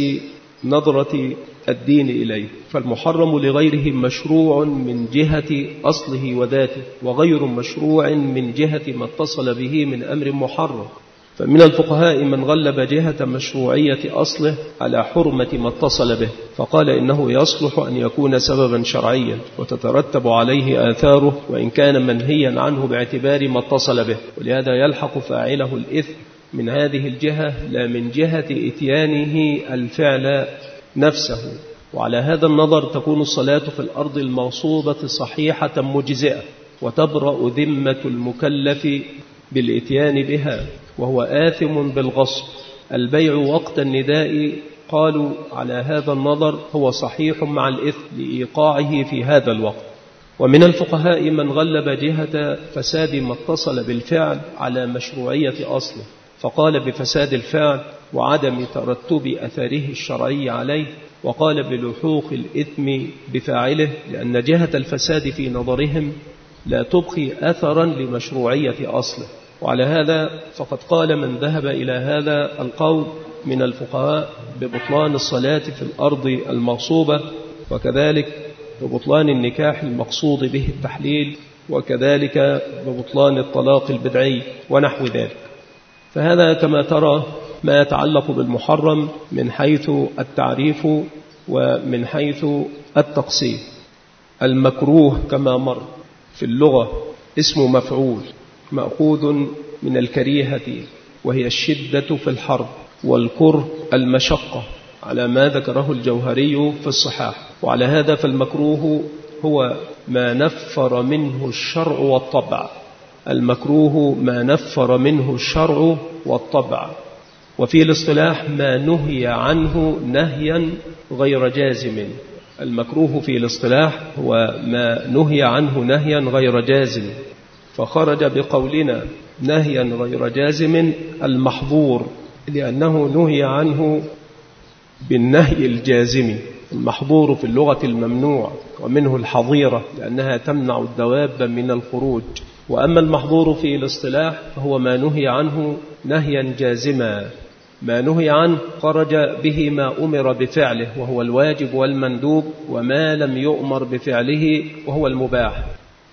نظرة الدين إليه، فالمحرم لغيره مشروع من جهة أصله وذاته، وغير مشروع من جهة ما اتصل به من أمر محرم. فمن الفقهاء من غلب جهة مشروعية أصله على حرمة ما اتصل به، فقال إنه يصلح أن يكون سببا شرعيا وتترتب عليه آثاره، وإن كان منهيا عنه باعتبار ما اتصل به، ولهذا يلحق فاعله الإثم من هذه الجهة لا من جهة إتيانه الفعل نفسه. وعلى هذا النظر تكون الصلاة في الأرض المغصوبة صحيحة مجزئة، وتبرأ ذمة المكلف بالإتيان بها، وهو آثم بالغصب. البيع وقت النداء قالوا على هذا النظر هو صحيح مع الإثم لإيقاعه في هذا الوقت. ومن الفقهاء من غلب جهة فساد ما اتصل بالفعل على مشروعية أصله، فقال بفساد الفعل وعدم ترتب أثره الشرعي عليه، وقال بلحوق الإثم بفاعله، لأن جهة الفساد في نظرهم لا تبقي أثرا لمشروعية أصله. وعلى هذا فقد قال من ذهب إلى هذا القول من الفقهاء ببطلان الصلاة في الأرض المغصوبة، وكذلك ببطلان النكاح المقصود به التحليل، وكذلك ببطلان الطلاق البدعي ونحو ذلك. فهذا كما ترى ما يتعلق بالمحرم من حيث التعريف ومن حيث التقسيم. المكروه كما مر في اللغة اسم مفعول مأخوذ من الكريهة، وهي الشدة في الحرب، والكره المشقة على ما ذكره الجوهري في الصحاح. وعلى هذا فالمكروه هو ما نفر منه الشرع والطبع. المكروه ما نفر منه الشرع والطبع. وفي الاصطلاح ما نهي عنه نهيا غير جازم. المكروه في الاصطلاح هو ما نهي عنه نهيا غير جازم، فخرج بقولنا نهيا غير جازم المحظور، لأنه نهي عنه بالنهي الجازم. المحظور في اللغة الممنوع، ومنه الحظيرة لأنها تمنع الدواب من الخروج. وأما المحظور في الاصطلاح فهو ما نهي عنه نهيا جازما. ما نهي عنه خرج به ما أمر بفعله وهو الواجب والمندوب، وما لم يؤمر بفعله وهو المباح.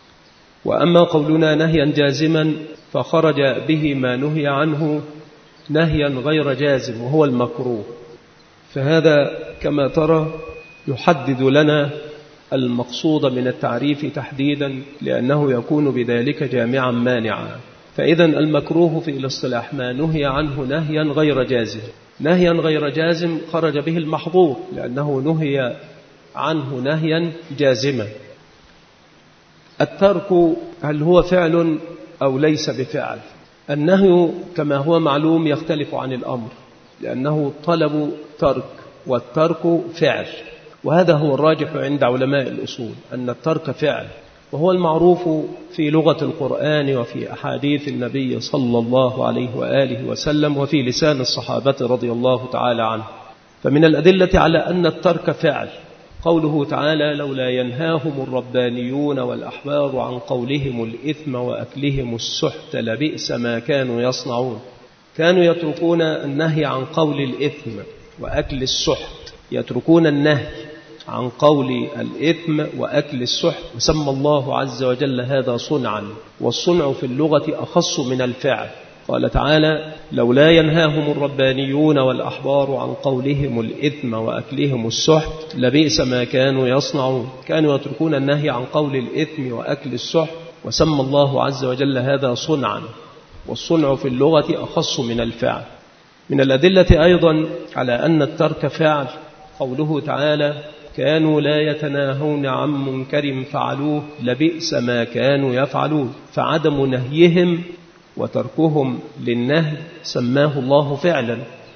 وأما قولنا نهيا جازما فخرج به ما نهي عنه نهيا غير جازم وهو المكروه. فهذا كما ترى يحدد لنا المقصود من التعريف تحديدا، لأنه يكون بذلك جامعا مانعا. فإذا المكروه في الاصطلاح ما نهي عنه نهيا غير جازم. نهيا غير جازم خرج به المحظور لأنه نهي عنه نهيا جازما. الترك هل هو فعل أو ليس بفعل؟ النهي كما هو معلوم يختلف عن الأمر، لأنه طلب ترك، والترك فعل، وهذا هو الراجح عند علماء الأصول أن الترك فعل، وهو المعروف في لغة القرآن وفي أحاديث النبي صلى الله عليه وآله وسلم وفي لسان الصحابة رضي الله تعالى عنه. فمن الأدلة على أن الترك فعل قوله تعالى لولا ينهاهم الربانيون والأحبار عن قولهم الإثم وأكلهم السحت لبئس ما كانوا يصنعون. كانوا يتركون النهي عن قول الإثم وأكل السحت، يتركون النهي عن قول الإثم وأكل السحت، وسمى الله عز وجل هذا صنعا، والصنع في اللغة أخص من الفعل. قال تعالى لولا ينهاهم الربانيون والأحبار عن قولهم الإثم وأكلهم السحت لبئس ما كانوا يصنعون. كانوا يتركون النهي عن قول الإثم وأكل السحت، وسمى الله عز وجل هذا صنعا، والصنع في اللغة أخص من الفعل. من الأدلة أيضا على أن الترك فعل قوله تعالى كانوا لا يتناهون عن منكر فعلوه لبئس ما كانوا يفعلون. فعدم نهيهم وتركهم للنهي سماه الله فعلا،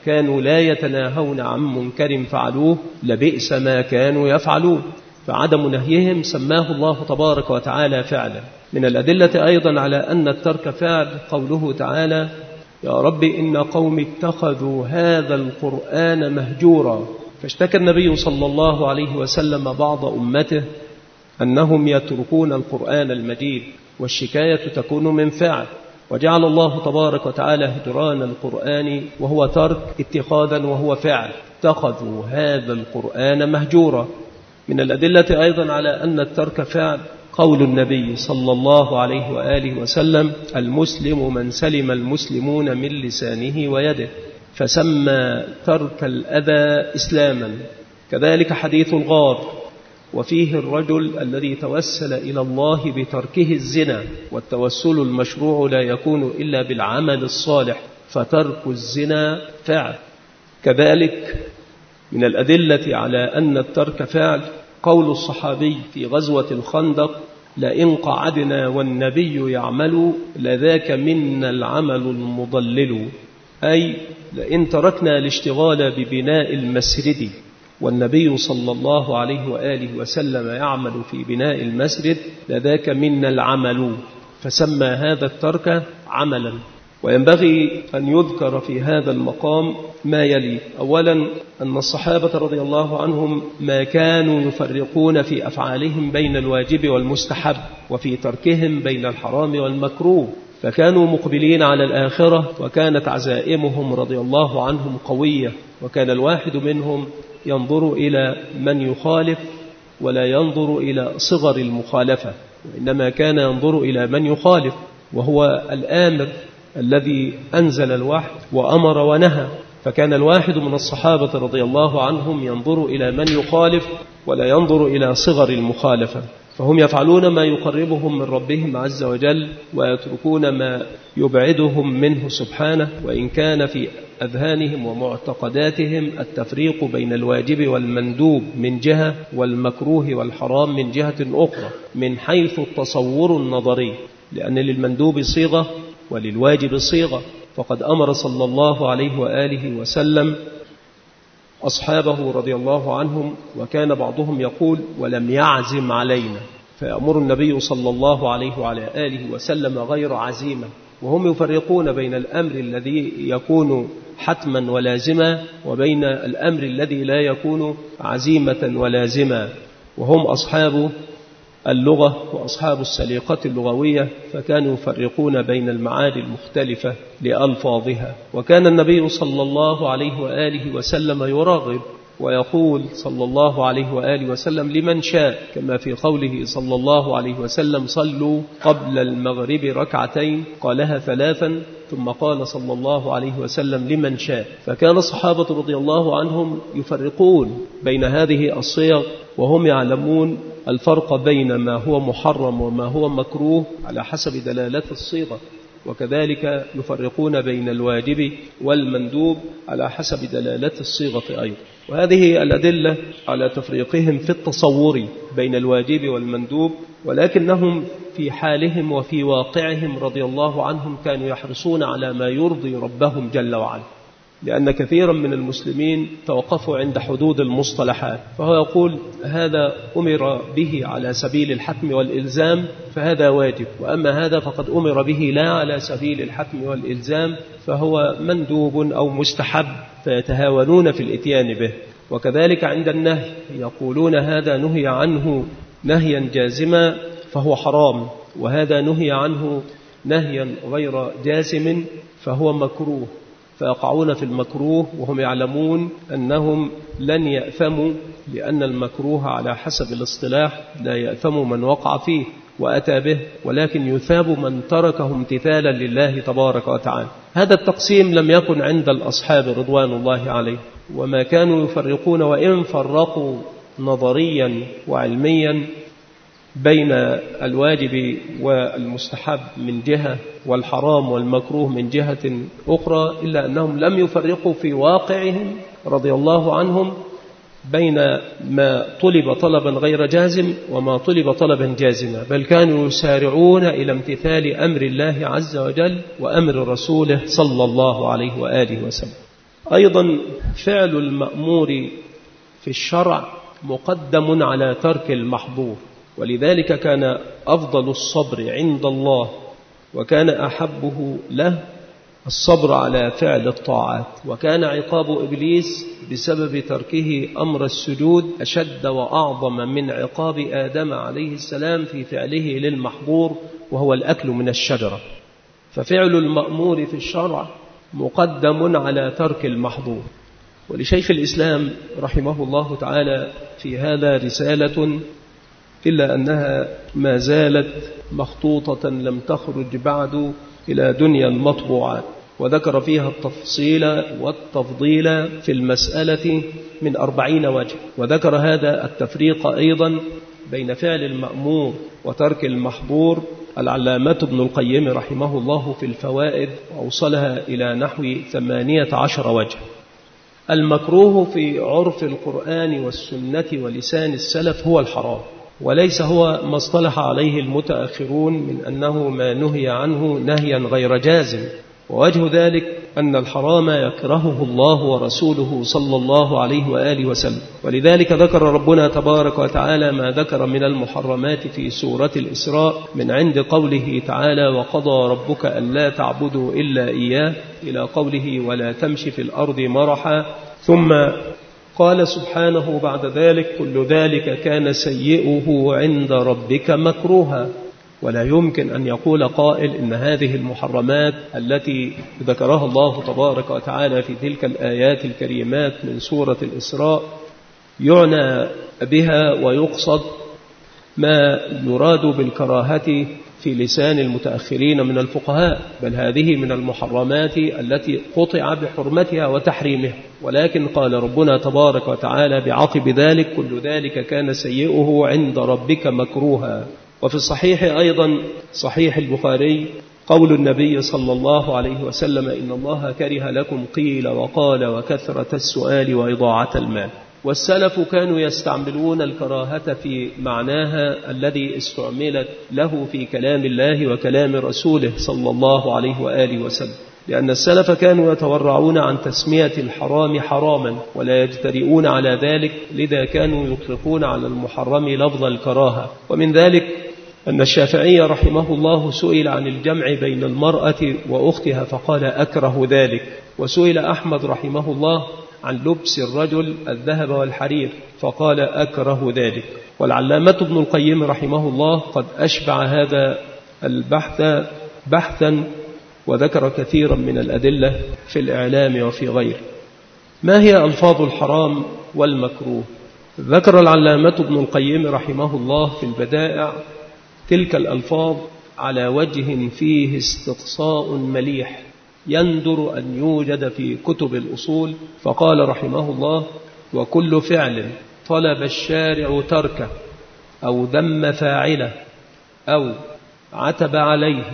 كانوا لا يتناهون عن منكر فعلوه لبئس ما كانوا يفعلون. فعدم نهيهم سماه الله تبارك وتعالى فعلا. من الأدلة أيضا على أن الترك فعل قوله تعالى: يا رب إن قوم اتخذوا هذا القرآن مهجورا. فاشتكى النبي صلى الله عليه وسلم بعض أمته أنهم يتركون القرآن المجيد، والشكاية تكون من فعل، وجعل الله تبارك وتعالى هجران القرآن وهو ترك اتخاذا وهو فعل. اتخذوا هذا القرآن مهجورا. من الأدلة أيضا على أن الترك فعل قول النبي صلى الله عليه وآله وسلم: المسلم من سلم المسلمون من لسانه ويده، فسمى ترك الأذى إسلاما. كذلك حديث الغار، وفيه الرجل الذي توسل إلى الله بتركه الزنا، والتوسل المشروع لا يكون إلا بالعمل الصالح، فترك الزنا فعل. كذلك من الأدلة على أن الترك فعل قول الصحابي في غزوة الخندق: لئن قعدنا والنبي يعمل لذاك منا العمل المضلل. أي لئن تركنا الاشتغال ببناء المسجد والنبي صلى الله عليه وآله وسلم يعمل في بناء المسجد لذاك منا العمل، فسمى هذا الترك عملا. وينبغي أن يذكر في هذا المقام ما يلي: أولا أن الصحابة رضي الله عنهم ما كانوا يفرقون في أفعالهم بين الواجب والمستحب، وفي تركهم بين الحرام والمكروه، فكانوا مقبلين على الآخرة، وكانت عزائمهم رضي الله عنهم قوية، وكان الواحد منهم ينظر إلى من يخالف ولا ينظر إلى صغر المخالفة، وإنما كان ينظر إلى من يخالف، وهو الآمر الذي أنزل الوحي وأمر ونهى. فكان الواحد من الصحابة رضي الله عنهم ينظر إلى من يخالف ولا ينظر إلى صغر المخالفة، فهم يفعلون ما يقربهم من ربهم عز وجل، ويتركون ما يبعدهم منه سبحانه، وإن كان في أذهانهم ومعتقداتهم التفريق بين الواجب والمندوب من جهة، والمكروه والحرام من جهة أخرى، من حيث التصور النظري، لأن للمندوب صيغة وللواجب صيغة. فقد أمر صلى الله عليه وآله وسلم أصحابه رضي الله عنهم، وكان بعضهم يقول: ولم يعزم علينا، فيأمر النبي صلى الله عليه وعلى آله وسلم غير عزيمة. وهم يفرقون بين الأمر الذي يكون حتما ولازما وبين الأمر الذي لا يكون عزيمة ولازما، وهم أصحاب اللغة وأصحاب السليقة اللغوية، فكانوا يفرقون بين المعاني المختلفة لألفاظها. وكان النبي صلى الله عليه وآله وسلم يرغب ويقول صلى الله عليه وآله وسلم: لمن شاء، كما في قوله صلى الله عليه وسلم: صلوا قبل المغرب ركعتين، قالها 3، ثم قال صلى الله عليه وسلم: لمن شاء. فكان الصحابة رضي الله عنهم يفرقون بين هذه الصيغ، وهم يعلمون الفرق بين ما هو محرم وما هو مكروه على حسب دلالة الصيغة، وكذلك يفرقون بين الواجب والمندوب على حسب دلالة الصيغة أيضا. وهذه الأدلة على تفريقهم في التصور بين الواجب والمندوب، ولكنهم في حالهم وفي واقعهم رضي الله عنهم كانوا يحرصون على ما يرضي ربهم جل وعلا، لأن كثيرا من المسلمين توقفوا عند حدود المصطلحات، فهو يقول: هذا أمر به على سبيل الحتم والإلزام فهذا واجب، وأما هذا فقد أمر به لا على سبيل الحتم والإلزام فهو مندوب أو مستحب، فيتهاونون في الإتيان به. وكذلك عند النهي يقولون: هذا نهي عنه نهيا جازما فهو حرام، وهذا نهي عنه نهيا غير جازم فهو مكروه، فيقعون في المكروه وهم يعلمون أنهم لن يأثموا، لأن المكروه على حسب الاصطلاح لا يأثم من وقع فيه وأتى به، ولكن يثاب من تركه امتثالا لله تبارك وتعالى. هذا التقسيم لم يكن عند الأصحاب رضوان الله عليه، وما كانوا يفرقون، وإن فرقوا نظريا وعلميا بين الواجب والمستحب من جهة والحرام والمكروه من جهة أخرى، إلا أنهم لم يفرقوا في واقعهم رضي الله عنهم بين ما طلب طلبا غير جازم وما طلب طلبا جازما، بل كانوا يسارعون إلى امتثال أمر الله عز وجل وأمر رسوله صلى الله عليه وآله وسلم. أيضا فعل المأمور في الشرع مقدم على ترك المحظور، ولذلك كان أفضل الصبر عند الله وكان أحبه له الصبر على فعل الطاعات، وكان عقاب إبليس بسبب تركه أمر السجود أشد وأعظم من عقاب آدم عليه السلام في فعله للمحظور وهو الأكل من الشجرة. ففعل المأمور في الشرع مقدم على ترك المحظور. ولشيخ الإسلام رحمه الله تعالى في هذا رسالة إلا أنها ما زالت مخطوطة لم تخرج بعد إلى دنيا المطبوعات، وذكر فيها التفصيل والتفضيل في المسألة من 40 وجه، وذكر هذا التفريق أيضا بين فعل المأمور وترك المحظور العلامة ابن القيم رحمه الله في الفوائد، وأوصلها إلى نحو 18 وجه. المكروه في عرف القرآن والسنة ولسان السلف هو الحرام، وليس هو ما اصطلح عليه المتأخرون من أنه ما نهي عنه نهيا غير جازم، ووجه ذلك أن الحرام يكرهه الله ورسوله صلى الله عليه وآله وسلم. ولذلك ذكر ربنا تبارك وتعالى ما ذكر من المحرمات في سورة الإسراء من عند قوله تعالى: وقضى ربك ألا تعبدوا إلا إياه، إلى قوله: ولا تمشي في الأرض مرحا. ثم قال سبحانه بعد ذلك: كل ذلك كان سيئه عند ربك مكروها. ولا يمكن أن يقول قائل إن هذه المحرمات التي ذكرها الله تبارك وتعالى في تلك الآيات الكريمات من سورة الإسراء يعنى بها ويقصد ما يراد بالكراهة في لسان المتأخرين من الفقهاء، بل هذه من المحرمات التي قطع بحرمتها وتحريمها. ولكن قال ربنا تبارك وتعالى بعقب ذلك: كل ذلك كان سيئه عند ربك مكروها. وفي الصحيح أيضا صحيح البخاري قول النبي صلى الله عليه وسلم: إن الله كره لكم قيل وقال وكثرة السؤال وإضاعة المال. والسلف كانوا يستعملون الكراهة في معناها الذي استعملت له في كلام الله وكلام رسوله صلى الله عليه وآله وسلم، لأن السلف كانوا يتورعون عن تسمية الحرام حراما ولا يجترئون على ذلك، لذا كانوا يطلقون على المحرم لفظ الكراهة. ومن ذلك أن الشافعي رحمه الله سئل عن الجمع بين المرأة وأختها فقال: أكره ذلك. وسئل أحمد رحمه الله عن لبس الرجل الذهب والحرير فقال: أكره ذلك. والعلامة ابن القيم رحمه الله قد أشبع هذا البحث بحثا وذكر كثيرا من الأدلة في الإعلام وفي غيره. ما هي ألفاظ الحرام والمكروه؟ ذكر العلامة ابن القيم رحمه الله في البدائع تلك الألفاظ على وجه فيه استقصاء مليح يندر أن يوجد في كتب الأصول، فقال رحمه الله: وكل فعل طلب الشارع تركه أو ذم فاعله أو عتب عليه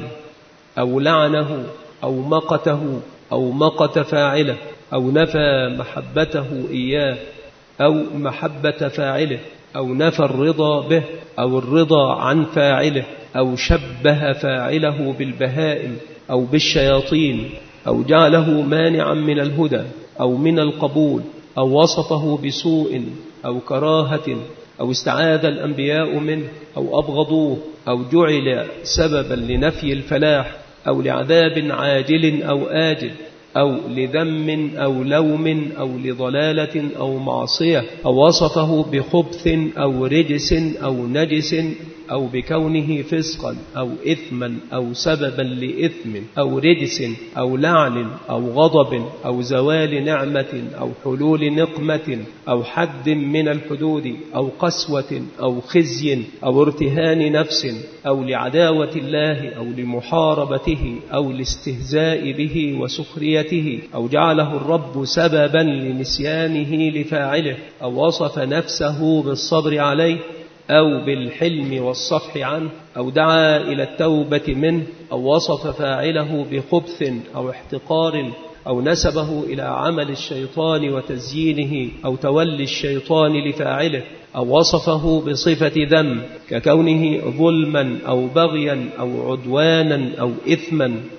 أو لعنه أو مقته أو مقت فاعله أو نفى محبته إياه أو محبة فاعله أو نفى الرضا به أو الرضا عن فاعله أو شبه فاعله بالبهائم أو بالشياطين أو جعله مانعا من الهدى أو من القبول أو وصفه بسوء أو كراهة أو استعاذ الأنبياء منه أو أبغضوه أو جعل سببا لنفي الفلاح أو لعذاب عاجل أو آجل أو لذم أو لوم أو لضلالة أو معصية أو وصفه بخبث أو رجس أو نجس أو بكونه فسقا أو إثما أو سببا لإثم أو رجس أو لعن أو غضب أو زوال نعمة أو حلول نقمة أو حد من الحدود أو قسوة أو خزي أو ارتهان نفس أو لعداوة الله أو لمحاربته أو الاستهزاء به وسخريته أو جعله الرب سببا لنسيانه لفاعله أو وصف نفسه بالصبر عليه أو بالحلم والصفح عنه أو دعا إلى التوبة منه أو وصف فاعله بخبث أو احتقار أو نسبه إلى عمل الشيطان وتزيينه أو تولي الشيطان لفاعله أو وصفه بصفة ذم ككونه ظلما أو بغيا أو عدوانا أو إثما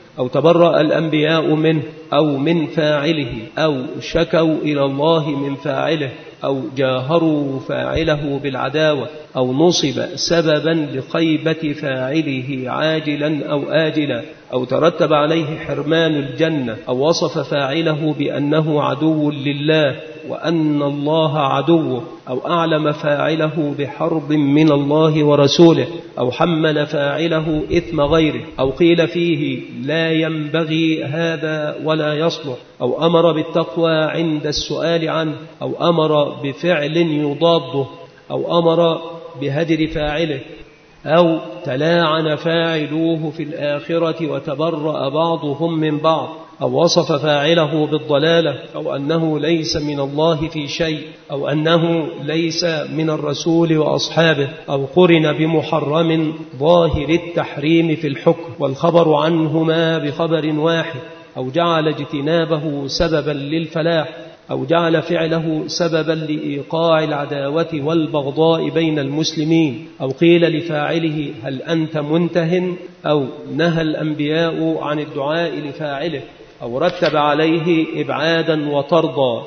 أو تبرأ الأنبياء منه أو من فاعله أو شكوا إلى الله من فاعله أو جاهروا فاعله بالعداوة أو نصب سببا لخيبة فاعله عاجلا أو آجلا أو ترتب عليه حرمان الجنة أو وصف فاعله بأنه عدو لله وأن الله عدوه أو أعلم فاعله بحرب من الله ورسوله أو حمل فاعله إثم غيره أو قيل فيه لا ينبغي هذا ولا يصلح أو أمر بالتقوى عند السؤال عنه أو أمر بفعل يضاده أو أمر بهجر فاعله أو تلاعن فاعلوه في الآخرة وتبرأ بعضهم من بعض أو وصف فاعله بالضلالة أو أنه ليس من الله في شيء أو أنه ليس من الرسول وأصحابه أو قرن بمحرم ظاهر التحريم في الحكم والخبر عنهما بخبر واحد أو جعل اجتنابه سببا للفلاح أو جعل فعله سببا لإيقاع العداوة والبغضاء بين المسلمين أو قيل لفاعله هل أنت منته أو نهى الأنبياء عن الدعاء لفاعله أو رتب عليه إبعادا وطردا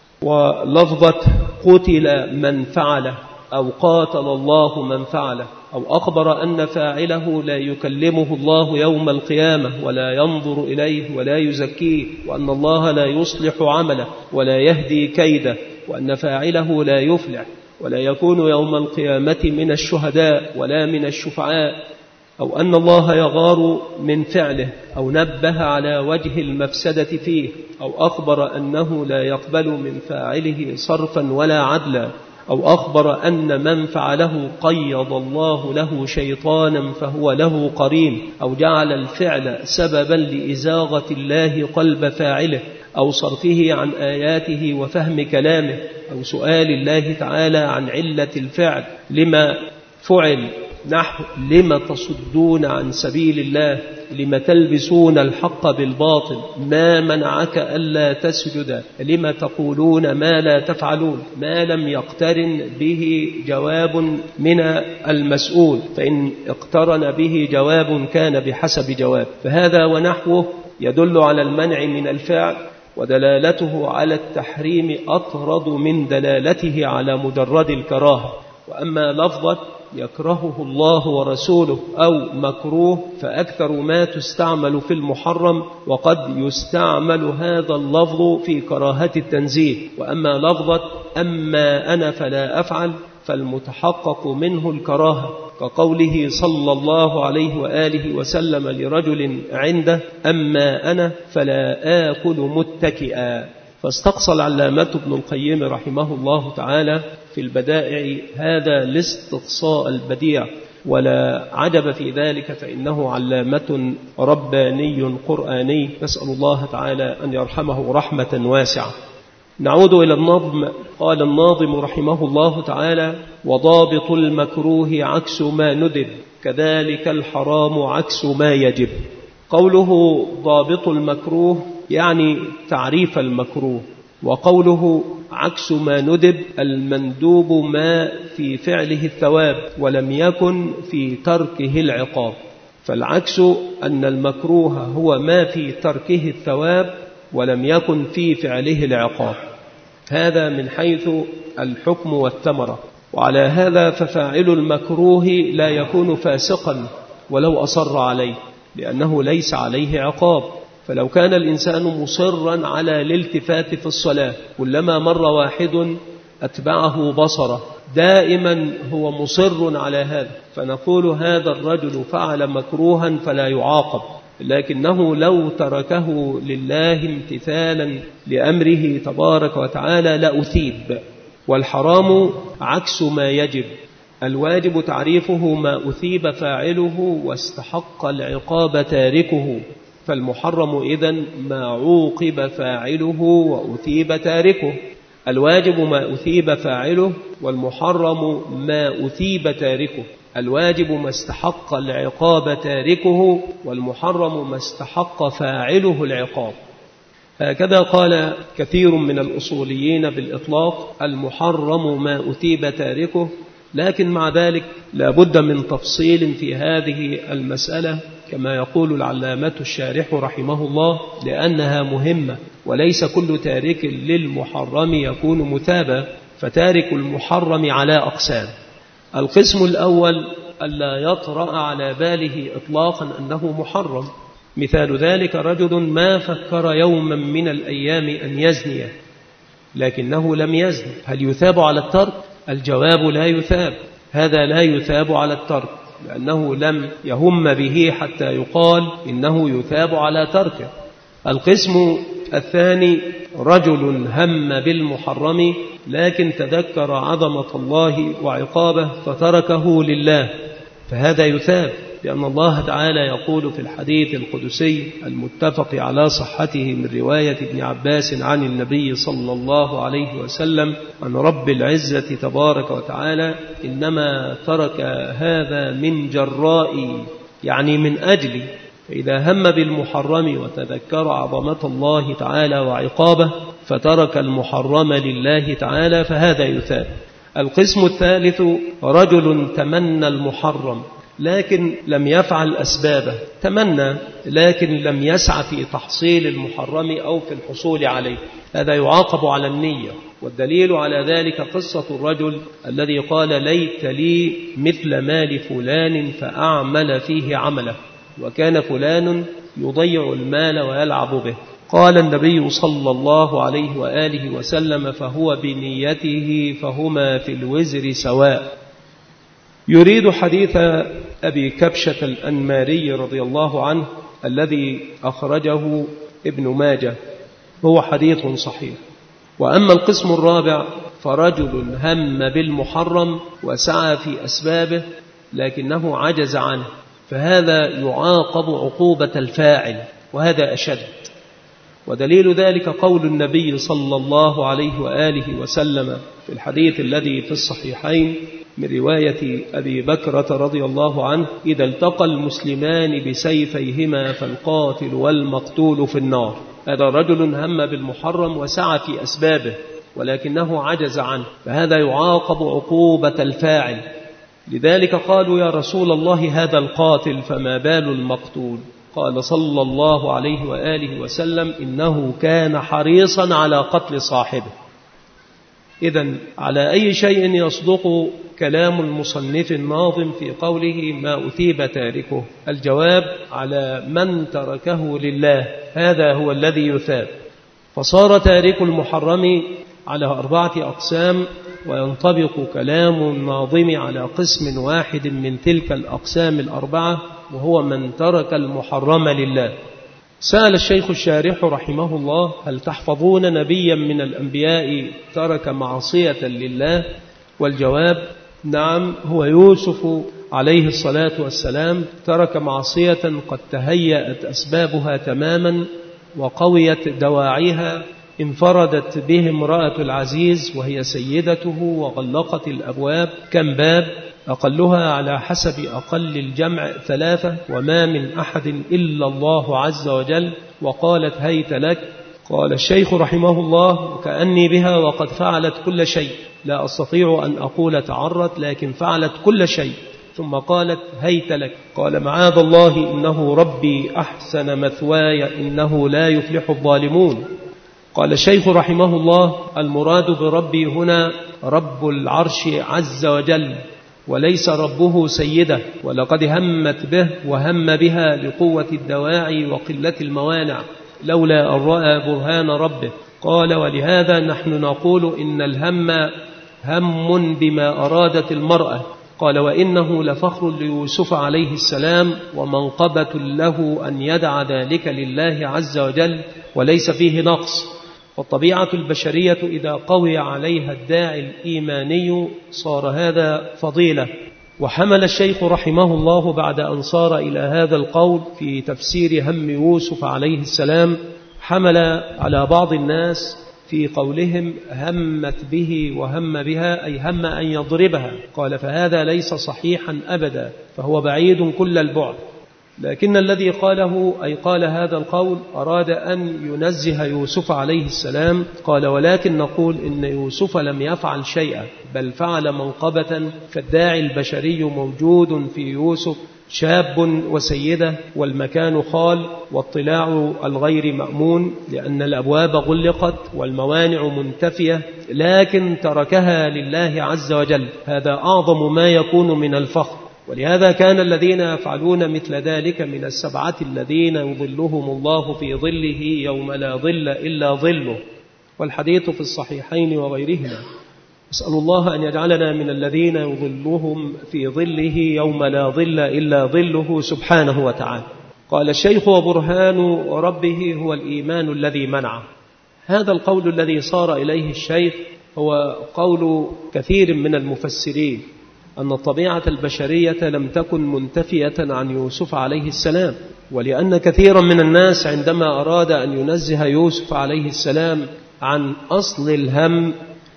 ولفظة قتل من فعله أو قاتل الله من فعله أو أخبر أن فاعله لا يكلمه الله يوم القيامة ولا ينظر إليه ولا يزكيه وأن الله لا يصلح عمله ولا يهدي كيده وأن فاعله لا يفلح ولا يكون يوم القيامة من الشهداء ولا من الشفعاء أو أن الله يغار من فعله أو نبه على وجه المفسدة فيه أو أخبر أنه لا يقبل من فاعله صرفا ولا عدلا أو أخبر أن من فعله قيض الله له شيطانا فهو له قرين أو جعل الفعل سببا لإزاغة الله قلب فاعله أو صرفه عن آياته وفهم كلامه أو سؤال الله تعالى عن علة الفعل لما فعل نحو لما تصدون عن سبيل الله لما تلبسون الحق بالباطل ما منعك ألا تسجد لما تقولون ما لا تفعلون ما لم يقترن به جواب من المسؤول فإن اقترن به جواب كان بحسب جواب فهذا ونحوه يدل على المنع من الفعل ودلالته على التحريم أطرد من دلالته على مجرد الكراهة وأما لفظة يكرهه الله ورسوله أو مكروه فأكثر ما تستعمل في المحرم وقد يستعمل هذا اللفظ في كراهة التنزيه وأما لفظة أما أنا فلا أفعل فالمتحقق منه الكراهة كقوله صلى الله عليه وآله وسلم لرجل عنده أما أنا فلا آكل متكئا فاستقصى العلامة ابن القيم رحمه الله تعالى في البدائع هذا الاستقصاء البديع ولا عجب في ذلك فإنه علامة رباني قرآني نسأل الله تعالى أن يرحمه رحمة واسعة. نعود إلى النظم. قال الناظم رحمه الله تعالى وضابط المكروه عكس ما ندب كذلك الحرام عكس ما يجب. قوله ضابط المكروه يعني تعريف المكروه وقوله عكس ما ندب المندوب ما في فعله الثواب ولم يكن في تركه العقاب فالعكس أن المكروه هو ما في تركه الثواب ولم يكن في فعله العقاب هذا من حيث الحكم والثمرة وعلى هذا ففاعل المكروه لا يكون فاسقا ولو أصر عليه لأنه ليس عليه عقاب فلو كان الإنسان مصرا على الالتفات في الصلاة كلما مر واحد أتبعه بصره دائما هو مصر على هذا فنقول هذا الرجل فعل مكروها فلا يعاقب لكنه لو تركه لله امتثالا لأمره تبارك وتعالى لأثيب. والحرام عكس ما يجب الواجب تعريفه ما أثيب فاعله واستحق العقاب تاركه فالمحرم إذن ما عوقب فاعله وأثيب تاركه الواجب ما أثيب فاعله والمحرم ما أثيب تاركه الواجب ما استحق العقاب تاركه والمحرم ما استحق فاعله العقاب. هكذا قال كثير من الأصوليين بالإطلاق المحرم ما أثيب تاركه لكن مع ذلك لا بد من تفصيل في هذه المسألة كما يقول العلامة الشارح رحمه الله، لأنها مهمة، وليس كل تارك للمحرم يكون مثابا، فتارك المحرم على أقسام. القسم الأول ألا يطرأ على باله إطلاقا أنه محرم، مثال ذلك رجل ما فكر يوما من الأيام أن يزني لكنه لم يزن، هل يثاب على الترك؟ الجواب لا يثاب، هذا لا يثاب على الترك، لأنه لم يهم به حتى يقال إنه يثاب على تركه. القسم الثاني رجل هم بالمحرم لكن تذكر عظمة الله وعقابه فتركه لله، فهذا يثاب، لأن الله تعالى يقول في الحديث القدسي المتفق على صحته من رواية ابن عباس عن النبي صلى الله عليه وسلم عن رب العزة تبارك وتعالى: إنما ترك هذا من جرائي، يعني من أجلي. فإذا هم بالمحرم وتذكر عظمة الله تعالى وعقابه فترك المحرم لله تعالى، فهذا يثاب. القسم الثالث رجل تمنى المحرم لكن لم يفعل أسبابه، تمنى لكن لم يسعى في تحصيل المحرم أو في الحصول عليه، هذا يعاقب على النية. والدليل على ذلك قصة الرجل الذي قال: ليت لي مثل مال فلان فأعمل فيه عمله، وكان فلان يضيع المال ويلعب به. قال النبي صلى الله عليه وآله وسلم: فهو بنيته فهما في الوزر سواء. يريد حديث أبي كبشة الأنماري رضي الله عنه الذي أخرجه ابن ماجه، هو حديث صحيح. وأما القسم الرابع فرجل هم بالمحرم وسعى في أسبابه لكنه عجز عنه، فهذا يعاقب عقوبة الفاعل، وهذا أشد. ودليل ذلك قول النبي صلى الله عليه وآله وسلم في الحديث الذي في الصحيحين من رواية أبي بكرة رضي الله عنه: إذا التقى المسلمان بسيفيهما فالقاتل والمقتول في النار. هذا رجل هم بالمحرم وسعى في أسبابه ولكنه عجز عنه، فهذا يعاقب عقوبة الفاعل. لذلك قالوا: يا رسول الله هذا القاتل فما بال المقتول؟ قال صلى الله عليه وآله وسلم: إنه كان حريصا على قتل صاحبه. إذن على أي شيء يصدق كلام المصنف الناظم في قوله: ما أثيب تاركه؟ الجواب: على من تركه لله، هذا هو الذي يثاب. فصار تارك المحرم على 4 أقسام، وينطبق كلام الناظم على قسم واحد من تلك الأقسام 4، وهو من ترك المحرم لله. سأل الشيخ الشارح رحمه الله: هل تحفظون نبيا من الأنبياء ترك معصية لله؟ والجواب: نعم، هو يوسف عليه الصلاة والسلام ترك معصية قد تهيأت أسبابها تماما وقويت دواعيها، انفردت به امرأة العزيز وهي سيدته وغلقت الأبواب. كم باب؟ أقلها على حسب أقل الجمع 3، وما من أحد إلا الله عز وجل. وقالت: هيت لك. قال الشيخ رحمه الله: كأني بها وقد فعلت كل شيء، لا أستطيع أن أقول تعرت، لكن فعلت كل شيء. ثم قالت: هيت لك. قال: معاذ الله، إنه ربي أحسن مثواي، إنه لا يفلح الظالمون. قال الشيخ رحمه الله: المراد بربي هنا رب العرش عز وجل، وليس ربه سيده، ولقد همت به وهم بها لقوة الدواعي وقلة الموانع، لولا أن رأى برهان ربه. قال: ولهذا نحن نقول إن الهم هم بما أرادت المرأة. قال: وإنه لفخر ليوسف عليه السلام ومنقبة له أن يدع ذلك لله عز وجل، وليس فيه نقص. والطبيعة البشرية إذا قوي عليها الداعي الإيماني صار هذا فضيلة. وحمل الشيخ رحمه الله بعد أن صار إلى هذا القول في تفسير هم يوسف عليه السلام، حمل على بعض الناس في قولهم همت به وهم بها، أي هم أن يضربها. قال: فهذا ليس صحيحا أبدا، فهو بعيد كل البعد. لكن الذي قاله أي قال هذا القول أراد أن ينزه يوسف عليه السلام. قال ولكن نقول إن يوسف لم يفعل شيئا بل فعل منقبة، فالداعي البشري موجود في يوسف شاب وسيدة، والمكان خال، واطلاع الغير مأمون لأن الأبواب غلقت والموانع منتفية، لكن تركها لله عز وجل. هذا أعظم ما يكون من الفخر. ولهذا كان الذين يفعلون مثل ذلك من السبعة الذين يظلهم الله في ظله يوم لا ظل إلا ظله، والحديث في الصحيحين وغيرهما. أسأل الله أن يجعلنا من الذين يظلهم في ظله يوم لا ظل إلا ظله سبحانه وتعالى. قال الشيخ وبرهان ربه هو الإيمان الذي منعه. هذا القول الذي صار إليه الشيخ هو قول كثير من المفسرين، أن الطبيعة البشرية لم تكن منتفية عن يوسف عليه السلام، ولأن كثيرا من الناس عندما أراد أن ينزه يوسف عليه السلام عن أصل الهم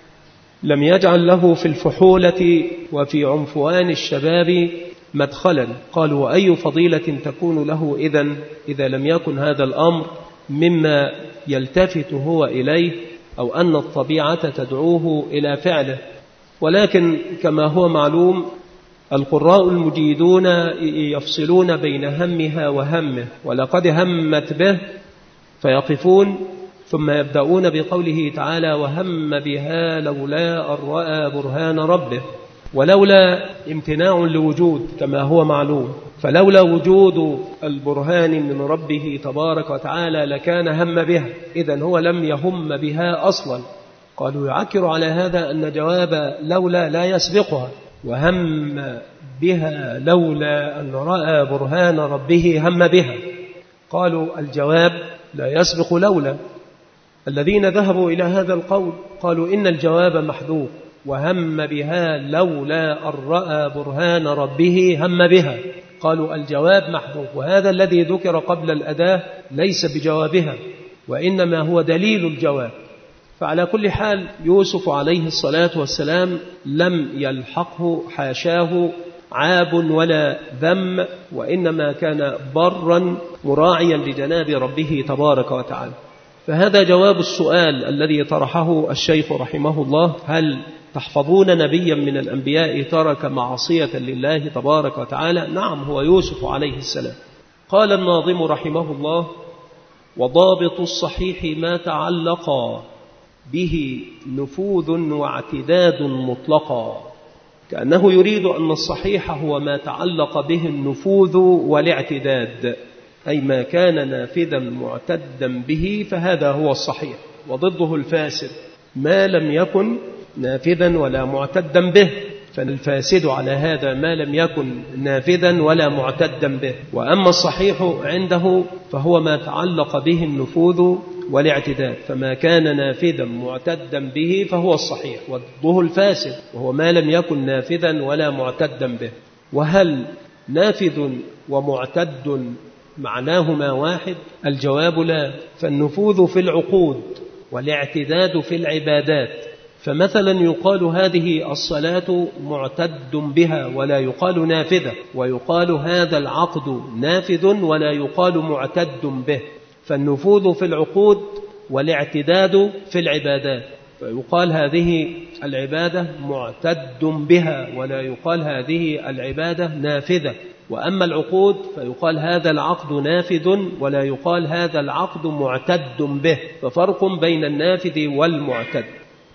لم يجعل له في الفحولة وفي عنفوان الشباب مدخلا. قالوا وأي فضيلة تكون له إذا لم يكن هذا الأمر مما يلتفت هو إليه، أو أن الطبيعة تدعوه إلى فعله. ولكن كما هو معلوم القراء المجيدون يفصلون بين همها وهمه، ولقد همت به فيقفون ثم يبدأون بقوله تعالى وهم بها لولا أن رأى برهان ربه، ولولا امتناع لوجود كما هو معلوم، فلولا وجود البرهان من ربه تبارك وتعالى لكان هم بها، إذن هو لم يهم بها أصلا. قالوا يعكر على هذا أن جواب لولا لا يسبقها، وهم بها لولا أن رأى برهان ربه هم بها. قالوا الجواب لا يسبق لولا. الذين ذهبوا إلى هذا القول قالوا إن الجواب محذوف، وهم بها لولا أن رأى برهان ربه هم بها. قالوا الجواب محذوف، وهذا الذي ذكر قبل الأداة ليس بجوابها وإنما هو دليل الجواب. فعلى كل حال يوسف عليه الصلاة والسلام لم يلحقه حاشاه عاب ولا ذم، وإنما كان برا مراعيا لجناب ربه تبارك وتعالى. فهذا جواب السؤال الذي طرحه الشيخ رحمه الله: هل تحفظون نبيا من الأنبياء ترك معصية لله تبارك وتعالى؟ نعم، هو يوسف عليه السلام. قال الناظم رحمه الله: وضابط الصحيح ما تعلق به نفوذ واعتداد مطلقا. كأنه يريد أن الصحيح هو ما تعلق به النفوذ والاعتداد، أي ما كان نافذا معتدا به فهذا هو الصحيح، وضده الفاسد ما لم يكن نافذا ولا معتدا به، فالفاسد على هذا ما لم يكن نافذا ولا معتدا به. وأما الصحيح عنده فهو ما تعلق به النفوذ والاعتداد، فما كان نافذا معتدا به فهو الصحيح، وضده الفاسد وهو ما لم يكن نافذا ولا معتدا به. وهل نافذ ومعتد معناهما واحد؟ الجواب لا، فالنفوذ في العقود والاعتداد في العبادات. فمثلا يقال هذه الصلاة معتد بها ولا يقال نافذة، ويقال هذا العقد نافذ ولا يقال معتد به. فالنفوذ في العقود والاعتداد في العبادات، فيقال هذه العبادة معتد بها ولا يقال هذه العبادة نافذة. وأما العقود فيقال هذا العقد نافذ ولا يقال هذا العقد معتد به، ففرق بين النافذ والمعتد.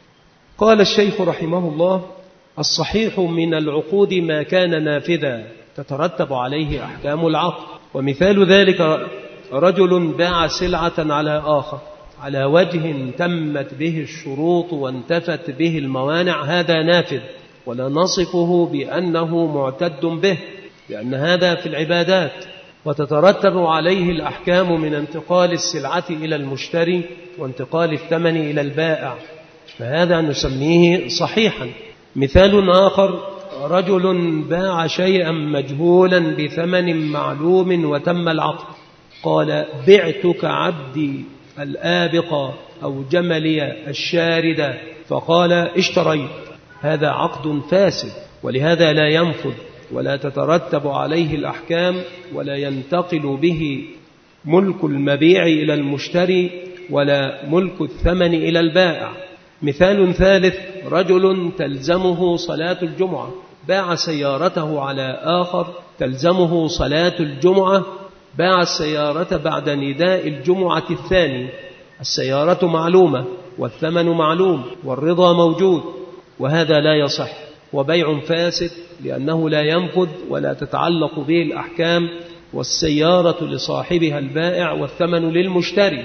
قال الشيخ رحمه الله: الصحيح من العقود ما كان نافذا تترتب عليه أحكام العقد. ومثال ذلك رجل باع سلعة على آخر على وجه تمت به الشروط وانتفت به الموانع، هذا نافذ، ولا نصفه بأنه معتد به، لأن هذا في العبادات، وتترتب عليه الأحكام من انتقال السلعة إلى المشتري وانتقال الثمن إلى البائع، فهذا نسميه صحيحا. مثال آخر: رجل باع شيئا مجهولا بثمن معلوم وتم العقد، قال: بعتك عبدي الآبق أو جملي الشارد، فقال: اشتريت، هذا عقد فاسد، ولهذا لا ينفذ. ولا تترتب عليه الأحكام ولا ينتقل به ملك المبيع إلى المشتري ولا ملك الثمن إلى البائع. مثال ثالث: رجل تلزمه صلاة الجمعة، باع سيارته على آخر تلزمه صلاة الجمعة، باع السيارة بعد نداء الجمعة الثاني، السيارة معلومة والثمن معلوم والرضا موجود، وهذا لا يصح وبيع فاسد لأنه لا ينفذ ولا تتعلق به الأحكام، والسيارة لصاحبها البائع والثمن للمشتري.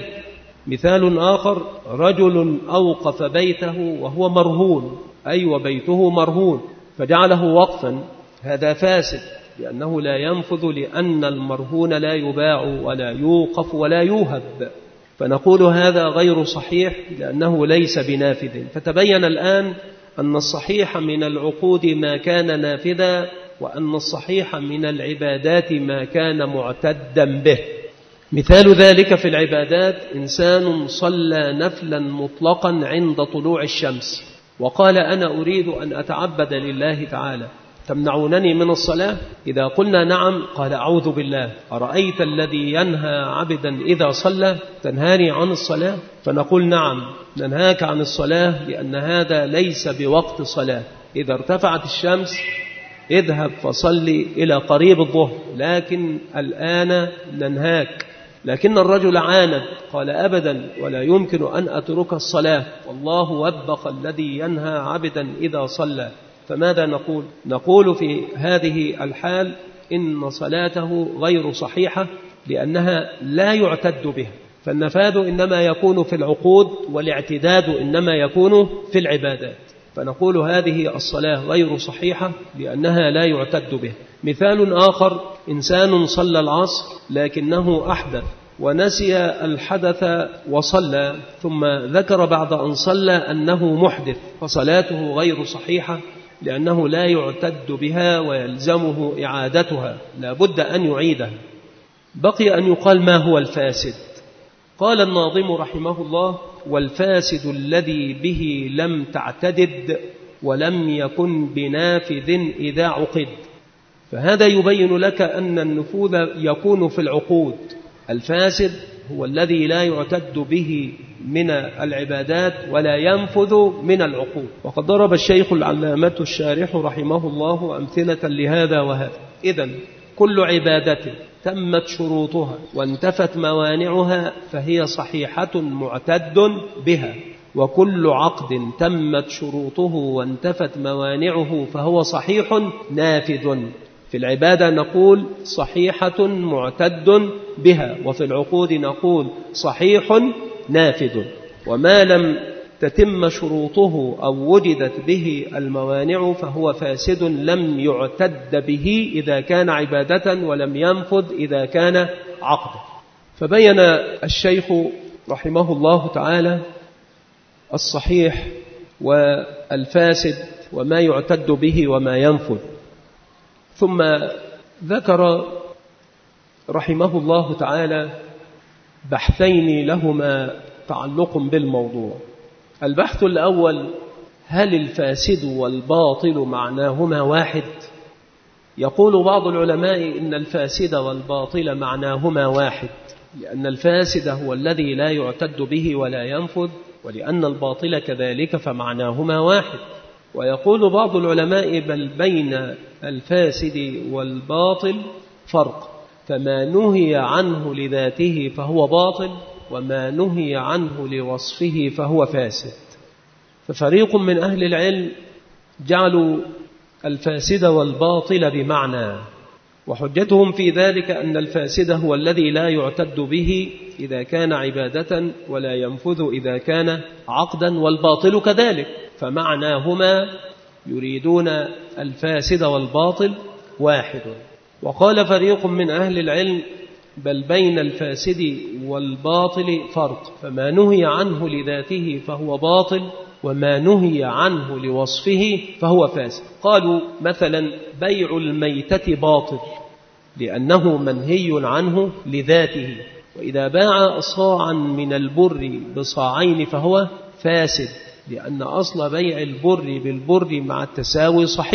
مثال آخر: رجل أوقف بيته وهو مرهون، أي وبيته مرهون، فجعله وقفا، هذا فاسد لأنه لا ينفذ، لأن المرهون لا يباع ولا يوقف ولا يوهب، فنقول هذا غير صحيح لأنه ليس بنافذ. فتبين الآن أن الصحيح من العقود ما كان نافذا، وأن الصحيح من العبادات ما كان معتدا به. مثال ذلك في العبادات: إنسان صلى نفلا مطلقا عند طلوع الشمس وقال: أنا أريد أن أتعبد لله تعالى، تمنعونني من الصلاة؟ إذا قلنا نعم، قال: أعوذ بالله، أرأيت الذي ينهى عبدا إذا صلى تنهاني عن الصلاة؟ فنقول: نعم، ننهاك عن الصلاة لأن هذا ليس بوقت صلاة. إذا ارتفعت الشمس اذهب فصلي إلى قريب الظهر، لكن الآن ننهاك. لكن الرجل عاند، قال: أبدا، ولا يمكن أن أترك الصلاة، والله وبخ الذي ينهى عبدا إذا صلى. فماذا نقول؟ نقول في هذه الحال إن صلاته غير صحيحة لأنها لا يعتد بها، فالنفاذ إنما يكون في العقود والاعتداد إنما يكون في العبادات، فنقول هذه الصلاة غير صحيحة لأنها لا يعتد بها. مثال آخر: إنسان صلى العصر لكنه أحدث ونسي الحدث وصلى، ثم ذكر بعد أن صلى أنه محدث، فصلاته غير صحيحة لأنه لا يعتد بها ويلزمه إعادتها، لا بد أن يعيدها. بقي أن يقال ما هو الفاسد. قال الناظم رحمه الله: والفاسد الذي به لم تعتدد ولم يكن بنافذ إذا عقد. فهذا يبين لك أن النفوذ يكون في العقود. الفاسد هو الذي لا يعتد به من العبادات ولا ينفذ من العقود. وقد ضرب الشيخ العلامة الشارح رحمه الله أمثلة لهذا وهذا. إذن كل عبادة تمت شروطها وانتفت موانعها فهي صحيحة معتد بها، وكل عقد تمت شروطه وانتفت موانعه فهو صحيح نافذ. في العبادة نقول صحيحة معتد بها، وفي العقود نقول صحيح نافذ. وما لم تتم شروطه أو وجدت به الموانع فهو فاسد لم يعتد به إذا كان عبادة ولم ينفذ إذا كان عقدا. فبين الشيخ رحمه الله تعالى الصحيح والفاسد وما يعتد به وما ينفذ، ثم ذكر رحمه الله تعالى بحثين لهما تعلق بالموضوع. البحث الأول: هل الفاسد والباطل معناهما واحد؟ يقول بعض العلماء إن الفاسد والباطل معناهما واحد، لأن الفاسد هو الذي لا يعتد به ولا ينفذ، ولأن الباطل كذلك فمعناهما واحد. ويقول بعض العلماء بل بين الفاسد والباطل فرق، فما نهي عنه لذاته فهو باطل، وما نهي عنه لوصفه فهو فاسد. ففريق من أهل العلم جعلوا الفاسد والباطل بمعنى، وحجتهم في ذلك أن الفاسد هو الذي لا يعتد به إذا كان عبادة ولا ينفذ إذا كان عقدا، والباطل كذلك، فمعناهما يريدون الفاسد والباطل واحد. وقال فريق من أهل العلم بل بين الفاسد والباطل فرق، فما نهي عنه لذاته فهو باطل، وما نهي عنه لوصفه فهو فاسد. قالوا مثلا بيع الميتة باطل لأنه منهي عنه لذاته، وإذا باع صاعا من البر بصاعين فهو فاسد، لأن أصل بيع البر بالبر مع التساوي صحيح،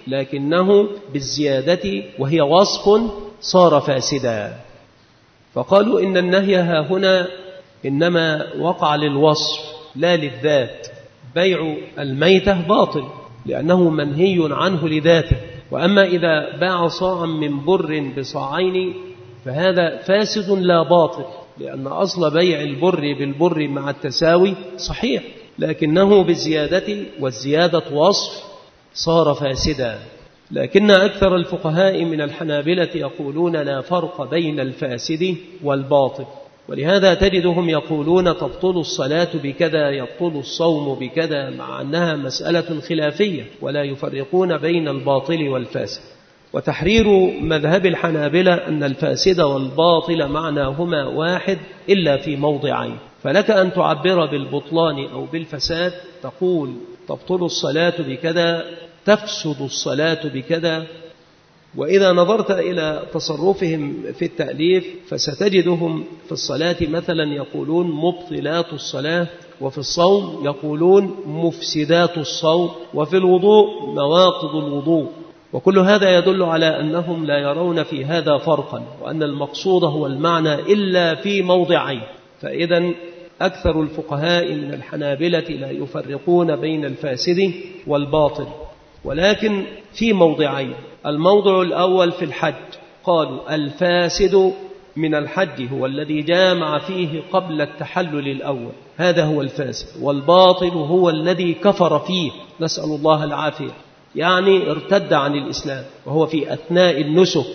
لكنه بالزيادة وهي وصف صار فاسدا. فقالوا إن النهي ها هنا إنما وقع للوصف لا للذات. بيع الميتة باطل لأنه منهي عنه لذاته، وأما إذا باع صاعا من بر بصاعين فهذا فاسد لا باطل، لأن أصل بيع البر بالبر مع التساوي صحيح، لكنه بالزيادة، والزيادة وصف صار فاسدا. لكن أكثر الفقهاء من الحنابلة يقولون لا فرق بين الفاسد والباطل، ولهذا تجدهم يقولون تبطل الصلاة بكذا، يبطل الصوم بكذا، مع أنها مسألة خلافية ولا يفرقون بين الباطل والفاسد. وتحرير مذهب الحنابلة أن الفاسد والباطل معناهما واحد إلا في موضعين، فلك أن تعبر بالبطلان أو بالفساد، تقول تبطل الصلاة بكذا، تفسد الصلاة بكذا. وإذا نظرت إلى تصرفهم في التأليف فستجدهم في الصلاة مثلا يقولون مبطلات الصلاة، وفي الصوم يقولون مفسدات الصوم، وفي الوضوء نواقض الوضوء. وكل هذا يدل على أنهم لا يرون في هذا فرقا، وأن المقصود هو المعنى إلا في موضعين. فإذا أكثر الفقهاء من الحنابلة لا يفرقون بين الفاسد والباطل، ولكن في موضعين. الموضع الأول في الحج، قالوا الفاسد من الحج هو الذي جامع فيه قبل التحلل الأول، هذا هو الفاسد، والباطل هو الذي كفر فيه، نسأل الله العافية، يعني ارتد عن الإسلام وهو في أثناء النسك.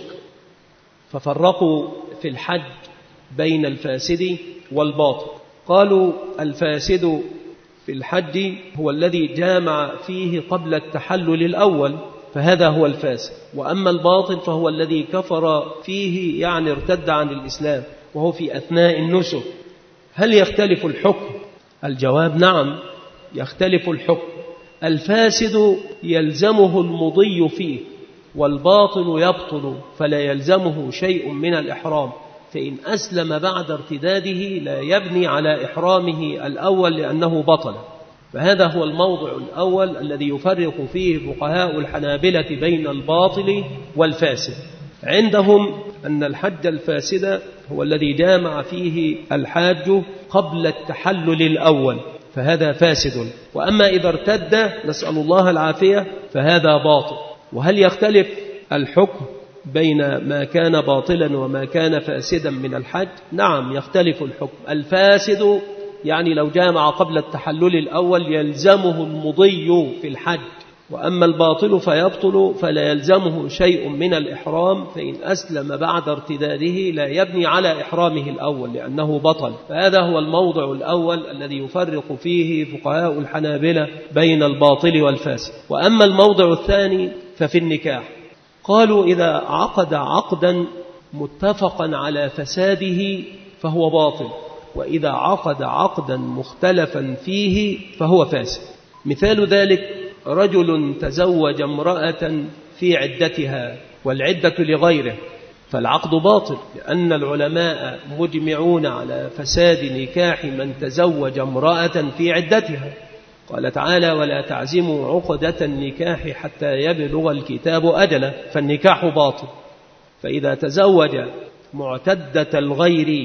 ففرقوا في الحج بين الفاسد والباطل، قالوا الفاسد في الحج هو الذي جامع فيه قبل التحلل الأول، فهذا هو الفاسد، وأما الباطل فهو الذي كفر فيه، يعني ارتد عن الإسلام وهو في أثناء النسك. هل يختلف الحكم؟ الجواب نعم يختلف الحكم. الفاسد يلزمه المضي فيه، والباطل يبطل فلا يلزمه شيء من الإحرام، فإن أسلم بعد ارتداده لا يبني على إحرامه الأول لأنه بطل. فهذا هو الموضع الأول الذي يفرق فيه فقهاء الحنابلة بين الباطل والفاسد. عندهم أن الحج الفاسد هو الذي جامع فيه الحاج قبل التحلل الأول، فهذا فاسد، وأما إذا ارتد نسأل الله العافية فهذا باطل. وهل يختلف الحكم بين ما كان باطلا وما كان فاسدا من الحج؟ نعم يختلف الحكم. الفاسد يعني لو جامع قبل التحلل الأول يلزمه المضي في الحج، وأما الباطل فيبطل فلا يلزمه شيء من الإحرام، فإن أسلم بعد ارتداده لا يبني على إحرامه الأول لأنه بطل. فهذا هو الموضع الأول الذي يفرق فيه فقهاء الحنابلة بين الباطل والفاسد. وأما الموضع الثاني ففي النكاح، قالوا إذا عقد عقدا متفقا على فساده فهو باطل، وإذا عقد عقدا مختلفا فيه فهو فاسد. مثال ذلك رجل تزوج امرأة في عدتها والعدة لغيره، فالعقد باطل، لأن العلماء مجمعون على فساد نكاح من تزوج امرأة في عدتها. قال تعالى ولا تعزموا عقدة النكاح حتى يبلغ الكتاب أجله، فالنكاح باطل. فإذا تزوج معتدة الغير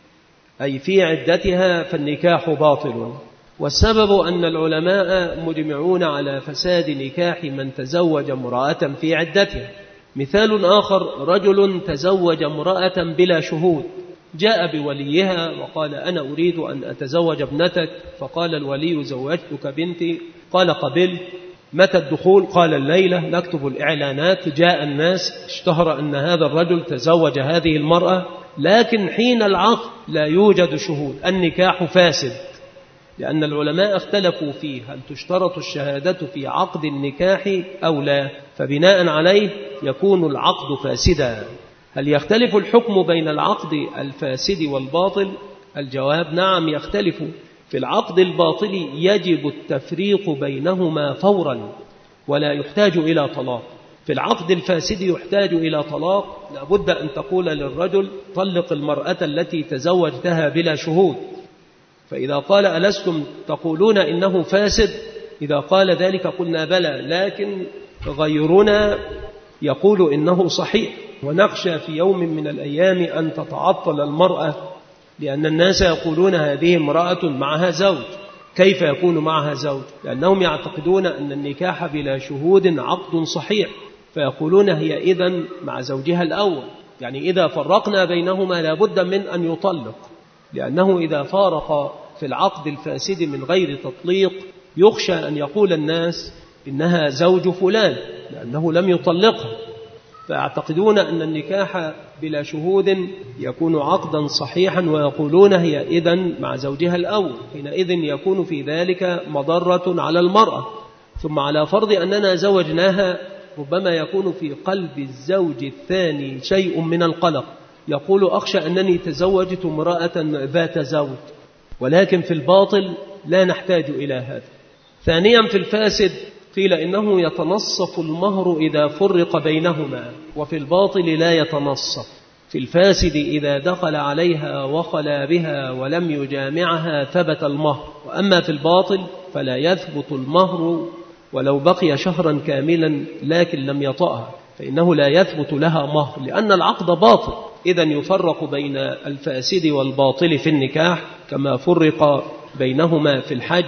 أي في عدتها فالنكاح باطل. والسبب أن العلماء مجمعون على فساد نكاح من تزوج امرأة في عدتها. مثال آخر رجل تزوج امرأة بلا شهود، جاء بوليها وقال أنا أريد أن أتزوج ابنتك، فقال الولي زوجتك بنتي، قال قبل، متى الدخول؟ قال الليلة، نكتب الإعلانات، جاء الناس، اشتهر أن هذا الرجل تزوج هذه المرأة، لكن حين العقد لا يوجد شهود، النكاح فاسد، لأن العلماء اختلفوا فيه هل تشترط الشهادة في عقد النكاح أو لا، فبناء عليه يكون العقد فاسدا. هل يختلف الحكم بين العقد الفاسد والباطل؟ الجواب نعم يختلف. في العقد الباطل يجب التفريق بينهما فورا ولا يحتاج إلى طلاق. في العقد الفاسد يحتاج إلى طلاق، لابد أن تقول للرجل طلق المرأة التي تزوجتها بلا شهود، فإذا قال ألستم تقولون إنه فاسد؟ إذا قال ذلك قلنا بلى، لكن غيرنا يقول إنه صحيح، ونخشى في يوم من الأيام أن تتعطل المرأة، لأن الناس يقولون هذه امرأة معها زوج. كيف يكون معها زوج؟ لأنهم يعتقدون أن النكاح بلا شهود عقد صحيح، فيقولون هي إذن مع زوجها الأول، يعني إذا فرقنا بينهما لابد من أن يطلق، لأنه إذا فارق في العقد الفاسد من غير تطليق يخشى أن يقول الناس إنها زوج فلان لأنه لم يطلقها، فيعتقدون أن النكاح بلا شهود يكون عقدا صحيحا، ويقولون هي إذن مع زوجها الأول، حينئذ يكون في ذلك مضرة على المرأة. ثم على فرض أننا زوجناها ربما يكون في قلب الزوج الثاني شيء من القلق، يقول أخشى أنني تزوجت امرأة ذات زوج، ولكن في الباطل لا نحتاج إلى هذا. ثانيا في الفاسد قيل إنه يتنصف المهر إذا فرق بينهما، وفي الباطل لا يتنصف. في الفاسد إذا دخل عليها وخلا بها ولم يجامعها ثبت المهر، وأما في الباطل فلا يثبت المهر ولو بقي شهرا كاملا لكن لم يطأها، فإنه لا يثبت لها مهر لأن العقد باطل. إذن يفرق بين الفاسد والباطل في النكاح كما فرق بينهما في الحج،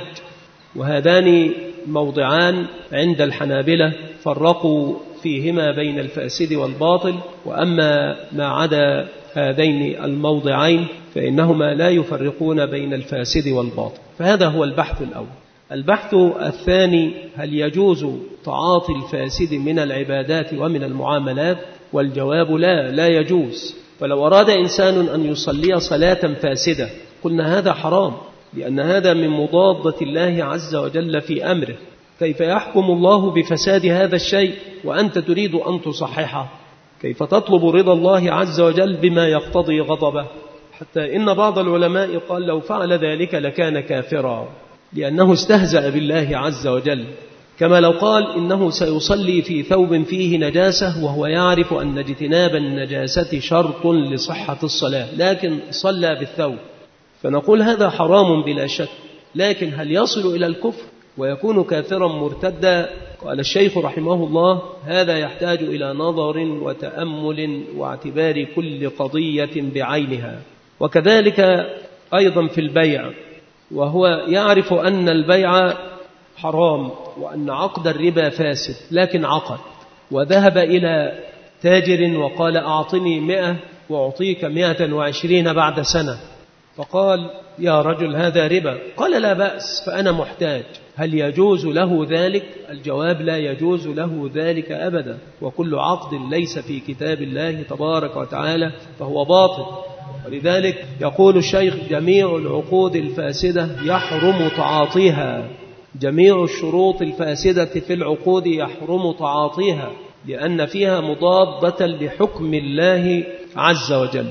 وهذان موضعان عند الحنابلة فرقوا فيهما بين الفاسد والباطل، وأما ما عدا هذين الموضعين فإنهما لا يفرقون بين الفاسد والباطل. فهذا هو البحث الأول. البحث الثاني: هل يجوز تعاطي الفاسد من العبادات ومن المعاملات؟ والجواب لا يجوز. فلو أراد إنسان أن يصلي صلاة فاسدة قلنا هذا حرام، لأن هذا من مضادة الله عز وجل في أمره. كيف يحكم الله بفساد هذا الشيء وأنت تريد أن تصححه؟ كيف تطلب رضا الله عز وجل بما يقتضي غضبه؟ حتى إن بعض العلماء قال لو فعل ذلك لكان كافرا، لأنه استهزأ بالله عز وجل، كما لو قال إنه سيصلي في ثوب فيه نجاسة وهو يعرف أن اجتناب النجاسة شرط لصحة الصلاة، لكن صلى بالثوب، فنقول هذا حرام بلا شك. لكن هل يصل إلى الكفر ويكون كافرا مرتدا؟ قال الشيخ رحمه الله: هذا يحتاج إلى نظر وتأمل واعتبار كل قضية بعينها. وكذلك أيضا في البيع، وهو يعرف أن البيع حرام وأن عقد الربا فاسد، لكن عقد وذهب إلى تاجر وقال أعطني 100 وأعطيك 120 بعد سنة، فقال يا رجل هذا ربا، قال لا بأس فأنا محتاج. هل يجوز له ذلك؟ الجواب لا يجوز له ذلك أبدا، وكل عقد ليس في كتاب الله تبارك وتعالى فهو باطل. ولذلك يقول الشيخ: جميع العقود الفاسدة يحرم تعاطيها، جميع الشروط الفاسدة في العقود يحرم تعاطيها، لأن فيها مضادة لحكم الله عز وجل.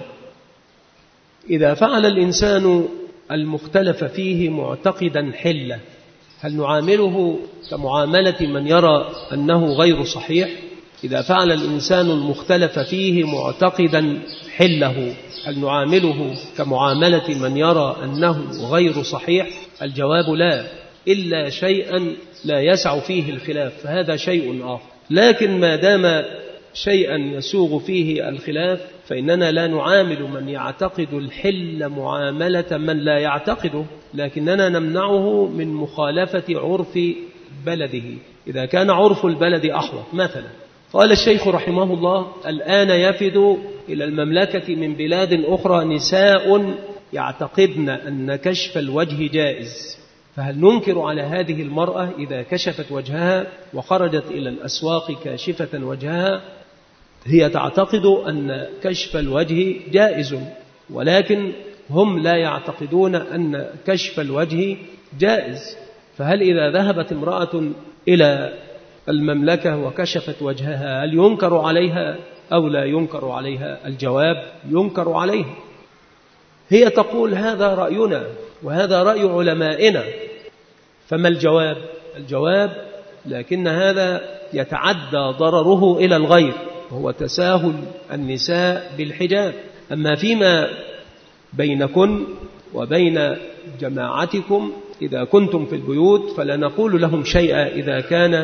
إذا فعل الإنسان المختلف فيه معتقدا حلة، هل نعامله كمعاملة من يرى أنه غير صحيح؟ إذا فعل الإنسان المختلف فيه معتقدا حله، هل نعامله كمعاملة من يرى أنه غير صحيح؟ الجواب لا، إلا شيئا لا يسع فيه الخلاف، فهذا شيء آخر. لكن ما دام شيئا يسوغ فيه الخلاف فإننا لا نعامل من يعتقد الحل معاملة من لا يعتقده، لكننا نمنعه من مخالفة عرف بلده إذا كان عرف البلد أحوط. مثلا قال الشيخ رحمه الله: الآن يفد إلى المملكة من بلاد أخرى نساء يعتقدن أن كشف الوجه جائز، فهل ننكر على هذه المرأة إذا كشفت وجهها وخرجت إلى الأسواق كاشفة وجهها؟ هي تعتقد أن كشف الوجه جائز، ولكن هم لا يعتقدون أن كشف الوجه جائز. فهل إذا ذهبت امرأة إلى المملكة وكشفت وجهها هل ينكر عليها أو لا ينكر عليها؟ الجواب: ينكر عليها. هي تقول هذا رأينا وهذا رأي علمائنا، فما الجواب؟ الجواب: لكن هذا يتعدى ضرره إلى الغير، وهو تساهل النساء بالحجاب. أما فيما بينكن وبين جماعتكم إذا كنتم في البيوت فلا نقول لهم شيئا إذا كان في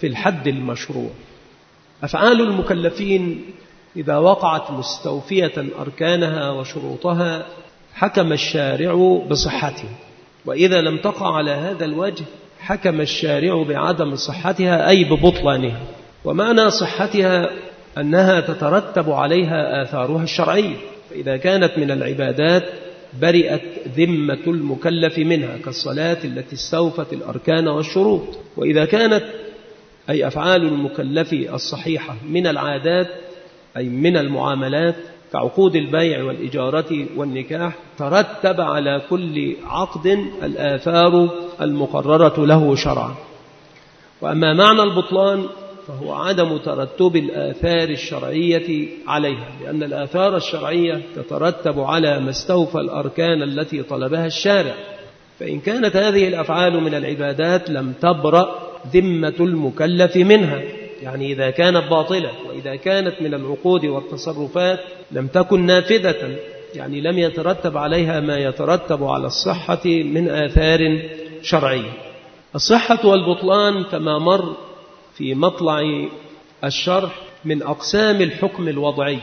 في الحد المشروع. أفعال المكلفين إذا وقعت مستوفية أركانها وشروطها حكم الشارع بصحتها، وإذا لم تقع على هذا الوجه حكم الشارع بعدم صحتها أي ببطلانها. ومعنى صحتها أنها تترتب عليها آثارها الشرعية، فإذا كانت من العبادات برئت ذمة المكلف منها كالصلاة التي استوفت الأركان والشروط. وإذا كانت أي أفعال المكلف الصحيحة من العادات أي من المعاملات كعقود البيع والإجارة والنكاح ترتب على كل عقد الآثار المقررة له شرعا. وأما معنى البطلان فهو عدم ترتب الآثار الشرعية عليها، لأن الآثار الشرعية تترتب على ما استوفى الأركان التي طلبها الشارع. فإن كانت هذه الأفعال من العبادات لم تبرأ ذمة المكلف منها، يعني إذا كانت باطلة، وإذا كانت من العقود والتصرفات لم تكن نافذة، يعني لم يترتب عليها ما يترتب على الصحة من آثار شرعية. الصحة والبطلان كما مر في مطلع الشرح من أقسام الحكم الوضعي.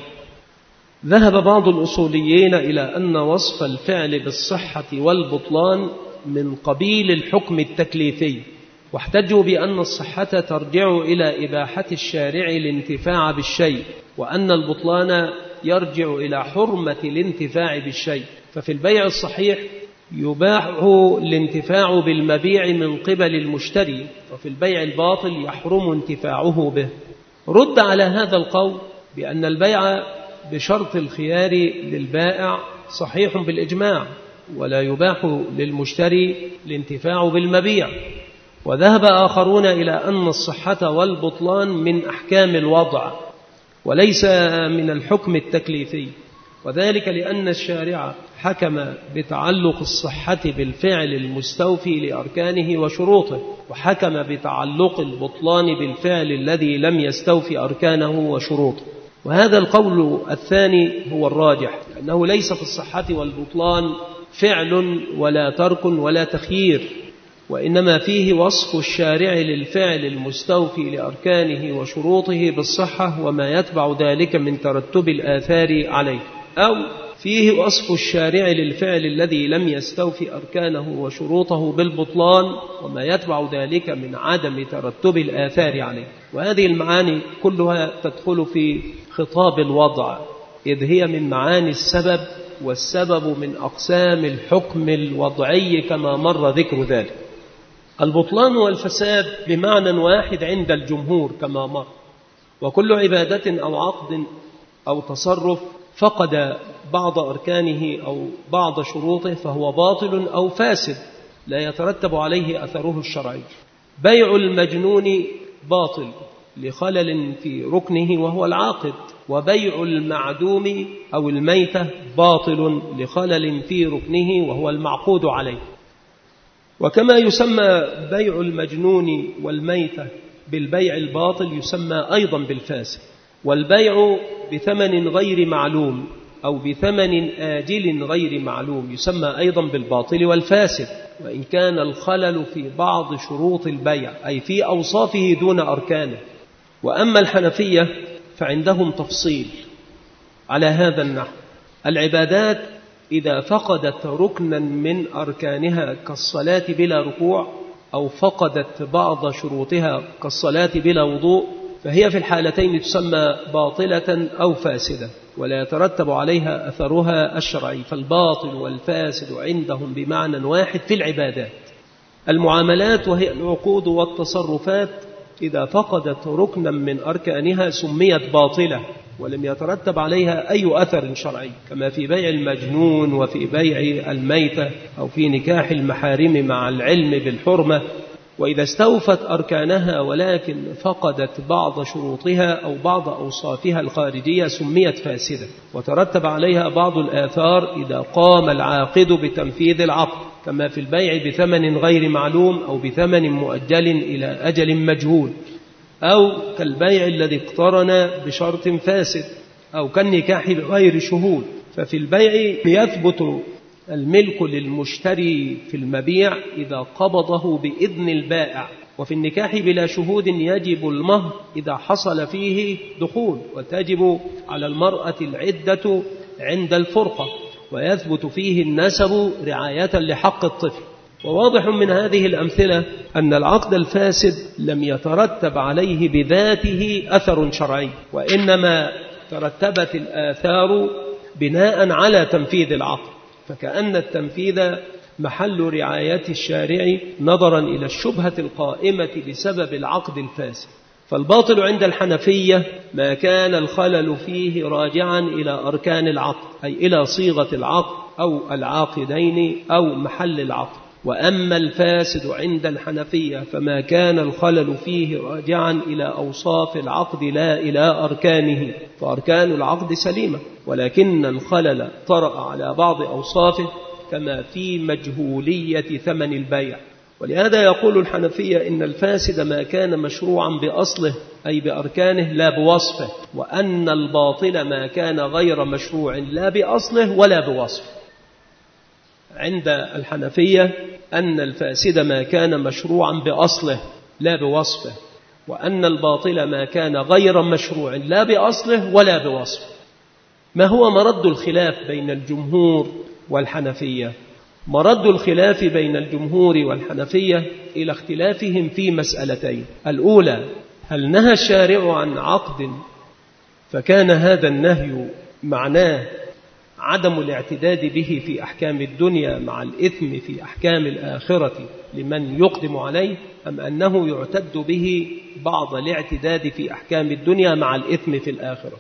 ذهب بعض الأصوليين إلى أن وصف الفعل بالصحة والبطلان من قبيل الحكم التكليفي، واحتجوا بأن الصحة ترجع إلى إباحة الشارع الانتفاع بالشيء، وأن البطلان يرجع إلى حرمة الانتفاع بالشيء. ففي البيع الصحيح يباح الانتفاع بالمبيع من قبل المشتري، وفي البيع الباطل يحرم انتفاعه به. رد على هذا القول بأن البيع بشرط الخيار للبائع صحيح بالإجماع، ولا يباح للمشتري الانتفاع بالمبيع. وذهب آخرون إلى أن الصحة والبطلان من أحكام الوضع وليس من الحكم التكليفي، وذلك لأن الشارع حكم بتعلق الصحة بالفعل المستوفي لأركانه وشروطه، وحكم بتعلق البطلان بالفعل الذي لم يستوفي أركانه وشروطه. وهذا القول الثاني هو الراجح، لأنه ليس في الصحة والبطلان فعل ولا ترك ولا تخيير، وإنما فيه وصف الشارع للفعل المستوفي لأركانه وشروطه بالصحة وما يتبع ذلك من ترتب الآثار عليه، أو فيه وصف الشارع للفعل الذي لم يستوفي أركانه وشروطه بالبطلان وما يتبع ذلك من عدم ترتب الآثار عليه. وهذه المعاني كلها تدخل في خطاب الوضع، إذ هي من معاني السبب، والسبب من أقسام الحكم الوضعي كما مر ذكر ذلك. البطلان والفساد بمعنى واحد عند الجمهور كما مر، وكل عبادة أو عقد أو تصرف فقد بعض أركانه أو بعض شروطه فهو باطل أو فاسد لا يترتب عليه أثره الشرعي. بيع المجنون باطل لخلل في ركنه وهو العاقد، وبيع المعدوم أو الميتة باطل لخلل في ركنه وهو المعقود عليه. وكما يسمى بيع المجنون والميتة بالبيع الباطل يسمى أيضا بالفاسد. والبيع بثمن غير معلوم أو بثمن آجل غير معلوم يسمى أيضا بالباطل والفاسد، وإن كان الخلل في بعض شروط البيع أي في أوصافه دون أركانه. وأما الحنفية فعندهم تفصيل على هذا النحو: العبادات إذا فقدت ركنا من أركانها كالصلاة بلا ركوع، أو فقدت بعض شروطها كالصلاة بلا وضوء، فهي في الحالتين تسمى باطلة أو فاسدة ولا يترتب عليها أثرها الشرعي. فالباطل والفاسد عندهم بمعنى واحد في العبادات. المعاملات وهي العقود والتصرفات إذا فقدت ركنا من أركانها سميت باطلة ولم يترتب عليها أي أثر شرعي، كما في بيع المجنون وفي بيع الميتة أو في نكاح المحارم مع العلم بالحرمة. وإذا استوفت أركانها ولكن فقدت بعض شروطها أو بعض أوصافها الخارجية سميت فاسدة وترتب عليها بعض الآثار إذا قام العاقد بتنفيذ العقد، كما في البيع بثمن غير معلوم أو بثمن مؤجل إلى أجل مجهول، أو كالبيع الذي اقترن بشرط فاسد، أو كالنكاح بغير شهود. ففي البيع يثبت الملك للمشتري في المبيع إذا قبضه بإذن البائع وفي النكاح بلا شهود يجب المهر إذا حصل فيه دخول، وتجب على المرأة العدة عند الفرقة، ويثبت فيه النسب رعاية لحق الطفل. وواضح من هذه الأمثلة أن العقد الفاسد لم يترتب عليه بذاته أثر شرعي، وإنما ترتبت الآثار بناء على تنفيذ العقد، فكأن التنفيذ محل رعاية الشارع نظرا إلى الشبهة القائمة بسبب العقد الفاسد. فالباطل عند الحنفية ما كان الخلل فيه راجعا إلى أركان العقد، أي إلى صيغة العقد أو العاقدين أو محل العقد. وأما الفاسد عند الحنفية فما كان الخلل فيه راجعا إلى أوصاف العقد لا إلى أركانه، فأركان العقد سليمة، ولكن الخلل طرأ على بعض أوصافه كما في مجهولية ثمن البيع. ولهذا يقول الحنفية إن الفاسد ما كان مشروعا بأصله أي بأركانه لا بوصفه، وأن الباطل ما كان غير مشروع لا بأصله ولا بوصفه. عند الحنفية أن الفاسد ما كان مشروعا بأصله لا بوصفه، وأن الباطل ما كان غير مشروع لا بأصله ولا بوصفه. ما هو مرد الخلاف بين الجمهور والحنفية؟ مرد الخلاف بين الجمهور والحنفية إلى اختلافهم في مسألتين. الأولى: هل نهى الشارع عن عقد فكان هذا النهي معناه عدم الاعتداد به في أحكام الدنيا مع الإثم في أحكام الآخرة لمن يقدم عليه، أم أنه يعتد به بعض الاعتداد في أحكام الدنيا مع الإثم في الآخرة؟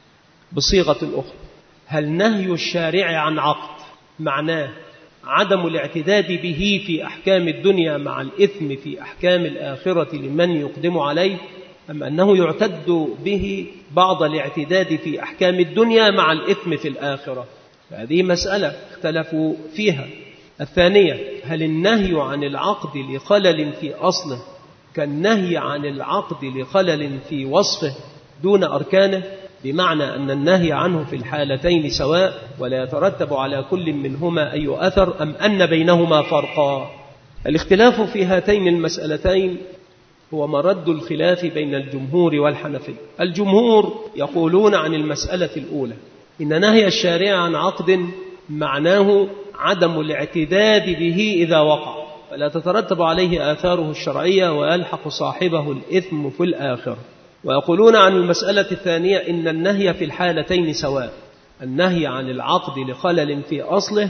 بصيغة أخرى: هل نهي الشارع عن عقد معناه عدم الاعتداد به في أحكام الدنيا مع الإثم في أحكام الآخرة لمن يقدم عليه، أم أنه يعتد به بعض الاعتداد في أحكام الدنيا مع الإثم في الآخرة؟ هذه مسألة اختلفوا فيها. الثانية: هل النهي عن العقد لخلل في أصله كالنهي عن العقد لخلل في وصفه دون أركانه، بمعنى أن النهي عنه في الحالتين سواء ولا يترتب على كل منهما أي أثر، أم أن بينهما فرقا؟ الاختلاف في هاتين المسألتين هو مرد الخلاف بين الجمهور والحنفية. الجمهور يقولون عن المسألة الأولى إن نهي الشارع عن عقد معناه عدم الاعتداد به إذا وقع، فلا تترتب عليه آثاره الشرعية ويلحق صاحبه الإثم في الآخرة. ويقولون عن المسألة الثانية إن النهي في الحالتين سواء، النهي عن العقد لخلل في أصله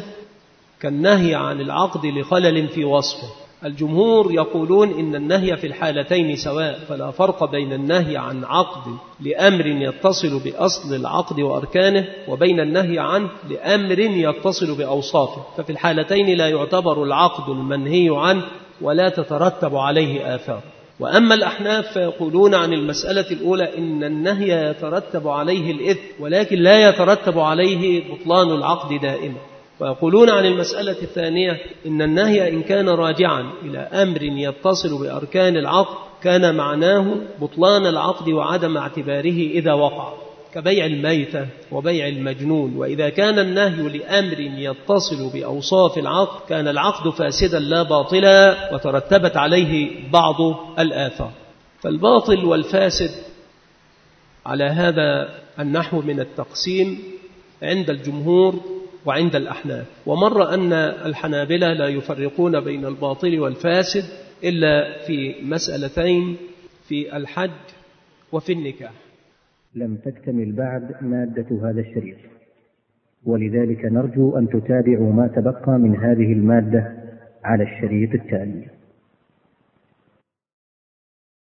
كالنهي عن العقد لخلل في وصفه. الجمهور يقولون إن النهي في الحالتين سواء، فلا فرق بين النهي عن عقد لأمر يتصل بأصل العقد وأركانه وبين النهي عنه لأمر يتصل بأوصافه، ففي الحالتين لا يعتبر العقد المنهي عنه ولا تترتب عليه آثار. وأما الأحناف فيقولون عن المسألة الأولى إن النهي يترتب عليه الإثم ولكن لا يترتب عليه بطلان العقد دائما. ويقولون عن المسألة الثانية إن النهي إن كان راجعا إلى أمر يتصل بأركان العقد كان معناه بطلان العقد وعدم اعتباره إذا وقع، كبيع الميتة وبيع المجنون. وإذا كان النهي لأمر يتصل بأوصاف العقد كان العقد فاسدا لا باطلا وترتبت عليه بعض الآثار. فالباطل والفاسد على هذا النحو من التقسيم عند الجمهور وعند الأحناف. ومر أن الحنابلة لا يفرقون بين الباطل والفاسد إلا في مسألتين: في الحج وفي النكاح. لم تكتمل بعد مادة هذا الشريط، ولذلك نرجو أن تتابعوا ما تبقى من هذه المادة على الشريط التالي.